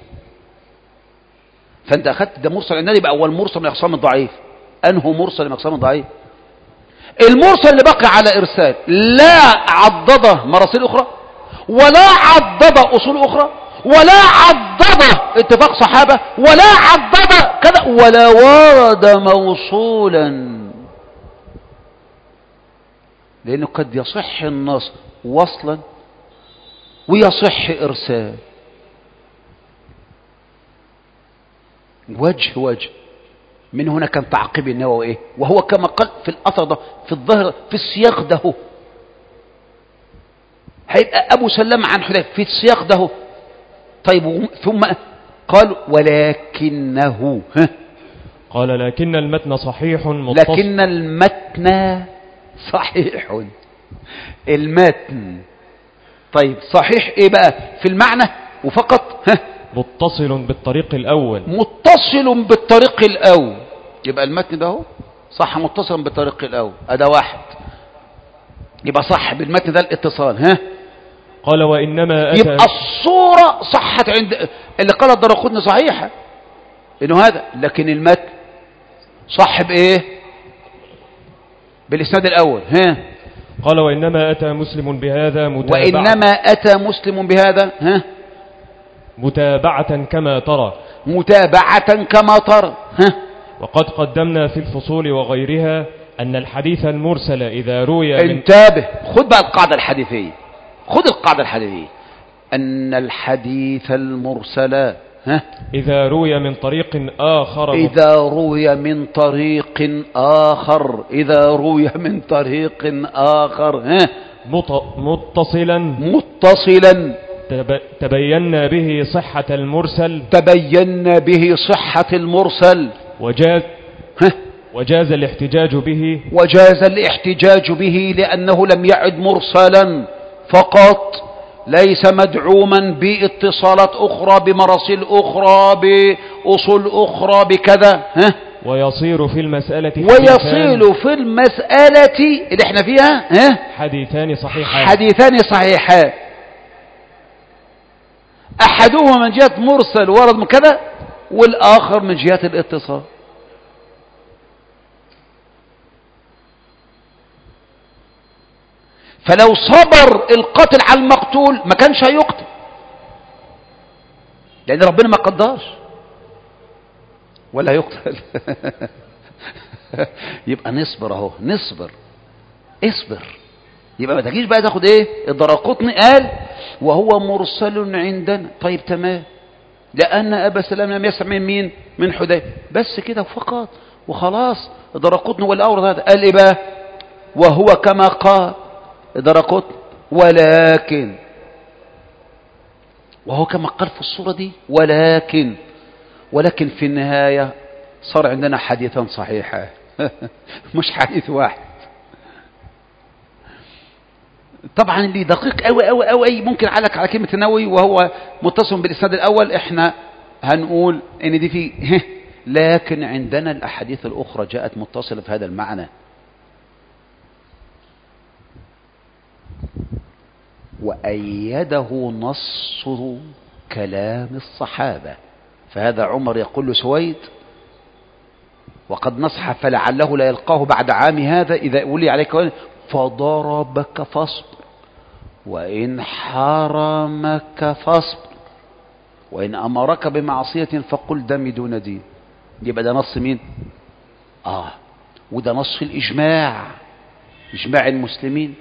A: فأنت أخذت ده مرسل عندنا، يبقى أول مرسل من أقسام الضعيف. أنه مرسل من أقسام الضعيف؟ المرسل اللي بقي على إرسال لا عضده مراسيل أخرى، ولا عضده أصول أخرى، ولا عضده اتفاق صحابة، ولا عضده كذا، ولا ورد موصولا، لأنه قد يصح النص وصلا ويصح إرسال، وجه. من هنا كان تعقيب النووي ايه؟ وهو كما قال في الأثر ده، في الظاهر، في السياق ده هيبقى أبو سلام عن حذيفة في السياق ده. طيب، ثم قال ولكنه.
C: قال لكن المتن صحيح متصل.
A: لكن المتن صحيح، المتن. طيب، صحيح ايه بقى في المعنى وفقط؟
C: متصل بالطريق الأول.
A: متصل بالطريق الأول، يبقى المتن ده صح متصل بالطريق الأول، هذا واحد، يبقى صح بالمتن ده الاتصال.
C: قال وإنما
A: يبقى الصورة صحت عند اللي قال الدارقطني صحيحة إنه هذا، لكن المتن صح بإيه؟ بالإسناد الأول.
C: قال وإنما أتى مسلم بهذا متابعة كما ترى. وقد قدمنا في الفصول وغيرها أن الحديث المرسل إذا روي
A: انتبه، خد بقى القاعدة الحديثية، أن الحديث المرسل
C: إذا روي من طريق آخر تبينا به صحة المرسل
A: تبينا به صحة المرسل
C: وجاز الاحتجاج به
A: وجاز الاحتجاج به لأنه لم يعد مرسلا فقط، ليس مدعوما باتصالات أخرى بمراسيل أخرى بأصول أخرى بكذا.
C: ويصير في المسألة
A: اللي احنا فيها
C: حديثان
A: صحيحان أحدهما من جهة مرسل ورد من كذا، والآخر من جهة الاتصال. فلو صبر القاتل على المقتول ما كانش هيقتل، لأن ربنا ما قدرش ولا يقتل. يبقى نصبر اهو، اصبر. يبقى ما تجيش بقى تاخد الدراقطني قال وهو مرسل عندنا. طيب تمام، لأن أبا سلام لم يسمع من مين؟ من حذيفة، بس كده فقط وخلاص. الدراقطني ولا أورد هذا قال إيه بقى؟ وهو كما قال الدراقطني، وهو كما قال في الصورة دي، ولكن في النهاية صار عندنا حديثا صحيحا مش حديث واحد. طبعا اللي دقيق أوي ممكن علق على كلمة النووي وهو متصل بالإسناد الأول، احنا هنقول ان دي فيه لكن عندنا الأحاديث الأخرى جاءت متصلة في هذا المعنى. وأيده نص كلام الصحابة. فهذا عمر يقول له سويد وقد نصح فلعله لا يلقاه بعد عام هذا إذا ولي عليك فضربك فاصبر، وإن حرمك فاصبر، وإن أمرك بمعصية فقل دمي دون دين. يبقى ده نص مين؟ وده نص الإجماع، إجماع المسلمين.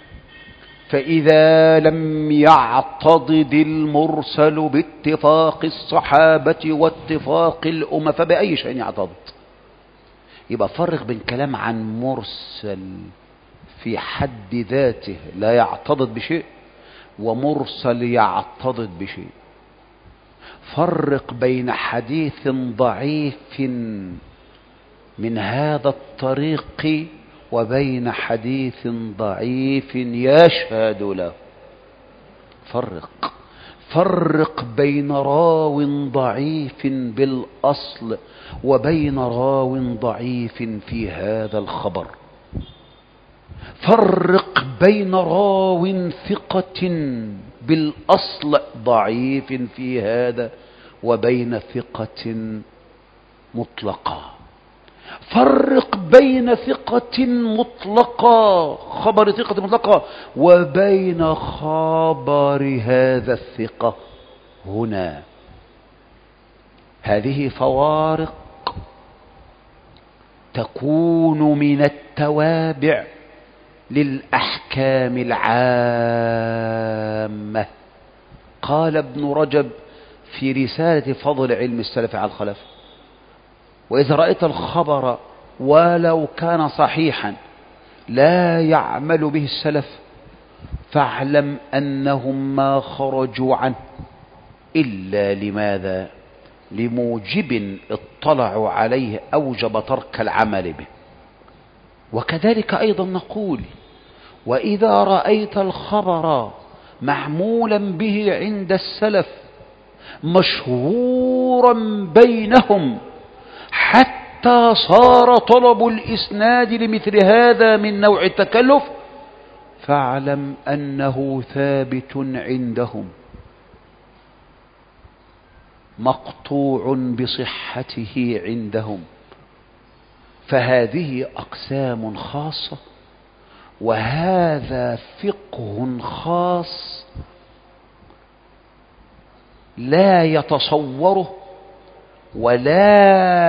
A: فإذا لم يعتضد المرسل باتفاق الصحابة واتفاق الأمة فبأي شيء يعتضد؟ يبقى فرق بين كلام عن مرسل في حد ذاته لا يعتضد بشيء ومرسل يعتضد بشيء. فرق بين حديث ضعيف من هذا الطريق وبين حديث ضعيف يشهد له. فرق بين راو ضعيف بالأصل وبين راو ضعيف في هذا الخبر. فرق بين راو ثقة بالأصل ضعيف في هذا وبين ثقة مطلقة. فرق بين ثقة مطلقة، خبر ثقة مطلقة، وبين خبر هذا الثقة هنا. هذه فوارق تكون من التوابع للأحكام العامة. قال ابن رجب في رسالة فضل علم السلف على الخلف: وإذا رأيت الخبر ولو كان صحيحا لا يعمل به السلف فاعلم أنهم ما خرجوا عنه إلا لماذا؟ لموجب اطلعوا عليه أوجب ترك العمل به. وكذلك أيضا نقول: وإذا رأيت الخبر معمولا به عند السلف مشهورا بينهم حتى صار طلب الإسناد لمثل هذا من نوع التكلف فاعلم أنه ثابت عندهم مقطوع بصحته عندهم. فهذه أقسام خاصة وهذا فقه خاص لا يتصوره ولا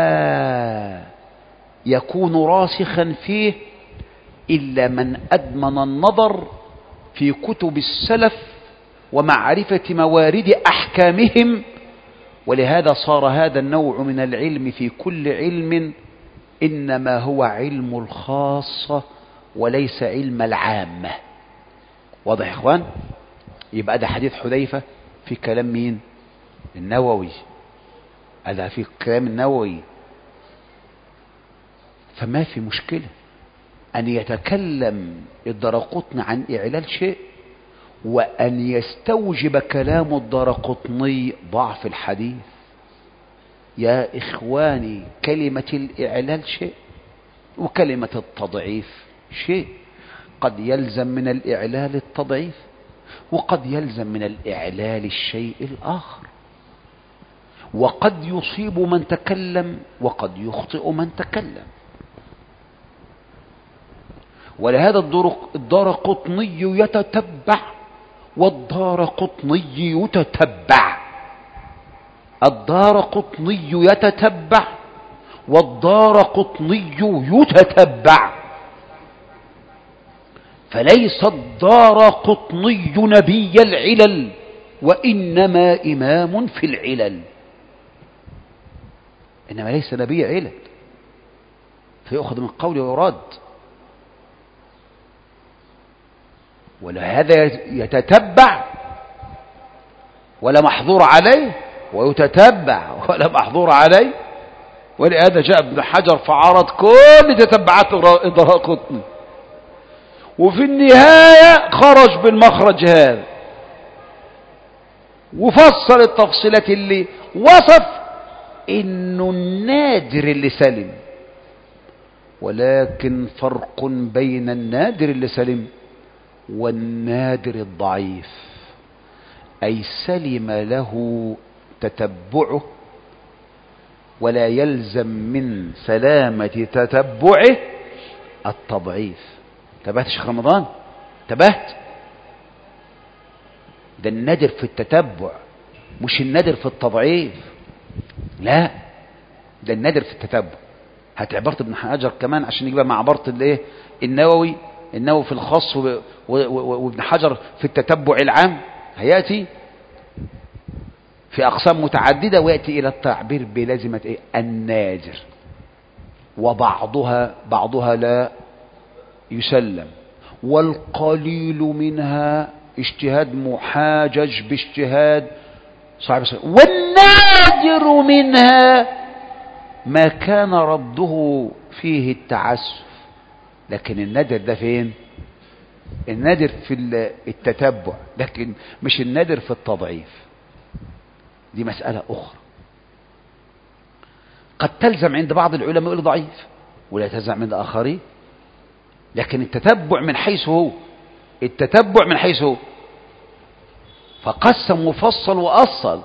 A: يكون راسخا فيه إلا من أدمن النظر في كتب السلف ومعرفة موارد أحكامهم. ولهذا صار هذا النوع من العلم في كل علم إنما هو علم الخاصة وليس علم العامة. واضح يا إخوان؟ يبقى ده حديث حذيفة في كلام مين؟ النووي. هذا في كلام النووي. فما في مشكلة أن يتكلم الدارقطني عن إعلال شيء، وأن يستوجب كلام الدارقطني ضعف الحديث. يا إخواني، كلمة الإعلال شيء وكلمة التضعيف شيء. قد يلزم من الإعلال التضعيف، وقد يلزم من الإعلال الشيء الآخر، وقد يصيب من تكلم وقد يخطئ من تكلم. ولهذا الدارقطني يتتبع والدارقطني يتتبع. الدارقطني يتتبع والدارقطني يتتبع. فليس الدارقطني نبي العلل، وإنما إمام في العلل، إنما ليس نبي علل، فيأخذ من قوله ويراد. ولهذا يتتبع ولا محظور عليه، ويتتبع ولا محظور عليه. ولهذا جاء ابن حجر فعرض كل تتبعات الدارقطني، وفي النهاية خرج بالمخرج هذا، وفصل التفصيلات اللي وصف انه النادر اللي سلم. ولكن فرق بين النادر اللي سلم والنادر الضعيف، أي سلم له تتبعه ولا يلزم من سلامة تتبعه التضعيف. انتبهت شيخ رمضان؟ انتبهت؟ ده النادر في التتبع، مش النادر في التضعيف. لا، ده النادر في التتبع. هات عبارة ابن حجر كمان عشان يجيبها مع عبارة الايه النووي في الخاص وابن حجر في التتبع العام. هيأتي في أقسام متعددة، ويأتي إلى التعبير بلازمة إيه؟ النادر. وبعضها لا يسلم، والقليل منها اجتهاد محاجج باجتهاد صاحب السنة، والنادر منها ما كان رده فيه التعسف. لكن النادر ده فين؟ النادر في التتبع، لكن مش النادر في التضعيف. دي مسألة أخرى قد تلزم عند بعض العلماء الضعيف ولا تلزم عند آخرين. لكن التتبع من حيث هو، التتبع من حيث هو، فقسم وفصل وأصل.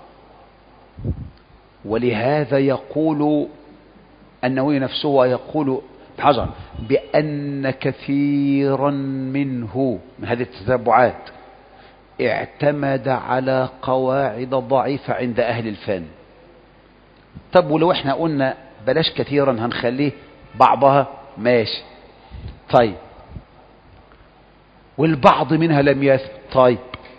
A: ولهذا يقول النووي نفسه ويقول حجر بأن كثيرا منه من هذه التتبعات اعتمد على قواعد ضعيفة عند أهل الفن. طب ولو احنا قلنا بلاش كثيرا، هنخليه بعضها ماشي، طيب، والبعض منها لم يثبت، طيب،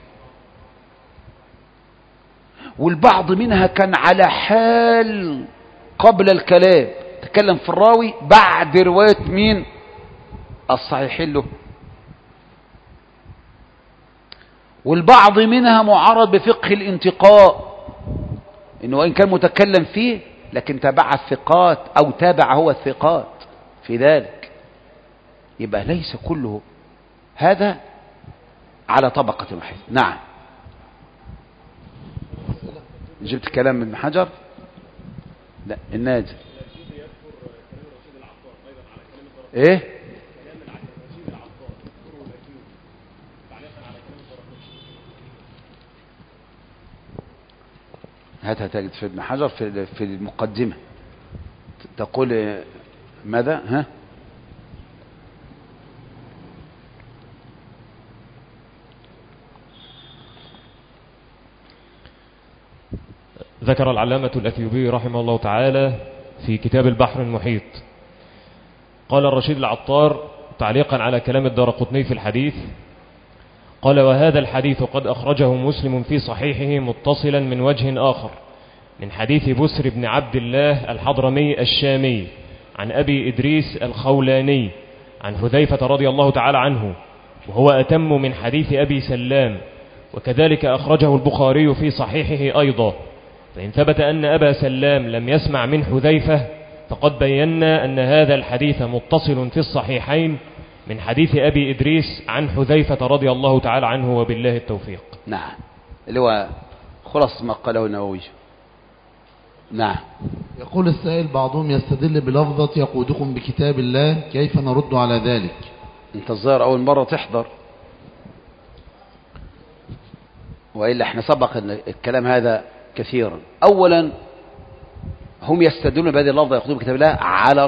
A: والبعض منها كان على حال قبل الكلام، تكلم في الراوي بعد رواية مين؟ الصحيحين له. والبعض منها معرض بفقه الانتقاء، انه وان كان متكلم فيه لكن تابع الثقات او تابع هو الثقات في ذلك. يبقى ليس كله هذا على طبقة واحدة. نعم، جبت كلام من ابن حجر؟ لا، النادر ايه؟ هاتها تجد في ابن حجر في المقدمة تقول ماذا؟ ها؟
C: ذكر العلامة الأثيوبي رحمه الله تعالى في كتاب البحر المحيط، قال الرشيد العطار تعليقا على كلام الدارقطني في الحديث، قال: وهذا الحديث قد أخرجه مسلم في صحيحه متصلا من وجه آخر من حديث بسر بن عبد الله الحضرمي الشامي عن أبي إدريس الخولاني عن حذيفة رضي الله تعالى عنه، وهو أتم من حديث أبي سلام، وكذلك أخرجه البخاري في صحيحه أيضا. فإن ثبت أن أبا سلام لم يسمع من حذيفة فقد بينا أن هذا الحديث متصل في الصحيحين من حديث أبي إدريس عن حذيفة رضي الله تعالى عنه، وبالله التوفيق.
A: نعم، اللي هو خلاص ما قاله النووي. نعم.
B: يقول السائل: بعضهم يستدل بلفظة يقودكم بكتاب الله، كيف نرد على ذلك؟
A: انت الظاهر أول مرة تحضر، وإلا احنا سبق الكلام هذا كثيرا. أولا هم يستدلون بهذه اللفظة يقودكم بكتاب الله على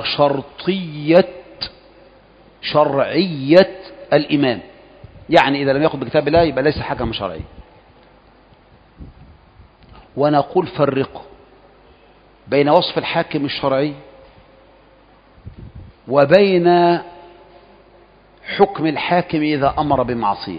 A: شرعية الإمام، يعني إذا لم يقل بكتاب الله يبقى ليس حكم شرعي. ونقول فرقوا بين وصف الحاكم الشرعي وبين حكم الحاكم إذا أمر بمعصية.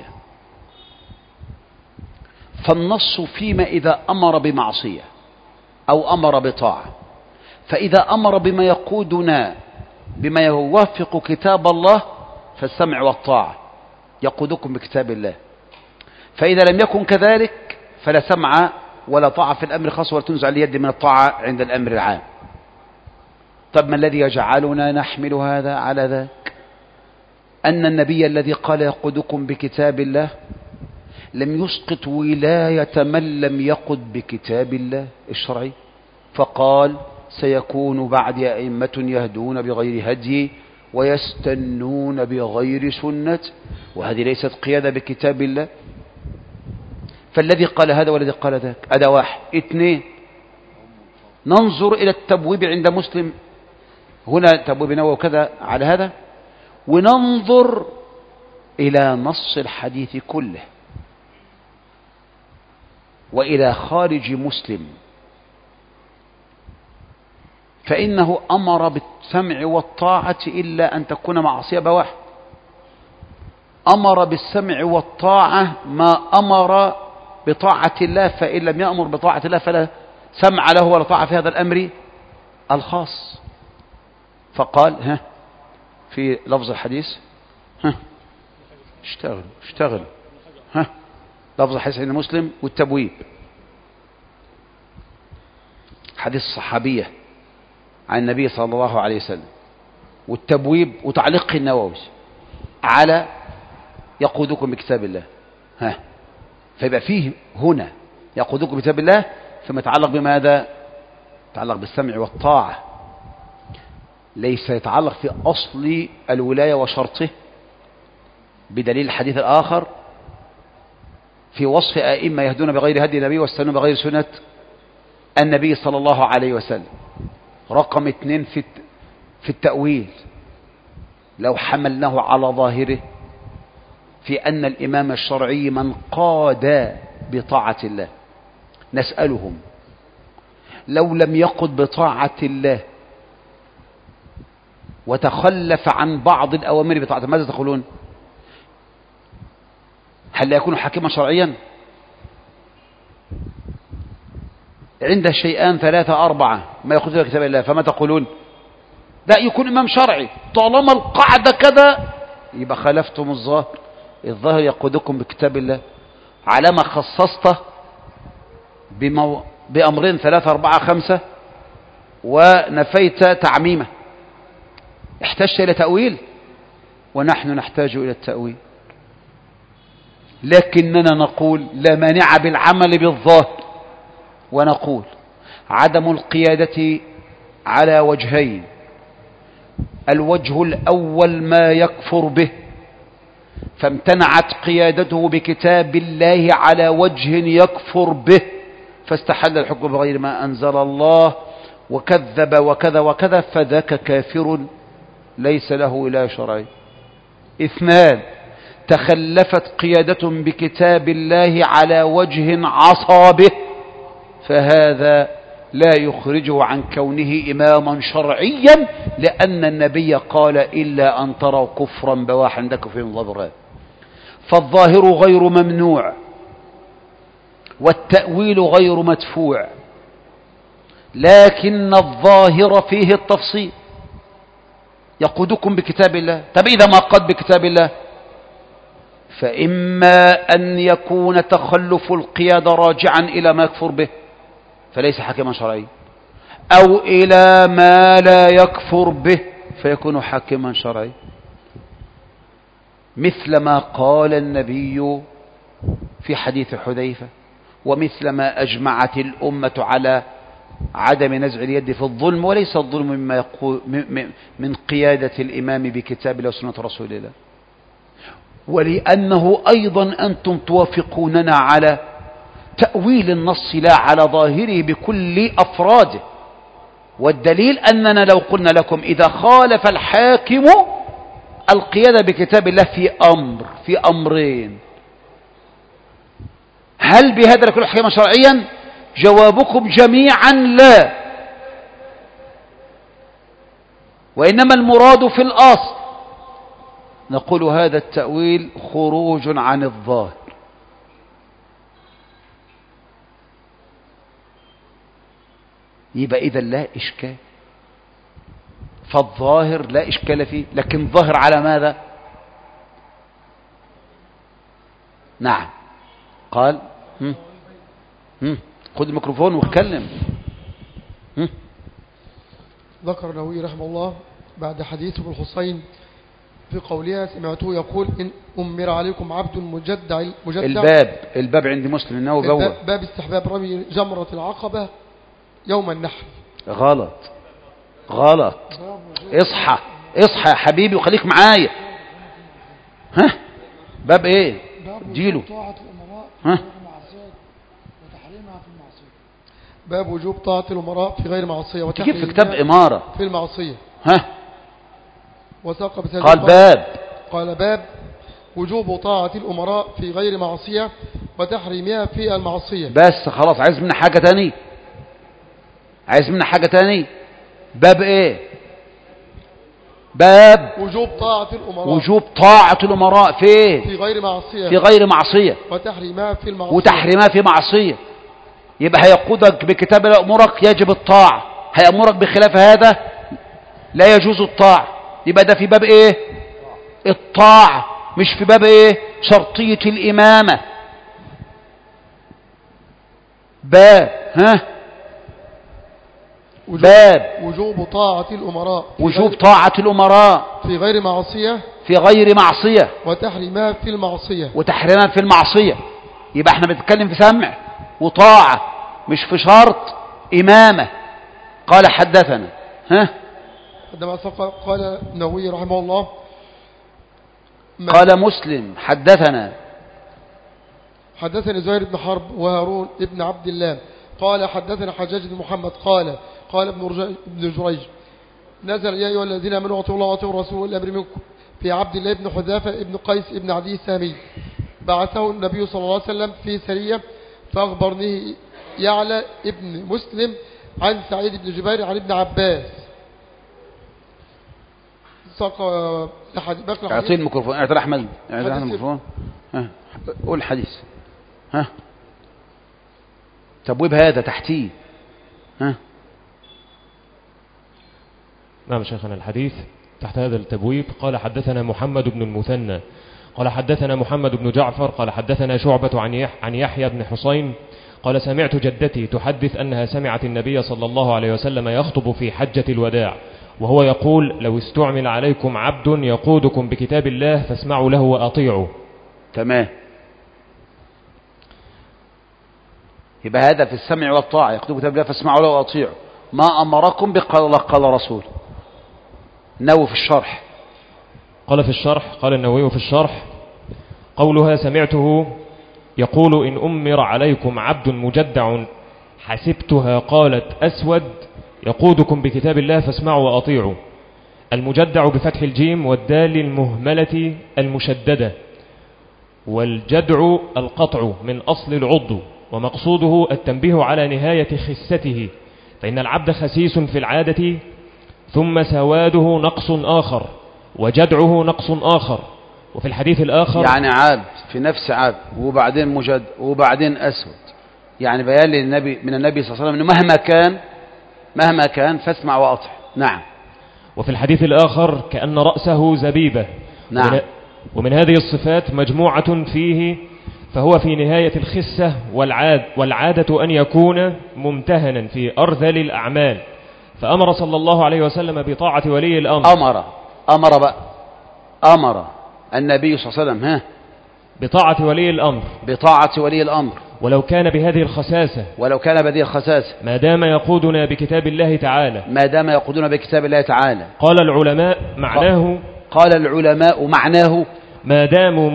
A: فالنص فيما إذا أمر بمعصية أو أمر بطاعة، فإذا أمر بما يقودنا بما يوافق كتاب الله فالسمع والطاعة، يقودكم بكتاب الله. فإذا لم يكن كذلك فلا سمع ولا طاعة في الأمر خاص، ولا تنزع اليد من الطاعة عند الأمر العام. طب ما الذي يجعلنا نحمل هذا على ذاك؟ أن النبي الذي قال يقودكم بكتاب الله لم يسقط ولاية من لم يقد بكتاب الله الشرعي، فقال سيكون بعد أئمة يهدون بغير هدي ويستنون بغير سنة، وهذه ليست قيادة بكتاب الله. فالذي قال هذا والذي قال ذاك هذا واحد. اثنين، ننظر إلى التبويب عند مسلم، هنا تبويب نووي وكذا على هذا، وننظر إلى نص الحديث كله وإلى خارج مسلم، فإنه أمر بالسمع والطاعة إلا أن تكون معصية بواحد. أمر بالسمع والطاعة ما أمر بطاعة الله، فإن لم يأمر بطاعة الله فلا سمع له ولا طاعة في هذا الأمر الخاص. فقال في لفظ الحديث اشتغل لفظ الحديث عند مسلم والتبويب، حديث الصحابية عن النبي صلى الله عليه وسلم، والتبويب وتعليق النووي على يقودكم بكتاب الله. فيبقى فيه هنا يقودكم بكتاب الله ثم يتعلق بماذا؟ يتعلق بالسمع والطاعة، ليس يتعلق في أصل الولاية وشرطه، بدليل الحديث الآخر في وصف أئمة يهدون بغير هدي النبي واستنون بغير سنة النبي صلى الله عليه وسلم. رقم 2 في التأويل، لو حملناه على ظاهره في أن الإمام الشرعي من قاد بطاعة الله، نسألهم لو لم يقد بطاعة الله وتخلف عن بعض الأوامر بطاعة، ماذا تقولون؟ هل لا يكون حاكما شرعيا؟ عنده شيئان 3 4 ما يأخذ كتاب الله، فما تقولون؟ لا، يكون إمام شرعي طالما القاعدة كذا يبقى خالفتم الظاهر يقودكم بكتاب الله، على ما خصصته بأمرين 3 4 5 ونفيت تعميمه. احتجت إلى تأويل ونحن نحتاج إلى التأويل، لكننا نقول لا مانع بالعمل بالظاهر، ونقول عدم القيادة على وجهين: الوجه الأول ما يكفر به، فامتنعت قيادته بكتاب الله على وجه يكفر به فاستحل الحكم بغير ما أنزل الله وكذب وكذا وكذا، فذاك كافر ليس له ولاية شرعية. 2، تخلفت قيادة بكتاب الله على وجه عصى به، فهذا لا يخرجه عن كونه إماما شرعيا، لأن النبي قال إلا أن تروا كفرا بواحا عندكم في الظاهر. فالظاهر غير ممنوع والتأويل غير مدفوع، لكن الظاهر فيه التفصيل. يقودكم بكتاب الله، طب إذا ما قد بكتاب الله فإما أن يكون تخلف القيادة راجعا إلى ما يكفر به فليس حاكما شرعيا، أو إلى ما لا يكفر به فيكون حاكما شرعيا، مثل ما قال النبي في حديث حذيفة، ومثل ما أجمعت الأمة على عدم نزع اليد في الظلم، وليس الظلم مما يقول من قيادة الإمام بكتاب الله وسنة رسول الله. ولأنه أيضا أنتم توافقوننا على تأويل النص لا على ظاهره بكل أفراده، والدليل أننا لو قلنا لكم إذا خالف الحاكم القيادة بكتاب الله في أمرين، هل بهذا يكون حكما شرعيا؟ جوابكم جميعا لا، وإنما المراد في الأصل نقول هذا التأويل خروج عن الظاهر. يبقى إذا لا إشكال، فالظاهر لا إشكال فيه، لكن ظاهر على ماذا؟ نعم قال خذ الميكروفون واتكلم.
F: ذكر النووي رحمه الله بعد حديث ابن الحسين في قولها سمعته يقول إن أمر عليكم عبد مجدع
A: الباب عند مسلم إنه
F: باب استحباب رمي جمرة العقبة يوم النحر.
A: غلط اصحى يا حبيبي وخليك معايا. باب ايه؟ ديله
F: باب وجوب طاعة الأمراء في غير معصية
A: وتحريم في كتاب إمارة
F: في المعصية. وساق قال باب وجوب طاعة الأمراء في غير معصية وتحريمها في المعصية.
A: بس خلاص، عايز منا حاجة تاني؟ باب ايه؟ باب
F: وجوب
A: طاعة الأمراء
F: في غير معصية
A: وتحريمها في معصية. يبقى هيقودك بكتاب الله أمورك يجب الطاعة، هيأمرك بخلاف هذا لا يجوز الطاعة. يبقى ده في باب ايه؟ الطاعة، مش في باب ايه؟ شرطية الإمامة. باب
F: وجوب طاعة
A: الأمراء
F: في
A: غير معصية
F: وتحريمها
A: في المعصية. يبقى احنا بنتكلم في سمع وطاعة، مش في شرط إمامة. قال حدثنا
F: عندما قال النووي رحمه الله
A: قال مسلم
F: حدثني زهير بن حرب وهارون ابن عبد الله قال حدثنا حجاج بن محمد قال ابن جريج نزل يا أيها الذين آمنوا اطيعوا الله واطيعوا الرسول والأمر منكم في عبد الله بن حذافة ابن قيس ابن عدي السامي بعثه النبي صلى الله عليه وسلم في سرية فأخبرني يعلى ابن مسلم عن سعيد بن جبير عن ابن عباس.
A: اعطيه الميكروفون. اعطي احمد الميكروفون. قول الحديث. تبويب هذا تحتيه.
C: نعم شيخنا، الحديث تحت هذا التبويب. قال حدثنا محمد بن المثنى قال حدثنا محمد بن جعفر قال حدثنا شعبة عن يحيى بن حسين قال سمعت جدتي تحدث أنها سمعت النبي صلى الله عليه وسلم يخطب في حجة الوداع وهو يقول لو استعمل عليكم عبد يقودكم بكتاب الله فاسمعوا له وأطيعوا.
A: تمام. يبقى هذا في السمع والطاعة، يقودكم بكتاب الله فاسمعوا له وأطيعوا. ما أمركم بقال الله قال رسول. نووي في الشرح
C: قال النووي في الشرح قولها سمعته يقول إن أمر عليكم عبد مجدع حسبتها قالت أسود يقودكم بكتاب الله فاسمعوا وأطيعوا. المجدع بفتح الجيم والدال المهملة المشددة، والجدع القطع من أصل العضو، ومقصوده التنبيه على نهاية خسته، فإن العبد خسيس في العادة ثم سواده نقص آخر وجدعه نقص آخر. وفي الحديث الآخر
A: يعني عاب في نفس عاب وبعدين مجد وبعدين أسود، يعني بيان للنبي من النبي صلى الله عليه وسلم أنه مهما كان فاسمع وأطع. نعم.
C: وفي الحديث الآخر كأن رأسه زبيبة.
A: نعم.
C: ومن هذه الصفات مجموعة فيه فهو في نهاية الخسة والعادة أن يكون ممتهنا في أرذل الأعمال، فأمر صلى الله عليه وسلم بطاعة ولي الأمر.
A: أمر النبي صلى الله عليه وسلم
C: بطاعة ولي الأمر،
A: بطاعة ولي الأمر،
C: ولو كان بهذه الخساسة، ما دام يقودنا بكتاب الله تعالى. قال العلماء معناه ما داموا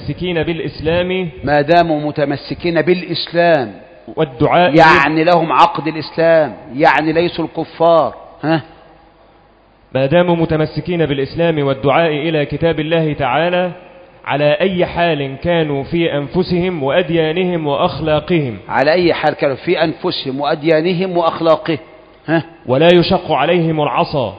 C: متمسكين بالإسلام والدعاء،
A: يعني لهم عقد الإسلام، يعني ليسوا الكفار.
C: ما داموا متمسكين بالإسلام والدعاء إلى كتاب الله تعالى على أي حال كانوا في أنفسهم وأديانهم وأخلاقهم،
A: على أي حال كانوا في أنفسهم وأديانهم وأخلاقهم،
C: ولا يشق عليهم العصا،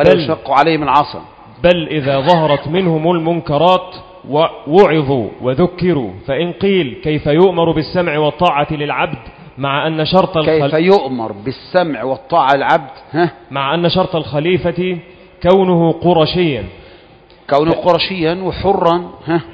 C: بل إذا ظهرت منهم المنكرات ووعظوا وذكروا، فإن قيل كيف يؤمر بالسمع والطاعة للعبد مع أن شرط
A: كيف يؤمر بالسمع والطاعة للعبد
C: مع أن شرط الخليفة كونه قرشيا
A: وحرا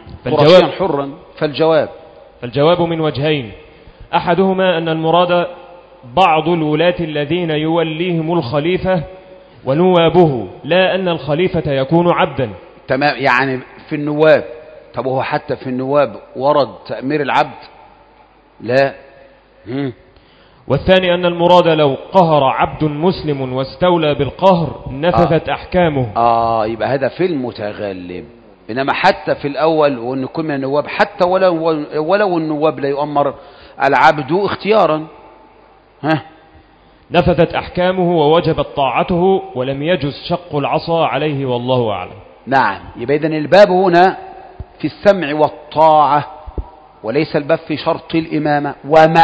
C: فالجواب من وجهين، أحدهما أن المراد بعض الولاة الذين يوليهم الخليفة ونوابه، لا أن الخليفة يكون عبدا.
A: تمام، يعني في النواب. طب هو حتى في النواب ورد تأمير العبد؟ لا.
C: والثاني أن المراد لو قهر عبد مسلم واستولى بالقهر نفذت أحكامه.
A: يبقى هذا في المتغلب، إنما حتى في الأول وأن يكون من النواب، حتى ولو النواب لا يؤمر العبد اختيارا
C: نفذت أحكامه ووجبت طاعته ولم يجز شق العصا عليه، والله أعلم.
A: نعم، يبقى إذن الباب هنا في السمع والطاعة، وليس الباب في شرط الإمامة.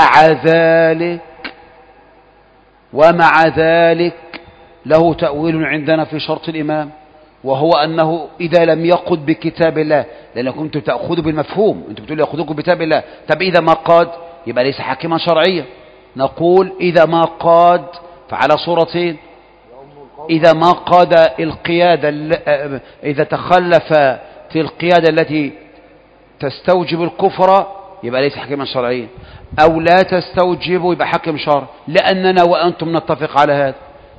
A: ومع ذلك له تأويل عندنا في شرط الإمام، وهو أنه إذا لم يقض بكتاب الله، لأنكم كنتم تأخذوا بالمفهوم، أنتم بتقولوا يأخذوكم بكتاب الله، طب إذا ما قاد يبقى ليس حاكما شرعيا. نقول إذا ما قاد فعلى صورتين: إذا ما قاد القيادة، إذا تخلف في القيادة التي تستوجب الكفر يبقى ليس حكما شرعيا، أو لا تستوجب يبقى حكم شرع، لأننا وأنتم نتفق على هذا،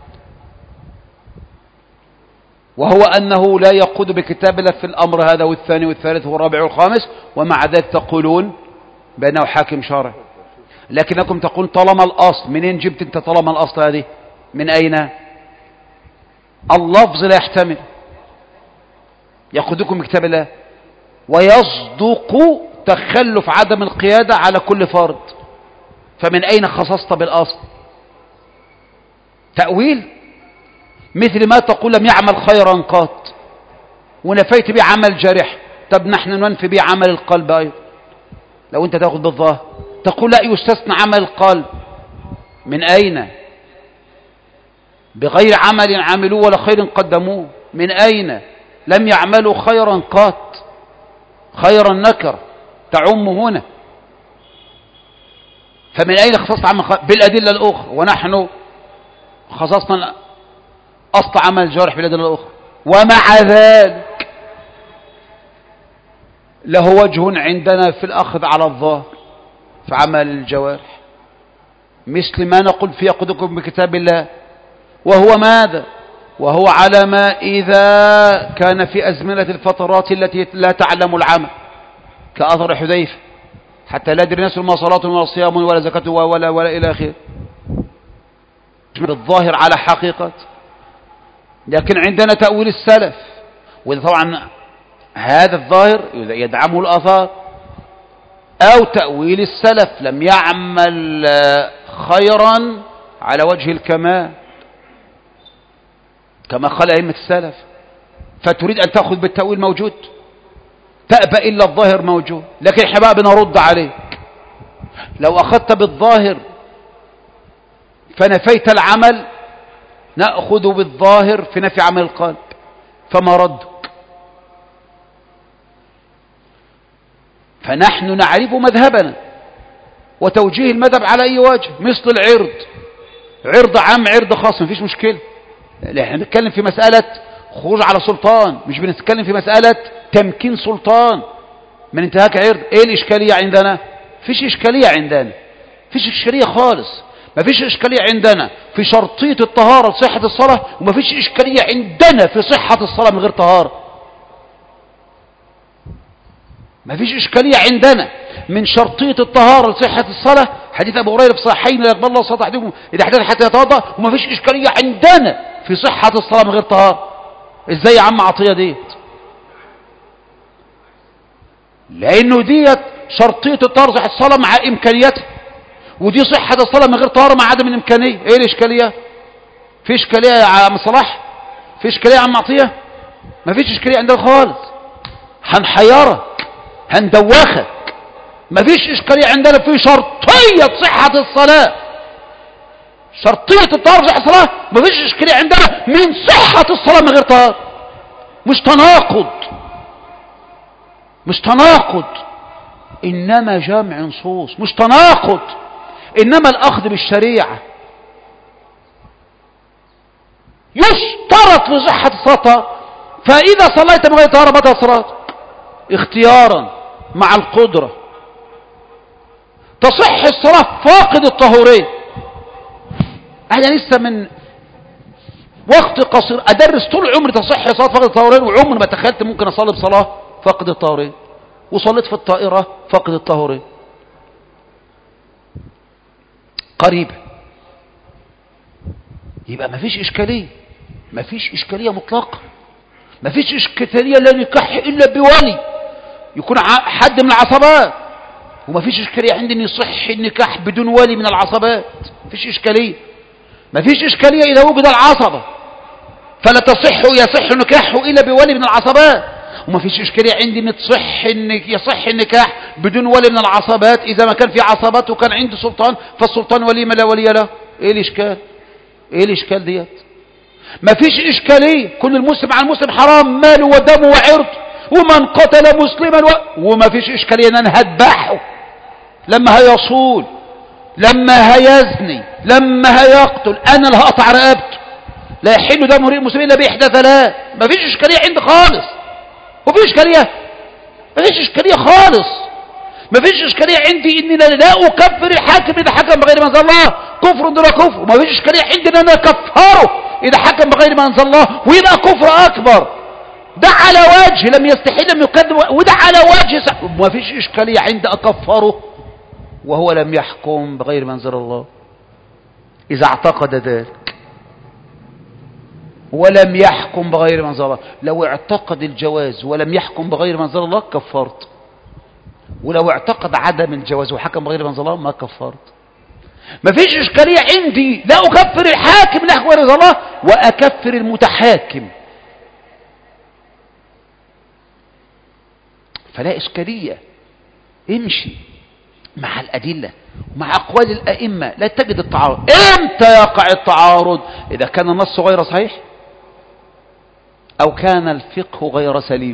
A: وهو أنه لا يقود بكتاب الله في الأمر هذا والثاني والثالث والرابع والخامس، ومع ذلك تقولون بأنه حاكم شرع. لكنكم تقول طالما الأصل. منين جبت أنت طالما الأصل هذه؟ من أين؟ اللفظ لا يحتمل يقودكم بكتاب الله، ويصدق تخلف عدم القيادة على كل فرد، فمن أين خصصت بالأصل؟ تأويل، مثل ما تقول لم يعمل خيرا قط ونفيت به عمل جارح، طب نحن ننفي به عمل القلب أيضا. لو أنت تأخذ بالظاهر تقول لا يستثنى عمل القلب، من أين؟ بغير عمل عملوه ولا خير قدموه، من أين؟ لم يعملوا خيرا قط، خيرا نكر تعم هنا، فمن أين خصصت عمل خير؟ بالأدلة الأخرى، ونحن خصصنا أصل عمل الجارح بالأدلة الأخرى. ومع ذلك له وجه عندنا في الأخذ على الظاهر في عمل الجوارح، مثل ما نقول في يقودكم بكتاب الله، وهو ماذا؟ وهو على ما إذا كان في أزمنة الفترات التي لا تعلم العمل، كأثر حذيفة، حتى لا يدري الناس ما صلاة ولا صيام ولا زكاة ولا إلى آخره، بالظاهر على حقيقة. لكن عندنا تأويل السلف، وإذا طبعا هذا الظاهر يدعمه الآثار، أو تأويل السلف لم يعمل خيرا على وجه الكمال كما قال أئمة السلف، فتريد أن تأخذ بالتأويل موجود، تأبى إلا الظاهر موجود. لكن احنا بقى بنرد عليك، لو أخذت بالظاهر فنفيت العمل نأخذ بالظاهر في نفي عمل القلب، فما ردك؟ فنحن نعرف مذهبنا وتوجيه المذهب على أي وجه، مثل العرض، عرض عام عرض خاص، مفيش مشكلة. احنا بنتكلم في مسألة خروج على سلطان، مش بنتكلم في مسألة تمكين سلطان من انتهاك عرض. ايه الإشكالية عندنا؟ فيش إشكالية عندنا، فيش إشكالية خالص. ما فيش إشكالية عندنا في شرطية الطهارة لصحة الصلاة، وما فيش إشكالية عندنا في صحة الصلاة من غير طهارة. ما فيش إشكالية عندنا من شرطية الطهارة لصحة الصلاة، حديث أبو هريرة في صحيحين لا يقبل الله صلاة أحدكم إذا أحدث حتى يتوضأ. وما فيش إشكالية عندنا في صحة الصلاة من غير طهارة. إزاي يا عم عطية ديت؟ لأنه ديت شرطية الطهارة صحة الصلاة مع إمكانياتها، ودي صحة الصلاة من غير طهارة مع عدم الإمكانية. إيه الإشكالية؟ في إشكالية يا عم صلاح؟ في إشكالية يا عم عطية؟ ما فيش إشكالية عندنا خالص. هنحيرك، هندوخك. ما فيش إشكالية عندنا في شرطية صحة الصلاة، شرطية الطهارة صحة الصلاة. ما فيش إشكالية عندنا من صحة الصلاة من غير طهارة. مش تناقض، مش تناقض، إنما جمع نصوص. مش تناقض، إنما الأخذ بالشريعة. يشترط لصحة الصلاة، فإذا صليت من غير طهارة بطلت صلاتك اختيارا مع القدرة. تصح الصلاة فاقد الطهورين. أنا لسه من وقت قصير أدرس طول عمري تصح صلاة فاقد الطهورين، وعمري ما تخيلت ممكن أصلي بصلاة فاقد الطهورين، وصليت في الطائرة فاقد الطهورين قريبا. يبقى ما فيش إشكالية، ما فيش إشكالية مطلقة. ما فيش إشكالية لا نكاح إلا بولي يكون حد من العصبات، وما فيش إشكالية عندي أن يصح النكاح بدون ولي من العصبات. ما فيش إشكالية. ما فيش إشكالية إذا وجد العصبة فلا يصح نكاحه إلا بولي من العصبات. وما فيش إشكالية عندي أن يصح النكاح بدون ولي من العصبات إذا ما كان في عصبات وكان عنده سلطان، فالسلطان ولي ما لا ولي له. إيه الإشكال؟ إيه الإشكال ديت؟ ما فيش إشكالية. كل المسلم على المسلم حرام ماله ودمه وعرض، ومن قتل مسلما وما فيش إشكالية أن أنا هذبحه لما هيصول، لما هيزني، لما هيقتل، أنا اللي هقطع رقبته. لا يحل دم امرئ مسلم إلا بإحدى ثلاث. ما فيش إشكالية عندي خالص. وفي إشكالية؟ ما فيش إشكالية خالص. ما فيش إشكالية عندي إني لا أكفر الحاكم إذا حكم بغير ما أنزل الله كفر دون كفر. وما فيش إشكالية عندي إن أنا أكفره إذا حكم بغير ما أنزل الله ويبقى كفر أكبر. ده على وجه لم يستحيل لم يكذب، وده على وجه ما فيش إشكالية عندي أكفره وهو لم يحكم بغير ما أنزل الله إذا اعتقد ذلك، ولم يحكم بغير ما أنزل الله. لو اعتقد الجواز ولم يحكم بغير ما أنزل الله كفرت، ولو اعتقد عدم الجواز وحكم بغير ما أنزل الله ما كفرت. ما فيش إشكالية عندي لا أكفر الحاكم لا أحكم بغير ما أنزل الله وأكفر المتحاكم، فلا إشكالية. امشي مع الأدلة ومع أقوال الأئمة لا تجد التعارض. امتى يقع التعارض؟ إذا كان النص غير صحيح أو كان الفقه غير سليم،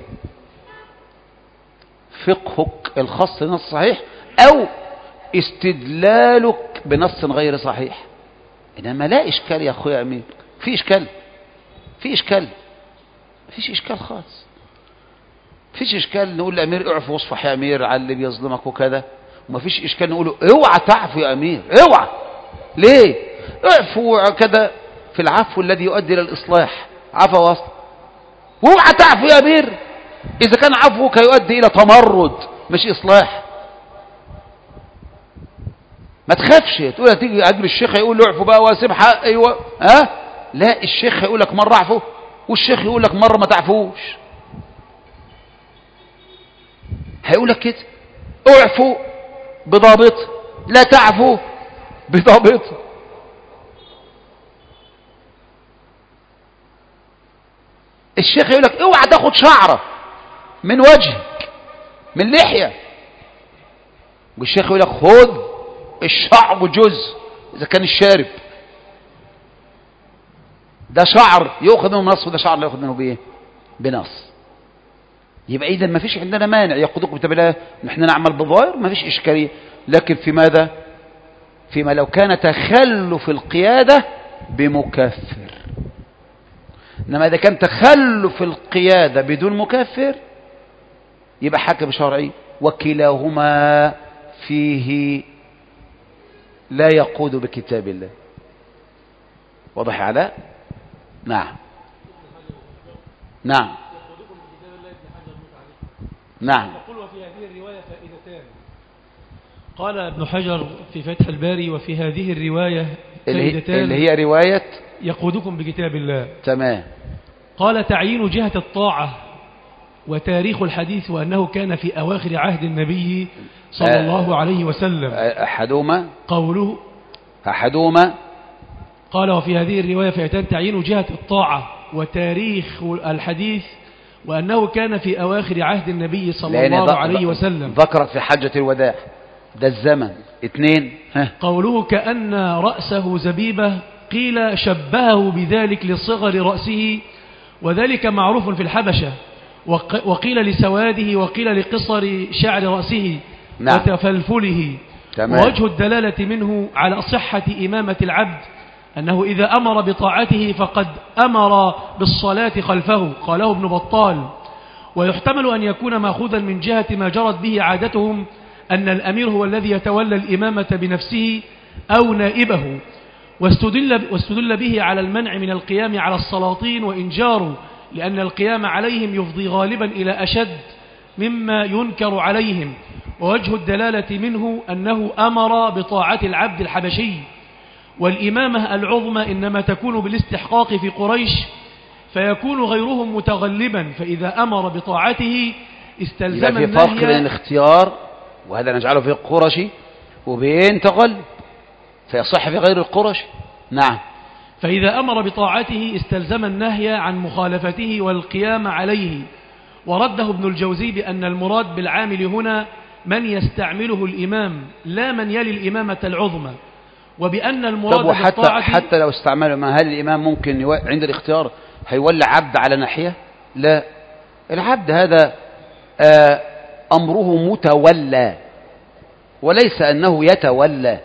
A: فقهك الخاص بنص صحيح أو استدلالك بنص غير صحيح. إنما لا إشكال يا أخويا أمير. في إشكال؟ في إشكال؟ فيش إشكال خالص. فيش إشكال نقول لأمير اعفو واصفح يا أمير على اللي بيظلمك وكذا، وما فيش إشكال نقوله اوعى تعفو يا أمير، اوعى. ليه؟ اعفو كذا في العفو الذي يؤدي إلى الإصلاح، عفو واصل. واوعى تعفو يا أمير إذا كان عفوك يؤدي إلى تمرد مش إصلاح. ما تخافش تقول هتيجي أجل الشيخ يقول له اعفو بقى واسمح. أيوة لا، الشيخ يقول لك مرة اعفو والشيخ يقول لك مرة ما تعفوش. هيقول لك كده اعفو بضابط لا تعفو بضابط. الشيخ يقول لك اوعى تاخد شعرة من وجهك من لحية، والشيخ يقول لك خذ الشعر جزء اذا كان الشارب ده شعر يأخذ منه نص وده شعر لا يأخذ منه بايه؟ بنص. يبقى اذا ما فيش عندنا مانع يقودكم بتبع الله نحن نعمل بالظاهر، ما فيش اشكاليه. لكن في ماذا؟ فيما لو كان تخلف القياده بمكفر، إنما إذا كان تخلف القيادة بدون مكفر يبقى حاكم شرعي، وكلاهما فيه لا يقود بكتاب الله. واضح على؟ نعم نعم نعم.
G: يقول وفي هذه الرواية فائدتان. قال ابن حجر في فتح الباري وفي هذه الرواية فائدتان
A: اللي هي رواية
G: يقودكم بكتاب الله.
A: تمام.
G: قال تعيين جهة الطاعة وتاريخ الحديث وأنه كان في أواخر عهد النبي صلى الله عليه وسلم.
A: أحدهما
G: قال وفي هذه الرواية فائدتان تعيين جهة الطاعة وتاريخ الحديث وأنه كان في أواخر عهد النبي صلى الله عليه وسلم.
A: ذكرت في حجة الوداع ده الزمن. 2
G: قوله كأن رأسه زبيبة قيل شبهه بذلك لصغر رأسه وذلك معروف في الحبشة، وقيل لسواده وقيل لقصر شعر رأسه
A: نعم.
G: وتفلفله. ووجه الدلالة منه على صحة إمامة العبد أنه إذا أمر بطاعته فقد أمر بالصلاة خلفه، قاله ابن بطال. ويحتمل أن يكون مأخوذا من جهة ما جرت به عادتهم أن الأمير هو الذي يتولى الإمامة بنفسه أو نائبه، واستدل به على المنع من القيام على السلاطين وإنجاره، لأن القيام عليهم يفضي غالبا إلى أشد مما ينكر عليهم. ووجه الدلالة منه أنه أمر بطاعة العبد الحبشي، والإمامة العظمى إنما تكون بالاستحقاق في قريش، فيكون غيرهم متغلبا، فإذا أمر بطاعته استلزم
A: النهي. في فرق بين الاختيار وهذا نجعله في القرشي وبين تغلب فيصح في غير القرشي. نعم.
G: فإذا أمر بطاعته استلزم النهي عن مخالفته والقيام عليه. ورده ابن الجوزي بأن المراد بالعامل هنا من يستعمله الإمام لا من يلي الإمامة العظمى، وبأن المراد بالطاعة
A: حتى لو استعمله، ما هل الإمام ممكن عند الاختيار هيولى عبد على ناحية؟ لا، العبد هذا أمره متولى وليس أنه يتولى.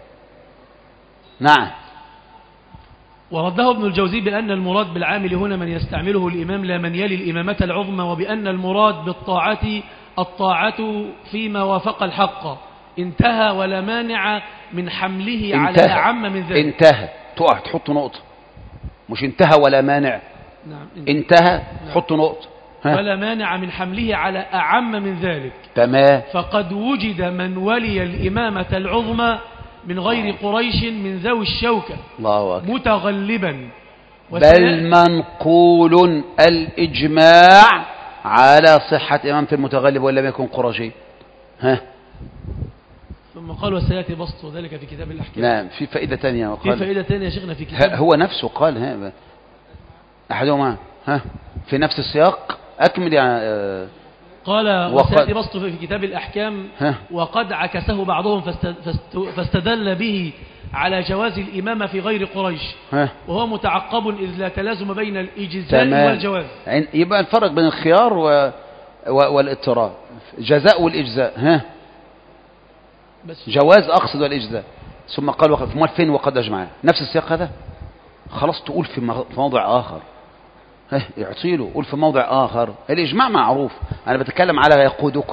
A: نعم.
G: ورده ابن الجوزي بأن المراد بالعامل هنا من يستعمله الإمام لا من يلي الإمامة العظمى، وبأن المراد بالطاعة الطاعة فيما وافق الحق، انتهى ولا مانع من حمله على أعم من ذلك.
A: انتهى تقع تحط نقطة، مش انتهى ولا مانع.
G: نعم.
A: انتهى تحط نقطة.
G: ولا مانع من حمله على أعم من ذلك.
A: تمام.
G: فقد وجد من ولي الإمامة العظمى من غير قريش من ذوي الشوكة
A: الله أكبر
G: متغلبا،
A: بل منقول الإجماع على صحة إمامة المتغلب ولم يكن قرشي.
G: ثم قال وسيأتي بسط ذلك في كتاب الأحكام.
A: نعم. في فائدة ثانية وقال
G: في فائدة ثانية يا شيخنا في كتاب
A: هو نفسه قال أحدهما في نفس السياق أكمل يعني
G: قال وسيأتي بسط في كتاب الأحكام وقد عكسه بعضهم فاستدل به على جواز الإمامة في غير قريش، وهو متعقب إذ لا تلازم بين الإجزاء والجواز.
A: يبقى الفرق بين الخيار والاضطرار، جزاء والإجزاء. جواز أقصد والإجزاء. ثم قال وقد فين وقد أجمع نفس السياق هذا خلاص تقول في موضع آخر يعطيله قول في موضع آخر. الإجماع معروف، أنا بتكلم على يقودكم.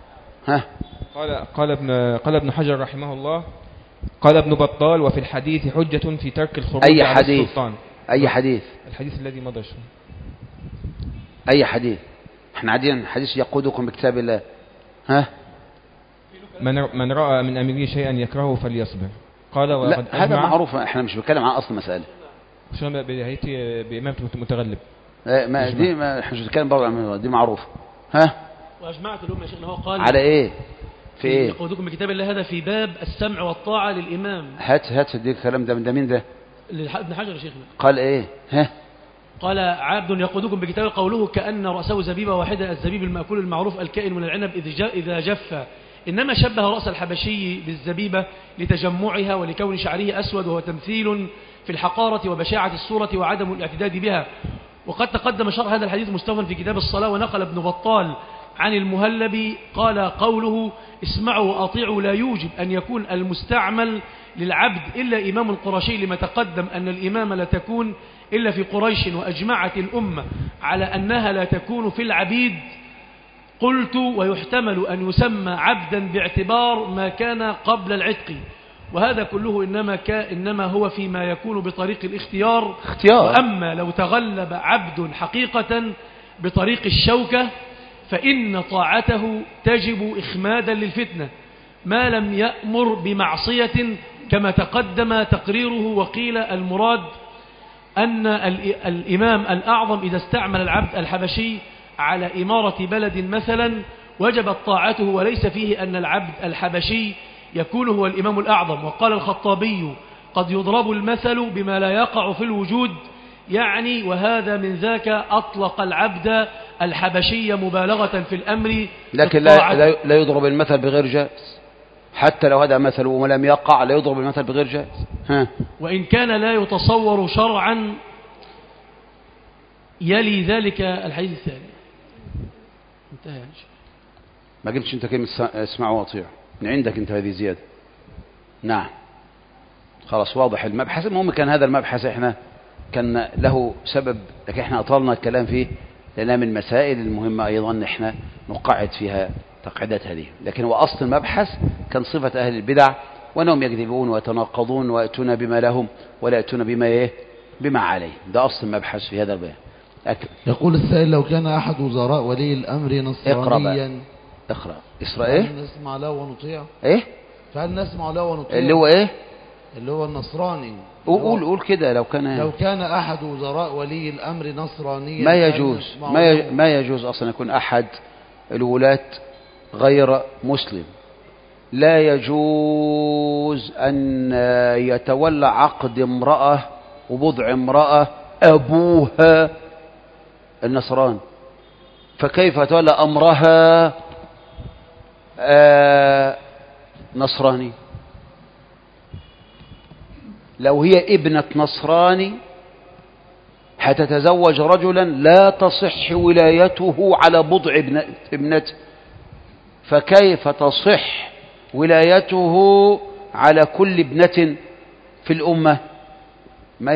H: قال ابن حجر رحمه الله قال ابن بطال وفي الحديث حجة في ترك الخروج على السلطان.
A: أي حديث؟
H: الحديث الذي مضى شوي.
A: أي حديث؟ احنا عادين حديث يقودكم بكتاب الله.
H: من رأى من أمره شيئا يكرهه فليصبر. قال
A: لا هذا معروف، احنا مش بنتكلم عن أصل المسألة.
H: شلون بهيتي بإمامة متغلب؟
A: ما دي ما احنا مش بنتكلم برضه عن دي معروف.
G: وأجمعت الأمة يا شيخنا هو قال
A: على إيه؟ في إيه؟
G: يقودكم بكتاب الله هذا في باب السمع والطاعة للإمام.
A: هات دي الكلام ده مين ده؟
G: ابن حجر يا شيخنا.
A: قال إيه؟
G: قال عبد يقودكم بكتاب قوله كأن رأسه زبيبة واحدة، الزبيب المأكول المعروف الكائن من العنب إذا جف، إنما شبه رأس الحبشي بالزبيبة لتجمعها ولكون شعره أسود، وهو تمثيل في الحقارة وبشاعة الصورة وعدم الاعتداد بها. وقد تقدم شرح هذا الحديث مستوفا في كتاب الصلاة. ونقل ابن بطال عن المهلبي قال قوله اسمعوا وأطيعوا لا يوجب أن يكون المستعمل للعبد إلا إمام القرشي، لما تقدم أن الإمامة لا تكون إلا في قريش وأجمعت الأمة على أنها لا تكون في العبيد، قلت ويحتمل أن يسمى عبدا باعتبار ما كان قبل العتق، وهذا كله إنما هو فيما يكون بطريق الاختيار. وأما لو تغلب عبد حقيقة بطريق الشوكة فإن طاعته تجب إخمادا للفتنة ما لم يأمر بمعصية كما تقدم تقريره. وقيل المراد أن الإمام الأعظم إذا استعمل العبد الحبشي على إمارة بلد مثلا وجبت طاعته، وليس فيه أن العبد الحبشي يكون هو الإمام الأعظم. وقال الخطابي قد يضرب المثل بما لا يقع في الوجود، يعني وهذا من ذاك أطلق العبد الحبشي مبالغة في الأمر،
A: لكن لا يضرب المثل بغير جائز، حتى لو هذا مثل ولم يقع لا يضرب المثل بغير جائز.
G: وإن كان لا يتصور شرعا يلي ذلك الحديث الثاني. انتهى يا شيخ.
A: ما قلتش انت كلمة اسمعوا واطيعوا من عندك انت، هذه زيادة. نعم خلاص واضح المبحث. المهم كان هذا المبحث احنا كان له سبب، لكن احنا اطلنا الكلام فيه لأنها من المسائل المهمة أيضا احنا نقعد فيها تقعيدات هذه. لكن هو أصل المبحث كان صفة أهل البدع وأنهم يكذبون ويتناقضون ويأتون بما لهم ولا يأتون بما عليه. ده أصل المبحث في هذا البيان.
B: يقول السائل: لو كان أحد وزراء ولي الأمر نصرانيا
A: اقرأ إيه؟
B: فهل نسمع له ونطيع؟
A: إيه؟
B: فهل نسمع له ونطيع؟
A: اللي هو إيه؟
B: اللي هو النصراني.
A: قول كده. لو كان
B: أحد وزراء ولي الأمر نصرانيا
A: ما يجوز أصلا يكون أحد الولاة غير مسلم. لا يجوز أن يتولى عقد امرأة وبضع امرأة أبوها النصران، فكيف يتولى أمرها نصراني؟ لو هي ابنة نصراني هتتزوج رجلا لا تصح ولايته على بضع ابنته، فكيف تصح ولايته على كل ابنة في الأمة؟ ما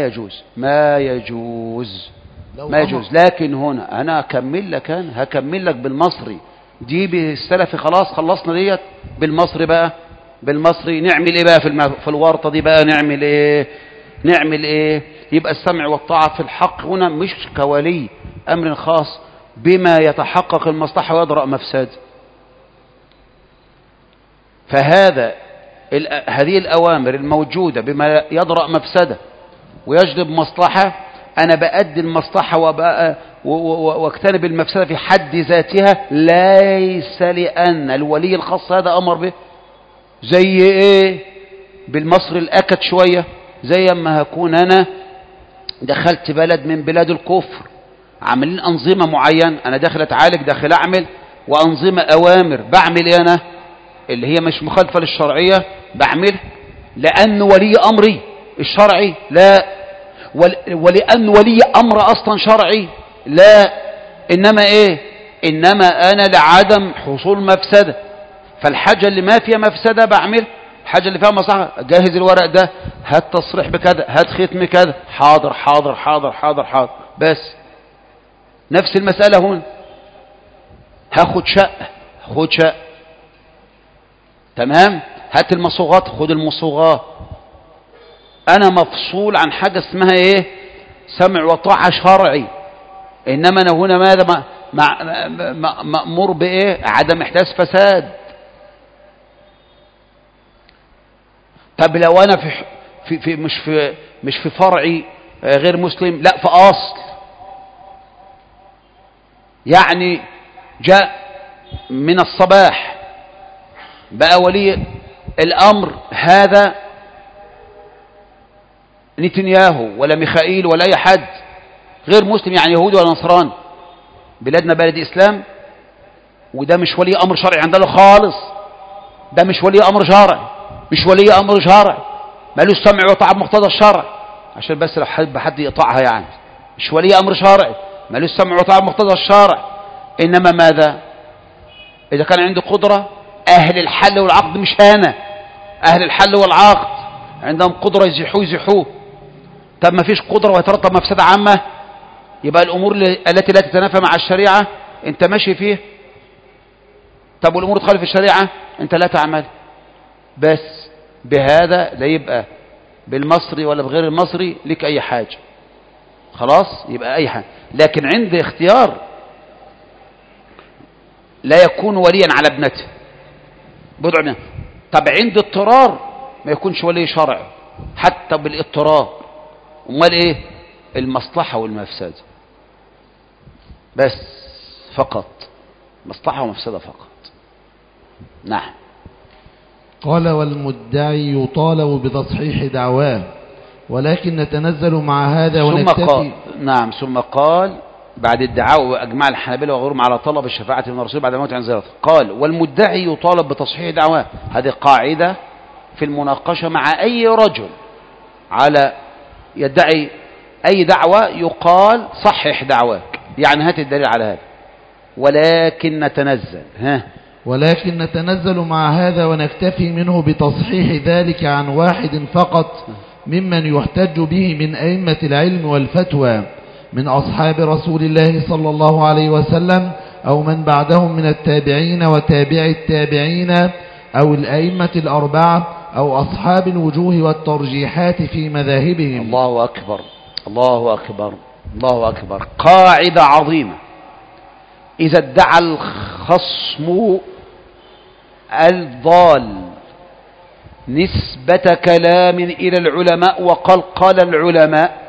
A: يجوز. لكن هنا أنا هكمل لك بالمصري دي بالسلفي. خلاص خلصنا ديت بالمصري. بقى بالمصري نعمل ايه بقى في الورطة دي؟ بقى نعمل ايه؟ يبقى السمع والطاعة في الحق هنا مش كولي أمر خاص بما يتحقق المصلحة ويدرأ مفسد. هذه الأوامر الموجودة بما يدرأ مفسدة ويجلب مصلحة، أنا بأدي المصلحة واجتنب المفسدة في حد ذاتها، ليس لأن الولي الخاص هذا أمر به. زي إيه؟ بالمصري الأكد شوية، زي ما هكون أنا دخلت بلد من بلاد الكفر عاملين أنظمة معينة، أنا داخل أتعالج، داخل أعمل وأنظمة أوامر، بعمل إيه أنا اللي هي مش مخالفة للشرعية؟ بعمل لأن ولي أمري الشرعي؟ لا. ولأن ولي أمر أصلا شرعي؟ لا. إنما إيه؟ إنما أنا لعدم حصول مفسدة، فالحاجة اللي ما فيها مفسدة بعمل، الحاجة اللي فيها مصلحة جاهز الورق ده، هات تصريح بكذا، هات ختم كذا، حاضر حاضر حاضر حاضر حاضر. بس نفس المسألة هنا. هاخد شقة تمام، هات المصوغات، خد المصوغات. أنا مفصول عن حاجة اسمها إيه؟ سمع وطاعة شرعي. إنما أنا هنا ماذا؟ مأمور بإيه؟ عدم إحداث فساد. طب لو أنا مش في فرعي غير مسلم، لا في أصل، يعني جاء من الصباح بقى ولي الأمر هذا نتنياهو ولا ميخائيل ولا أي حد غير مسلم، يعني يهودي ولا نصراني. بلادنا بلد إسلام، وده مش ولي أمر شرعي عندنا خالص. ده مش ولي أمر شرعي، مالوش سمع وطاعة بمقتضى الشرع، عشان بس لو حد يقطعها يعني. مش ولي أمر شرعي، مالوش سمع وطاعة بمقتضى الشرع. إنما ماذا؟ إذا كان عنده قدرة، أهل الحل والعقد، مش أنا، أهل الحل والعقد عندهم قدرة يزيحوه، طب ما فيش قدرة ويترتب مفسدة عامة، يبقى الأمور التي لا تتنافى مع الشريعة أنت ماشي فيه. طب والأمور تخالف الشريعة أنت لا تعمل. بس بهذا لا يبقى بالمصري ولا بغير المصري لك أي حاجة، خلاص يبقى أي حاجة. لكن عند اختيار لا يكون وليا على ابنته بضع منه. طب عند اضطرار ما يكونش ولي شرعي حتى بالاضطرار. امال ايه؟ المصلحة والمفسدة بس فقط، مصلحة ومفسدة فقط. نعم.
B: قال والمدعي يطالب بتصحيح دعواه ولكن نتنزل مع هذا ونكتفي.
A: نعم. ثم قال بعد الدعاء وأجمع الحنابلة وغيرهم على طلب الشفاعة من الرسول بعد موت عن زيارته، قال والمدعي يطالب بتصحيح دعواه. هذه قاعدة في المناقشة مع أي رجل على يدعي أي دعوة، يقال صحح دعواك، يعني هات الدليل على هذا. ولكن نتنزل
B: ولكن نتنزل مع هذا ونكتفي منه بتصحيح ذلك عن واحد فقط ممن يحتج به من أئمة العلم والفتوى من أصحاب رسول الله صلى الله عليه وسلم أو من بعدهم من التابعين وتابع التابعين أو الأئمة الأربعة أو أصحاب الوجوه والترجيحات في مذاهبهم.
A: الله أكبر الله أكبر الله أكبر. قاعدة عظيمة. إذا ادعى الخصم الضال نسبة كلام إلى العلماء وقال قال العلماء،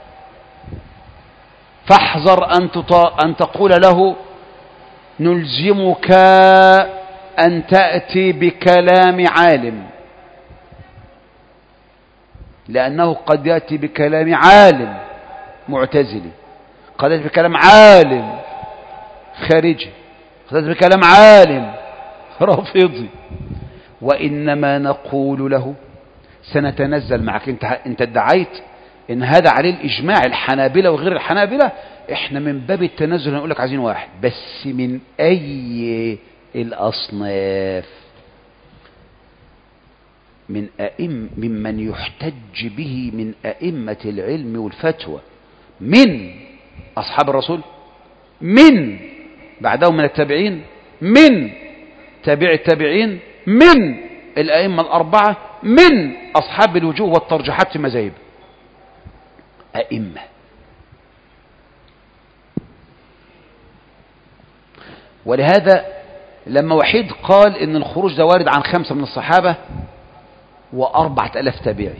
A: فاحذر أن تقول له نلزمك أن تأتي بكلام عالم، لأنه قد يأتي بكلام عالم معتزلي، قد يأتي بكلام عالم خارجي، قد يأتي بكلام عالم رافضي. وإنما نقول له سنتنزل معك. انت ادعيت ان هذا عليه الإجماع الحنابلة وغير الحنابلة، احنا من باب التنزل هنقول لك عايزين واحد بس من أي الأصناف، ممن يحتج به من أئمة العلم والفتوى، من أصحاب الرسول، من بعدهم من التابعين، من تابع التابعين، من الأئمة الأربعة، من أصحاب الوجوه والترجيحات في مذاهب أئمة. ولهذا لما وحيد قال إن الخروج ده وارد عن 5 من الصحابة و4000 تابعي،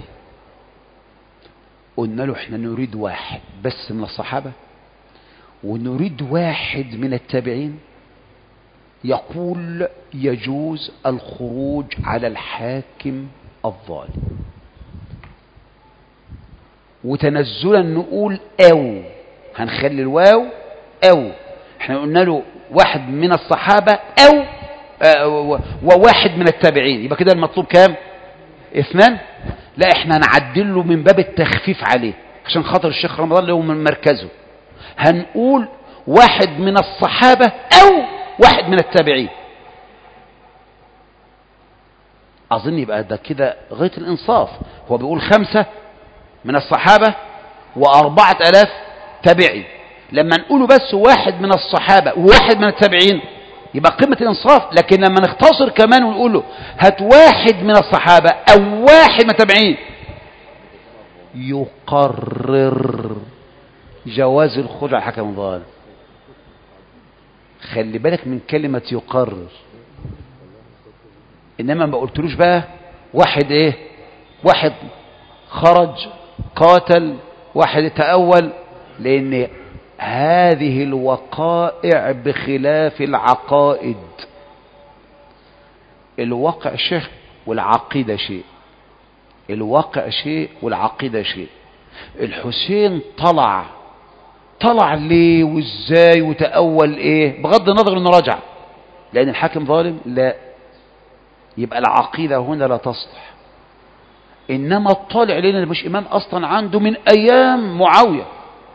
A: قلنا له احنا نريد واحد بس من الصحابة ونريد واحد من التابعين يقول يجوز الخروج على الحاكم الظالم، وتنزلا نقول أو، هنخلي الواو أو. احنا قلنا له واحد من الصحابة أو وواحد من التابعين، يبقى كده المطلوب كام؟ 2. لا احنا نعدل له من باب التخفيف عليه عشان خاطر الشيخ رمضان له من مركزه، هنقول واحد من الصحابة أو واحد من التابعين. أظن يبقى ده كده غاية الإنصاف. هو بيقول 5 من الصحابة و4000 تابعي، لما نقوله بس واحد من الصحابة وواحد من التابعين يبقى قمة الإنصاف. لكن لما نختصر كمان ونقول له هات واحد من الصحابة أو واحد من التابعين، يقرر جواز الخروج على الحكم الظالم. خلي بالك من كلمة يقرر. إنما ما قلتلوش بقى واحد إيه، واحد خرج قاتل، واحد تأول، لأن هذه الوقائع بخلاف العقائد. الواقع شيء والعقيدة شيء، الواقع شيء والعقيدة شيء. الحسين طلع ليه وازاي وتأول ايه بغض النظر انه رجع لان الحاكم ظالم، لا، يبقى العقيدة هنا لا تصلح. انما الطالع لنا مش امام اصلا عنده من ايام معاوية،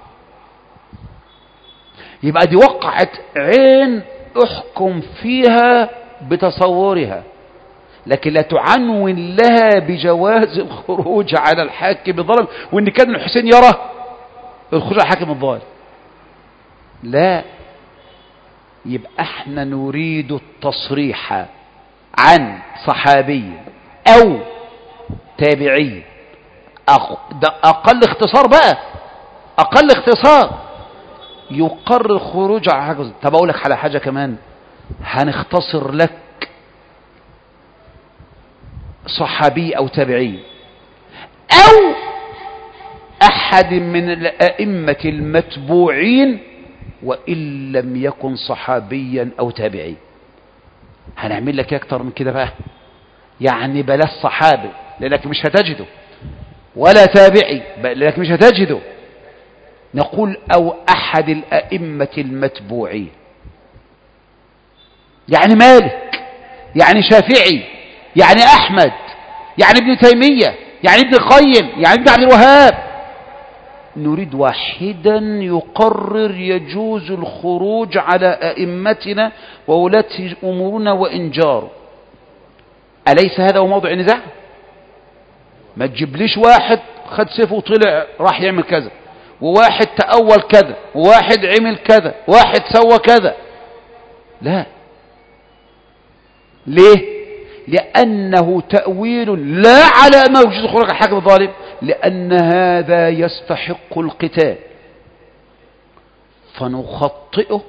A: يبقى دي وقعت عين احكم فيها بتصورها، لكن لا تعنون لها بجواز الخروج على الحاكم الظالم، وإن كان الحسين يرى الخروج على الحاكم الظالم. لا، يبقى احنا نريد التصريح عن صحابي أو تابعي. ده أقل اختصار بقى، أقل اختصار يقرر الخروج على حاجة. طب أقول لك على حاجة كمان، هنختصر لك صحابي أو تابعي أو أحد من الأئمة المتبوعين وإن لم يكن صحابيا أو تابعي. هنعمل لك أكتر من كده بقى، يعني بلاش صحابي لأنك مش هتجده، ولا تابعي لأنك مش هتجده. نقول أو أحد الأئمة المتبوعين، يعني مالك، يعني شافعي، يعني أحمد، يعني ابن تيمية، يعني ابن القيم، يعني ابن عبد الوهاب. نريد واحدا يقرر يجوز الخروج على أئمتنا وولاة أمورنا وإن جاروا. أليس هذا هو موضع النزاع؟ ما تجيبليش واحد خد سيفه وطلع راح يعمل كذا، وواحد تأول كذا، وواحد عمل كذا، واحد سوى كذا. لا. ليه؟ لأنه تأويل لا على ما يجوز الخروج على الحاكم الظالم، لأن هذا يستحق القتال فنخطئه،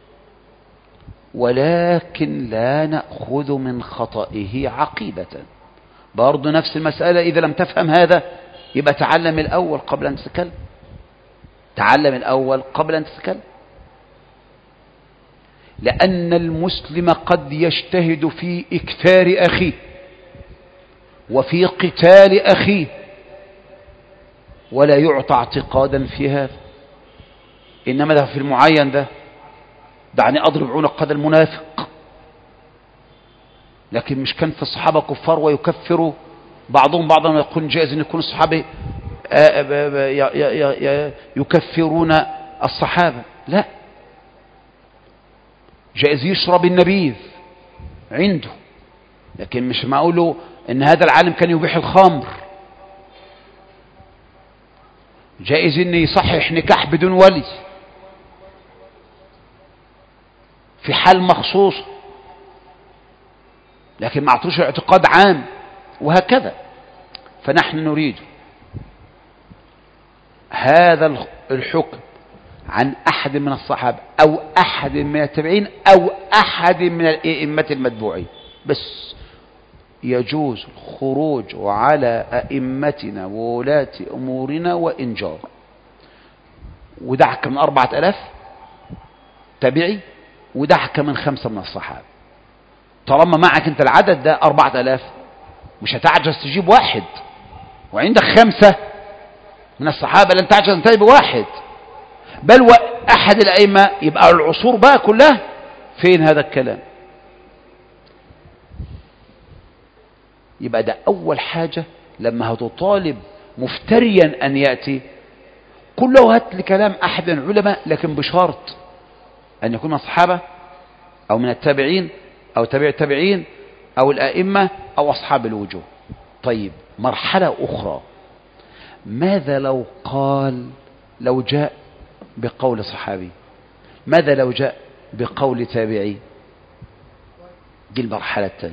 A: ولكن لا نأخذ من خطئه عقيبة. برضو نفس المسألة، إذا لم تفهم هذا يبقى تعلم الأول قبل أن تتكلم، تعلم الأول قبل أن تتكلم. لأن المسلم قد يجتهد في إكثار أخيه وفي قتال أخيه ولا يعطى اعتقادا في هذا، إنما ده في المعين ده دعني أضرب عنق قد المنافق. لكن مش كان في الصحابة كفار ويكفروا بعضهم بعضا ويقول جائز أن يكون الصحابة يكفرون الصحابة؟ لا، جائز يشرب النبيذ عنده، لكن مش معقوله ان هذا العالم كان يبيح الخمر. جائز ان يصحح نكاح بدون ولي في حال مخصوص، لكن ما اعطوش اعتقاد عام، وهكذا. فنحن نريد هذا الحكم عن أحد من الصحابة أو أحد من التابعين أو أحد من الأئمة المتبوعين، بس يجوز الخروج على أئمتنا وولاة أمورنا وإن جار. ودعك من 4000 تابعي، ودعك من 5 من الصحابة. طالما معك أنت العدد ده 4000، مش هتعجز تجيب واحد، وعندك 5 من الصحابة لن تعجز أن تجيب واحد، بل وأحد الأئمة. يبقى العصور بقى كلها فين هذا الكلام؟ يبقى ده أول حاجة لما هتطالب مفتريا أن يأتي كله هات لكلام أحد العلماء، لكن بشرط أن يكون من الصحابة أو من التابعين أو تابع التابعين أو الأئمة أو أصحاب الوجوه. طيب، مرحلة أخرى، ماذا لو قال، لو جاء بقول صحابي، ماذا لو جاء بقول تابعي؟ دي المرحلة الثانية.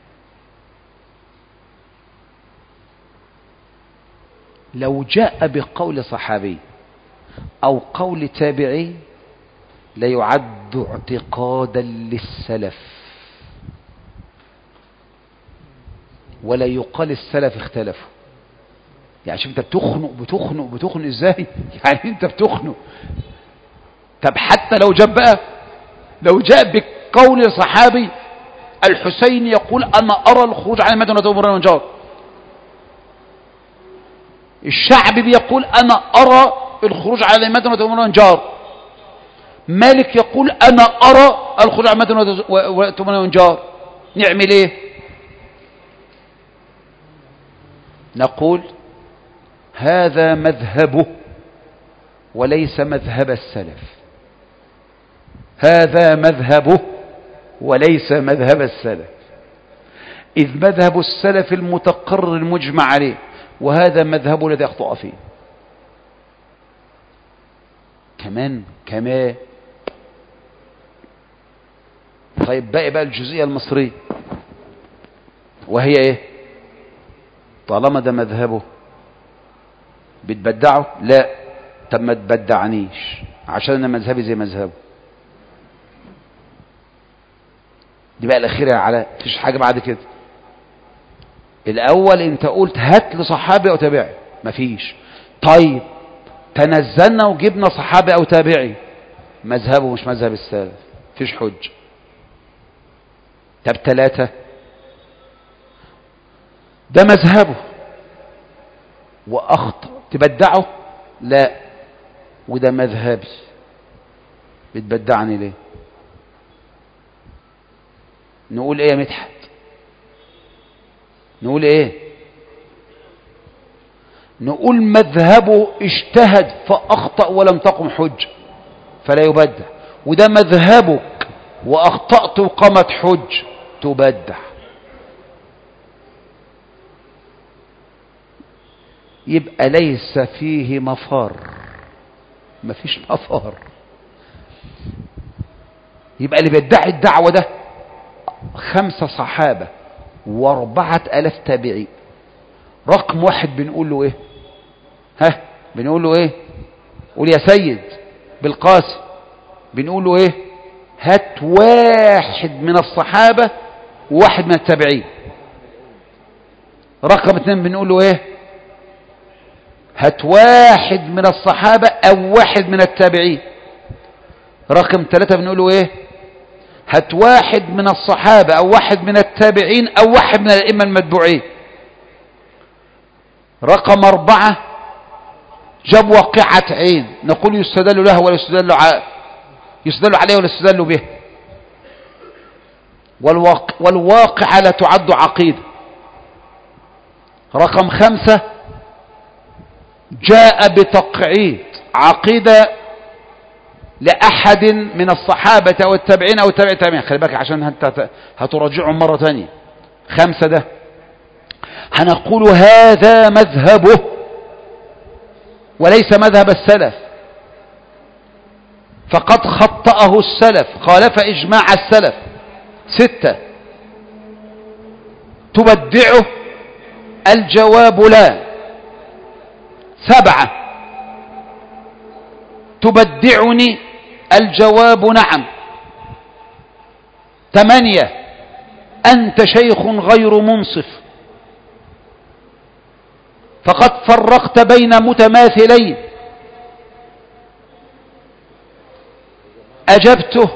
A: لو جاء بقول صحابي أو قول تابعي لا يعد اعتقادا للسلف، ولا يقال السلف اختلفوا. يعني شوف انت بتخنق ازاي؟ يعني انت بتخنق. طب حتى لو جاء بقول صحابي، الحسين يقول أنا أرى الخروج على مدينة أمر ونجار، الشعب بيقول أنا أرى الخروج على مدينة أمر ونجار، مالك يقول أنا أرى الخروج على مدينة أمر ونجار، نعمل ايه؟ نقول هذا مذهبه وليس مذهب السلف، هذا مذهبه وليس مذهب السلف. إذ مذهب السلف المتقرر المجمع عليه، وهذا مذهب الذي أخطأ فيه. كمان طيب بقى الجزئية المصرية، وهي ايه؟ طالما ده مذهبه بتبدعه؟ لا. طب ما تبدعنيش عشان انا مذهبي زي مذهبه. دي بقى الاخيره يا علاء، مفيش حاجه بعد كده. الاول انت قلت هات لي صحابي او تابعي، مفيش. طيب تنزلنا وجبنا صحابي او تابعي، مذهبه مش مذهب السلف، مفيش حجه. طب 3، ده مذهبه واخطأ، تبدعه؟ لا. وده مذهبي، بتبدعني ليه؟ نقول ايه يا مدحت؟ نقول ايه؟ نقول مذهبه اجتهد فاخطأ ولم تقم حجة فلا يبدع، وده مذهبك واخطأت وقامت حج تبدع. يبقى ليس فيه مفر، مفيش مفر. يبقى اللي بيدعي الدعوة ده 5 صحابة و4000 تابعي، رقم 1 بنقول له ايه؟ بنقول له ايه؟ قول يا سيد بالقاسم. بنقول له ايه؟ هات 1 من الصحابة و1 من التابعين. رقم 2 بنقول له ايه؟ هات 1 من الصحابة او 1 من التابعين. رقم 3 بنقول له ايه؟ هات 1 من الصحابة او 1 من التابعين او 1 من الائمة المتبوعين. رقم 4 جاب واقعة عين، نقول يستدل لها ولا يستدل عليه ولا يستدل به، والواقعة لا تعد عقيدة. رقم 5 جاء بتقعيد عقيدة لأحد من الصحابة أو التابعين أو التابع التابعين. خلي بالك عشان هتراجعهم مرة ثانية. 5 ده هنقول هذا مذهبه وليس مذهب السلف، فقد خطأه السلف، خالف إجماع السلف. 6 تبدعه؟ الجواب لا. 7 تبدعني؟ الجواب نعم. 8 أنت شيخ غير منصف، فقد فرقت بين متماثلين. أجبته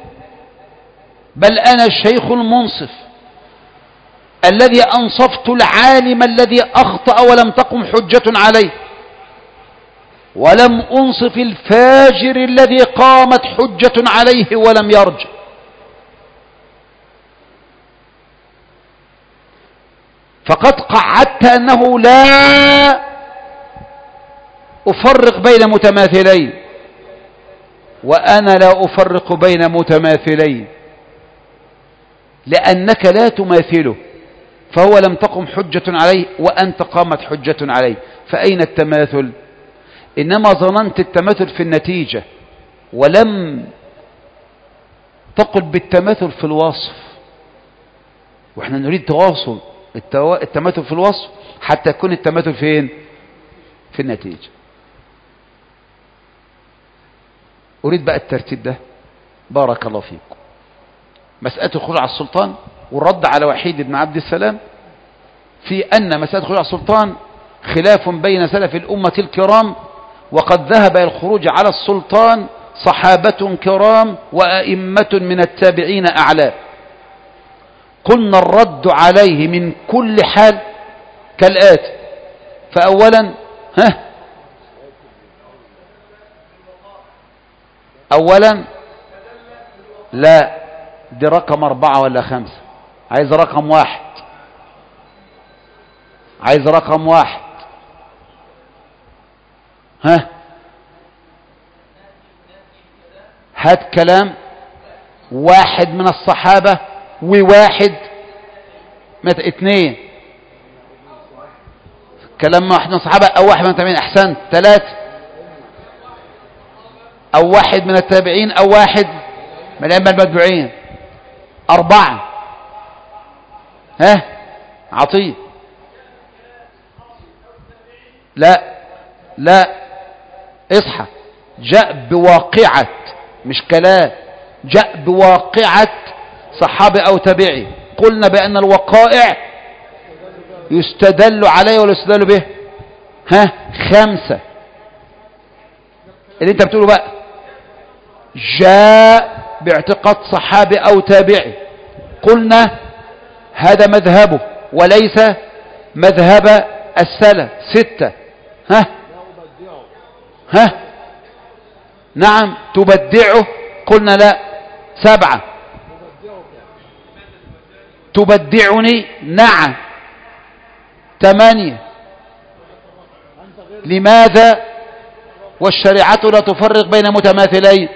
A: بل أنا الشيخ المنصف الذي أنصفت العالم الذي أخطأ ولم تقم حجة عليه، ولم أنصف الفاجر الذي قامت حجة عليه ولم يرجع. فقد قعدت أنه لا أفرق بين متماثلين، وأنا لا أفرق بين متماثلين، لأنك لا تماثله، فهو لم تقم حجة عليه وأنت قامت حجة عليه، فأين التماثل؟ إنما ظننت التماثل في النتيجة ولم تقل بالتماثل في الوصف، وإحنا نريد تواصل التماثل في الوصف حتى يكون التماثل فين؟ في النتيجة. أريد بقى الترتيب ده. بارك الله فيكم. مسألة الخروج على السلطان والرد على وحيد بن عبد السلام في أن مسألة الخروج على السلطان خلاف بين سلف الأمة الكرام، وقد ذهب الخروج على السلطان صحابة كرام وأئمة من التابعين أعلام. قلنا الرد عليه من كل حال كالآتي. فأولا أولا لا، دي رقم 4 ولا 5؟ عايز رقم 1. عايز رقم 1. هات كلام 1 من الصحابة و1 2 كلام واحد من الصحابة أو واحد من التابعين. أحسنت. 3 أو واحد من التابعين أو واحد من الأئمة المتبوعين. 4 عطية. لا اصحى. جاء بواقعة مش كلام، جاء بواقعة صحابي أو تابعي. قلنا بأن الوقائع يستدل عليه ولا يستدل به؟ 5 اللي انت بتقوله بقى. جاء باعتقاد صحابي أو تابعي، قلنا هذا مذهبه وليس مذهب السلف. 6 نعم تبدعه، قلنا لا. 7 تبدعني، نعم. 8 لماذا والشريعة لا تفرق بين متماثلين؟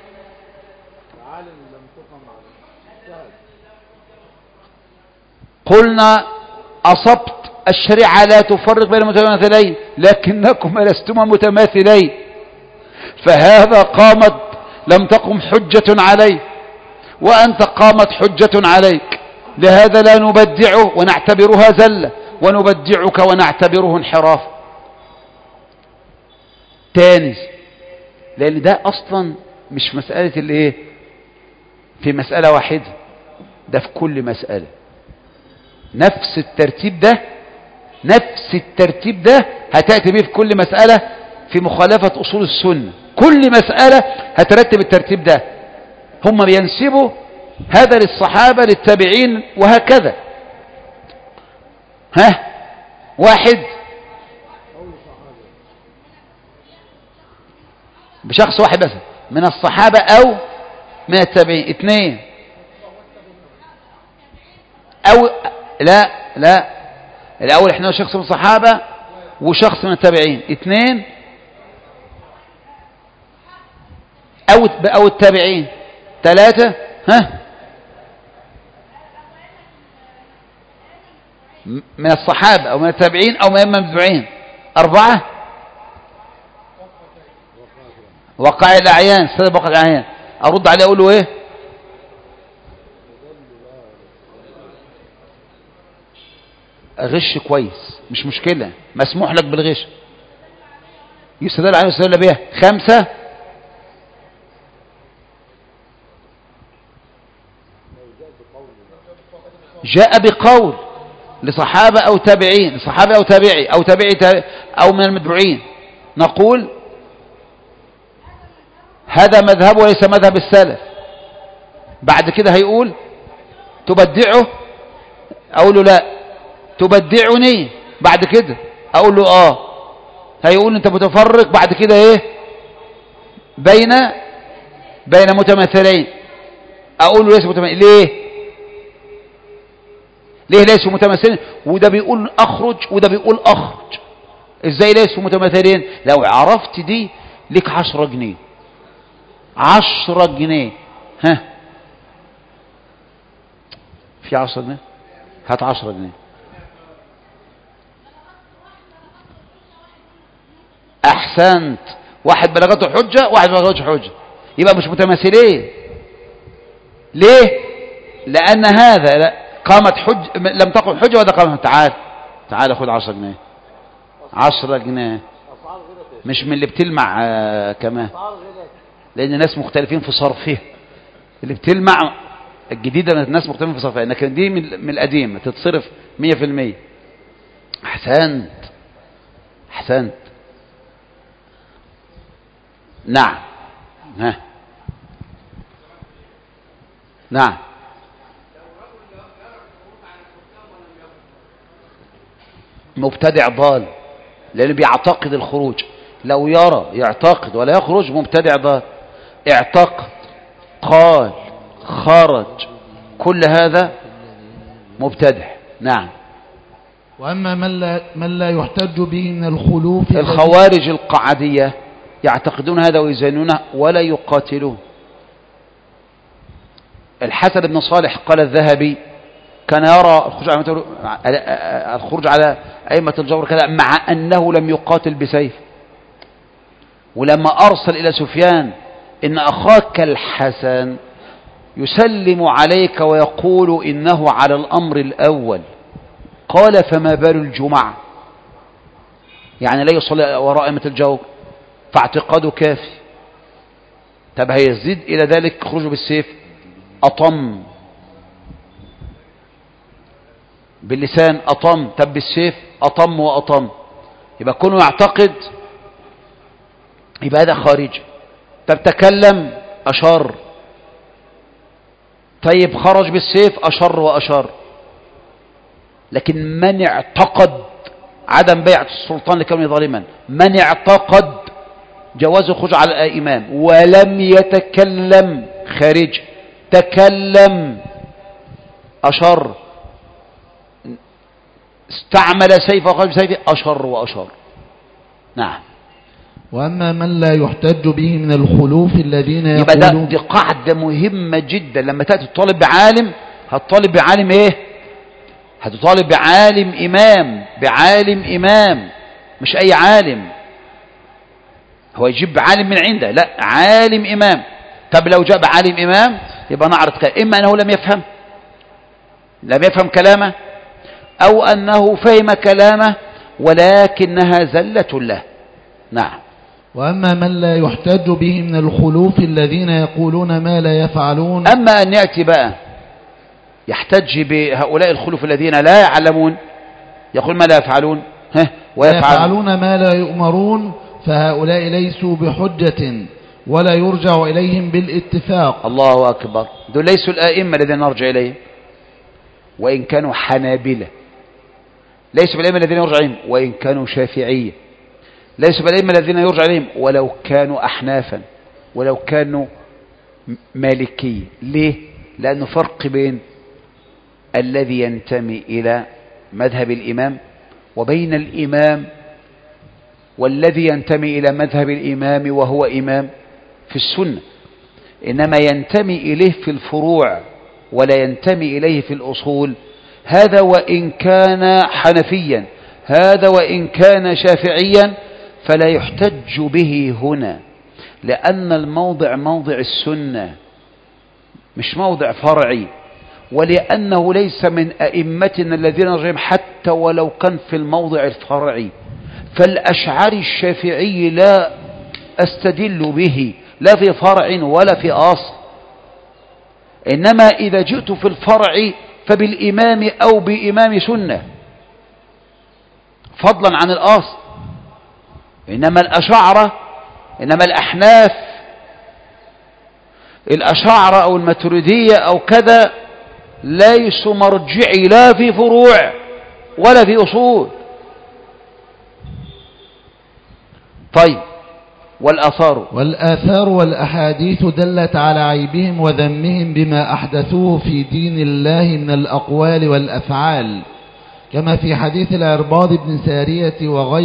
A: قلنا أصبت، الشريعة لا تفرق بين متماثلين لكنكم لستما متماثلين، فهذا قامت لم تقم حجة عليه وأنت قامت حجة عليك، لهذا لا نبدعه ونعتبرها زلة، ونبدعك ونعتبره انحراف تاني. لأن ده أصلا مش مسألة اللي ايه في مسألة واحدة، ده في كل مسألة نفس الترتيب ده هتأتي به في كل مسألة في مخالفة أصول السنة. كل مسألة هترتب الترتيب ده. هم بينسبوا هذا للصحابة للتابعين وهكذا. 1 بشخص واحد بس من الصحابة أو من التابعين. 2 أو لا الأول احنا شخص من الصحابة وشخص من التابعين. 2 أو التابعين. 3 من الصحابة أو من التابعين أو من المتبوعين. 4 وقع الأعيان، سبب وقع الأعيان. أرد عليه أقول له إيه؟ غش كويس مش مشكلة، مسموح لك بالغش، يستدل عليه ويستدل بها. 5 جاء بقول لصحابة أو تابعين، لصحابة أو تابعي أو تابعي أو من المتبوعين، نقول هذا مذهب وليس مذهب السلف. بعد كده هيقول تبدعه، أقول له لا. تبدعني، بعد كده أقول له هيقول أنت متفرق، بعد كده إيه بين متماثلين. أقول له ليس متماثلين. ليه ليسوا متماثلين؟ وده بيقول أخرج وده بيقول أخرج. إزاي ليسوا متماثلين؟ لو عرفت دي لك 10 جنيه. 10 جنيه. في 10 جنيه؟ هات 10 جنيه. أحسنت. واحد بلغته حجة، واحد ما بلغته حجة، يبقى مش متماثلين. ليه؟ لأن هذا قامت حجة لم تقم حجة وهذا قامت. تعال خد 10 جنيه. 10 جنيه مش من اللي بتلمع كمان، لأن الناس مختلفين في صرفها. اللي بتلمع الجديدة من الناس مختلفين في صرفها، لكن دي من القديم تتصرف 100%. أحسنت. نعم. نعم. مبتدع ضال، لأنه بيعتقد الخروج. لو يعتقد ولا يخرج مبتدع ضال. اعتقد، قال، خرج، كل هذا مبتدع. نعم.
B: وأما من لا يحتج به من الخلوف،
A: الخوارج القعدية يعتقدون هذا ويزينونه ولا يقاتلون. الحسن بن صالح قال الذهبي كان يرى الخروج على أئمة الجور كذا، مع أنه لم يقاتل بسيف. ولما أرسل إلى سفيان إن أخاك الحسن يسلم عليك ويقول إنه على الأمر الأول، قال فما بال الجمعة؟ يعني لا يصلي وراء أئمة الجور، فاعتقاده كافي. طب هيزيد إلى ذلك خروجه بالسيف، أطم باللسان أطم، طب بالسيف أطم وأطم، يبقى كونه يعتقد يبقى هذا خارج. طب تكلم أشر، طيب خرج بالسيف أشر وأشر. لكن من اعتقد عدم بيعة السلطان لكونه ظالما، من اعتقد جواز الخروج على الإمام ولم يتكلم خارج، تكلم أشر، استعمل سيف وخرج بسيفه أشر وأشر. نعم.
B: وأما من لا يحتج به من الخلوف الذين
A: يبقى
B: يقولون،
A: دي قاعدة مهمة جدا. لما تأتي تطالب بعالم، هتطالب بعالم ايه؟ هتطالب بعالم إمام، بعالم إمام، مش أي عالم. هو يجيب عالم من عنده، لا، عالم إمام. طب لو جاب عالم إمام يبقى نعرض كلام، إما أنه لم يفهم كلامه، أو أنه فهم كلامه ولكنها زلة له. نعم.
B: وأما من لا يحتج به من الخلوف الذين يقولون ما لا يفعلون،
A: أما أن يأتي بقى يحتج بهؤلاء الخلوف الذين لا يعلمون، يقول ما لا يفعلون
B: ويفعلون ما لا يؤمرون، فهؤلاء ليسوا بحجة ولا يرجع إليهم بالاتفاق.
A: الله أكبر. دول ليسوا الآئمة الذين نرجع إليهم وإن كانوا حنابلة، ليسوا بالأئمة الذين يرجع إليهم وإن كانوا شافعية، ليسوا بالأئمة الذين يرجع إليهم ولو كانوا أحنافا، ولو كانوا مالكية. ليه؟ لأنه فرق بين الذي ينتمي إلى مذهب الإمام وبين الإمام والذي ينتمي إلى مذهب الإمام وهو إمام في السنة، إنما ينتمي إليه في الفروع ولا ينتمي إليه في الأصول. هذا وإن كان حنفيا، هذا وإن كان شافعيا، فلا يحتج به هنا، لأن الموضع موضع السنة مش موضع فرعي، ولأنه ليس من أئمتنا الذين نرجعهم حتى ولو كان في الموضع الفرعي. فالأشعري الشافعي لا أستدل به لا في فرع ولا في أصل، إنما إذا جئت في الفرع فبالإمام أو بإمام سنة فضلا عن الأصل. إنما الأشاعرة، إنما الأحناف، الأشاعرة أو الماتريدية أو كذا ليسوا مرجعي لا في فروع ولا في أصول. طيب،
B: والآثار والأحاديث دلت على عيبهم وذمهم بما أحدثوه في دين الله من الأقوال والأفعال، كما في حديث العرباض بن سارية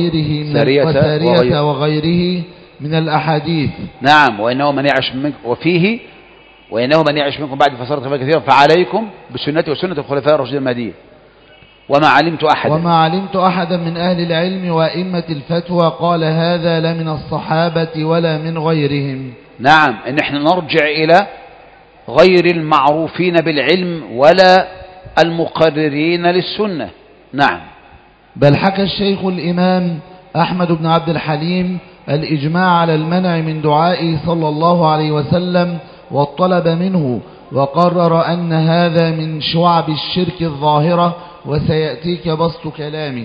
B: وغيره من الأحاديث.
A: نعم. وإنه من يعش منكم وفيه وإنه من يعش منكم بعد فصارت خلافا كثيرا فعليكم بسنتي وسنة الخلفاء الراشدين المهديين. وما علمت أحدا من أهل العلم وأئمة الفتوى قال هذا لا من الصحابة ولا من غيرهم. نعم. إن احنا نرجع إلى غير المعروفين بالعلم ولا المقررين للسنة. نعم.
B: بل حكى الشيخ الإمام أحمد بن عبد الحليم الإجماع على المنع من دعائه صلى الله عليه وسلم والطلب منه، وقرر أن هذا من شعب الشرك الظاهرة، وسيأتيك بسط كلامه.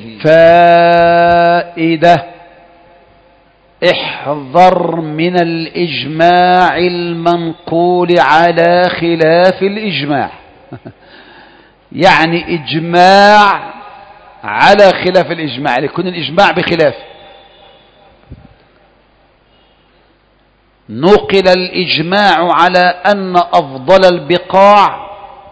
A: فائدة: احذر من الإجماع المنقول على خلاف الإجماع. يعني إجماع على خلاف الإجماع، يكون الإجماع بخلاف. نقل الإجماع على أن أفضل البقاع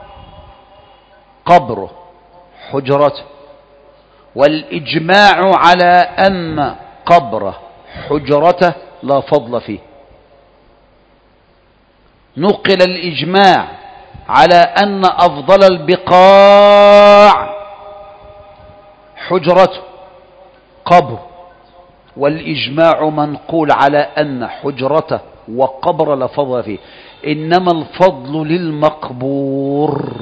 A: قبره حجرته، والإجماع على أن قبره حجرته لا فضل فيه. نقل الإجماع على أن أفضل البقاع حجرته قبر، والإجماع منقول على أن حجرته وقبر لا فضل فيه، إنما الفضل للمقبور،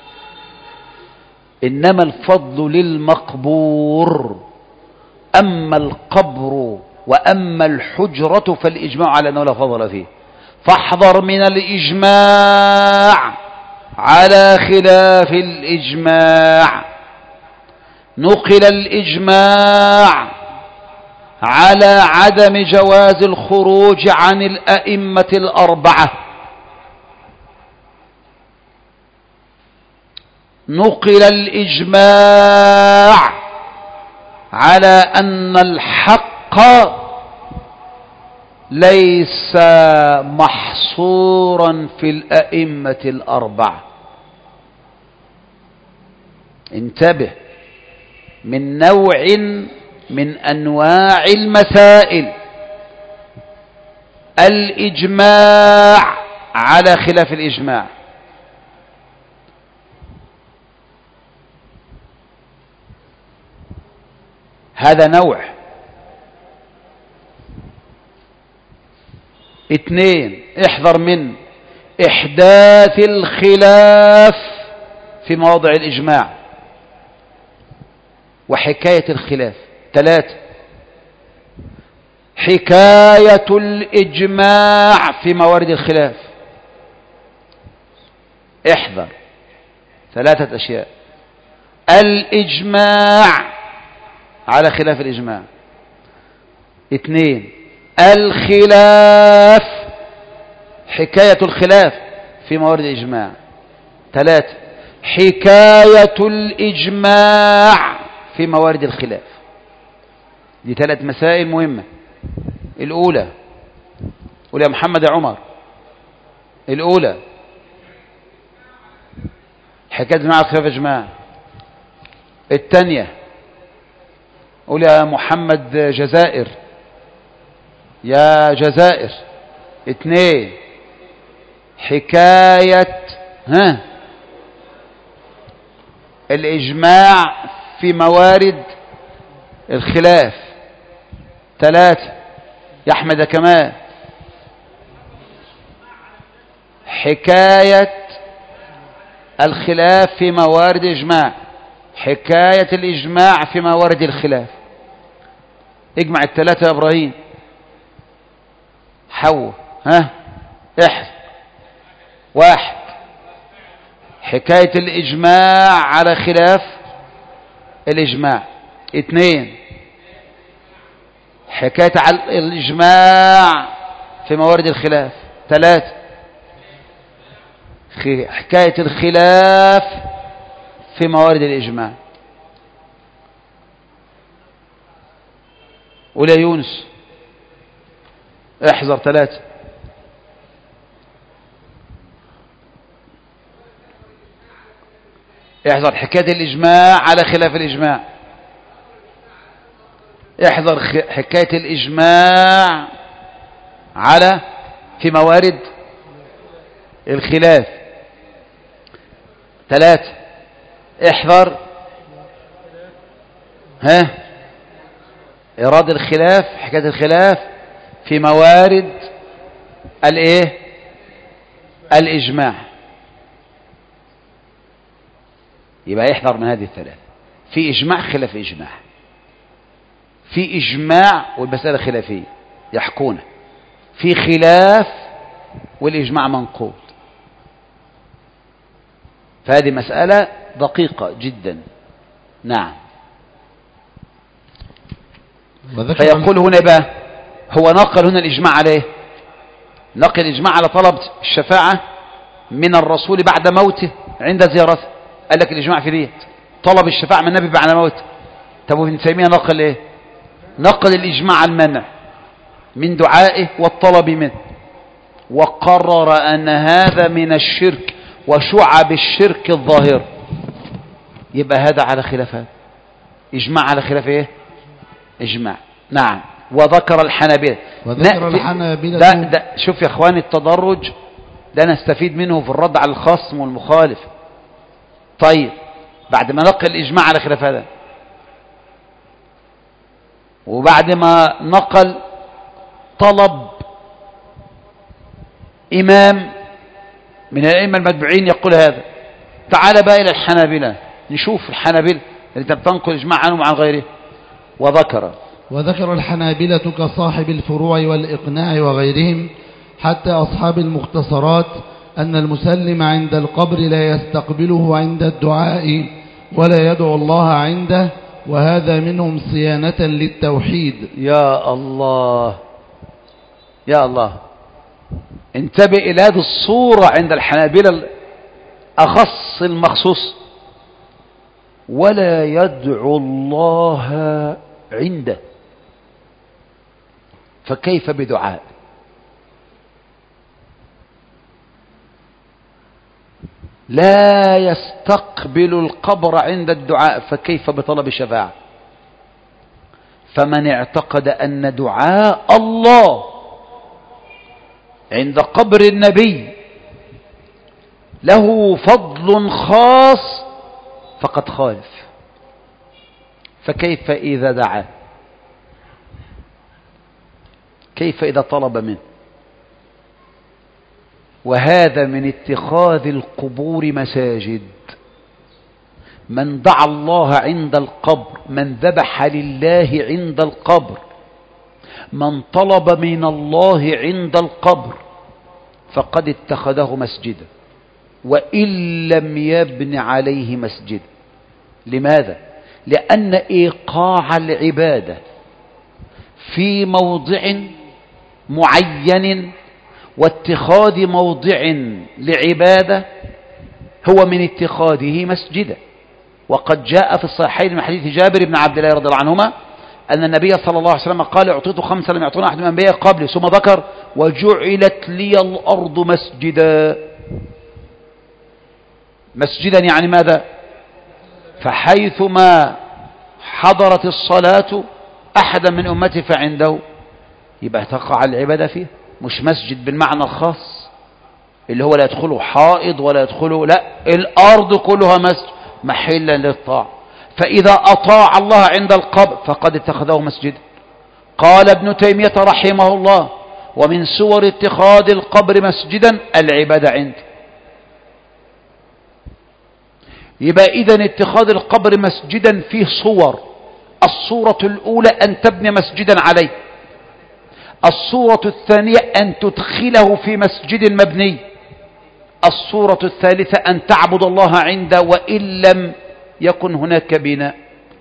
A: إنما الفضل للمقبور، أما القبر وأما الحجرة فالإجماع على أنه لا فضل فيه. فاحذر من الإجماع على خلاف الإجماع. نقل الإجماع على عدم جواز الخروج عن الأئمة الأربعة، نقل الإجماع على أن الحق ليس محصورا في الأئمة الأربعة. انتبه، من نوع من أنواع المسائل الإجماع على خلاف الإجماع. هذا نوع. 2، احذر من إحداث الخلاف في مواضع الإجماع وحكاية الخلاف. 3، حكاية الإجماع في موارد الخلاف. احذر 3 أشياء: الإجماع على خلاف الإجماع، 2 الخلاف، حكاية الخلاف في موارد الإجماع، 3 حكاية الإجماع في موارد الخلاف. دي 3 مسائل مهمة. الأولى، قول يا محمد يا عمر، الأولى حكاية الإجماع على خلاف الإجماع. الثانية، قول يا محمد جزائر، يا جزائر. 2 حكاية الإجماع في موارد الخلاف. 3 يا أحمد كمان، حكاية الخلاف في موارد الإجماع، حكاية الإجماع في موارد الخلاف. اجمع ال3 يا إبراهيم. حو احذر. 1 حكاية الإجماع على خلاف الإجماع. 2 حكاية الإجماع في موارد الخلاف. 3 حكاية الخلاف في موارد الإجماع. قول يا يونس، احذر 3. احذر حكاية الإجماع على خلاف الإجماع، احذر حكاية الإجماع على في موارد الخلاف. 3 احذر إرادة الخلاف، حكاية الخلاف في موارد الإجماع. يبقى يحذر من هذه ال3. في إجماع خلاف إجماع، في إجماع والمسألة خلافية يحكونه، في خلاف والإجماع منقول. فهذه مسألة دقيقة جدا. نعم. فيقول هنا بقى، هو نقل هنا الإجماع عليه، نقل الإجماع على طلب الشفاعة من الرسول بعد موته عند زيارته. قال لك الإجماع في ديت طلب الشفاعة من النبي بعد موته. طب ابن تيمية نقل ايه؟ نقل الإجماع على المنع من دعائه والطلب منه، وقرر أن هذا من الشرك وشعب الشرك الظاهر. يبقى هذا على خلاف هذا، إجماع على خلاف ايه؟ إجماع. نعم. وذكر الحنابلة،
B: ده
A: شوف يا اخواني التدرج ده نستفيد منه في الرد على الخصم والمخالف. طيب بعد ما نقل الإجماع على خلاف هذا، وبعد ما نقل طلب إمام من الأئمة المتبوعين يقول هذا، تعال بقى إلى الحنابلة نشوف الحنابلة اللي تنقل إجماع عنهم عن غيره.
B: وذكر الحنابلة كصاحب الفروع والإقناع وغيرهم حتى أصحاب المختصرات أن المسلم عند القبر لا يستقبله عند الدعاء ولا يدعو الله عنده، وهذا منهم صيانة للتوحيد.
A: يا الله يا الله، انتبه إلى هذه الصورة عند الحنابلة أخص المخصوص، ولا يدعو الله عنده، فكيف بدعاء؟ لا يستقبل القبر عند الدعاء، فكيف بطلب الشفاعة؟ فمن اعتقد أن دعاء الله عند قبر النبي له فضل خاص فقد خالف. فكيف إذا دعا؟ كيف إذا طلب منه؟ وهذا من اتخاذ القبور مساجد. من دعا الله عند القبر، من ذبح لله عند القبر، من طلب من الله عند القبر، فقد اتخذه مسجدا وإن لم يبن عليه مسجد. لماذا؟ لأن إيقاع العبادة في موضع معين واتخاذ موضع لعبادة هو من اتخاذه مسجدا. وقد جاء في الصحيحين من حديث جابر بن عبد الله رضي الله عنهما أن النبي صلى الله عليه وسلم قال: أعطيت 5 لم يعطونا أحد من الأنبياء قبلي، ثم ذكر: وجعلت لي الأرض مسجدا. مسجدا يعني ماذا؟ فحيثما حضرت الصلاة أحدا من أمتي فعنده، يبقى تقع العبادة فيه، مش مسجد بالمعنى الخاص اللي هو لا يدخله حائض ولا يدخله، لا، الأرض كلها مسجد محلا للطاعة. فإذا أطاع الله عند القبر فقد اتخذه مسجدا. قال ابن تيمية رحمه الله: ومن صور اتخاذ القبر مسجدا العبادة عنده. يبقى إذن اتخاذ القبر مسجدا فيه صور. الصورة الأولى أن تبني مسجدا عليه، الصورة الثانية أن تدخله في مسجد مبني، الصورة الثالثة أن تعبد الله عنده وإن لم يكن هناك بناء.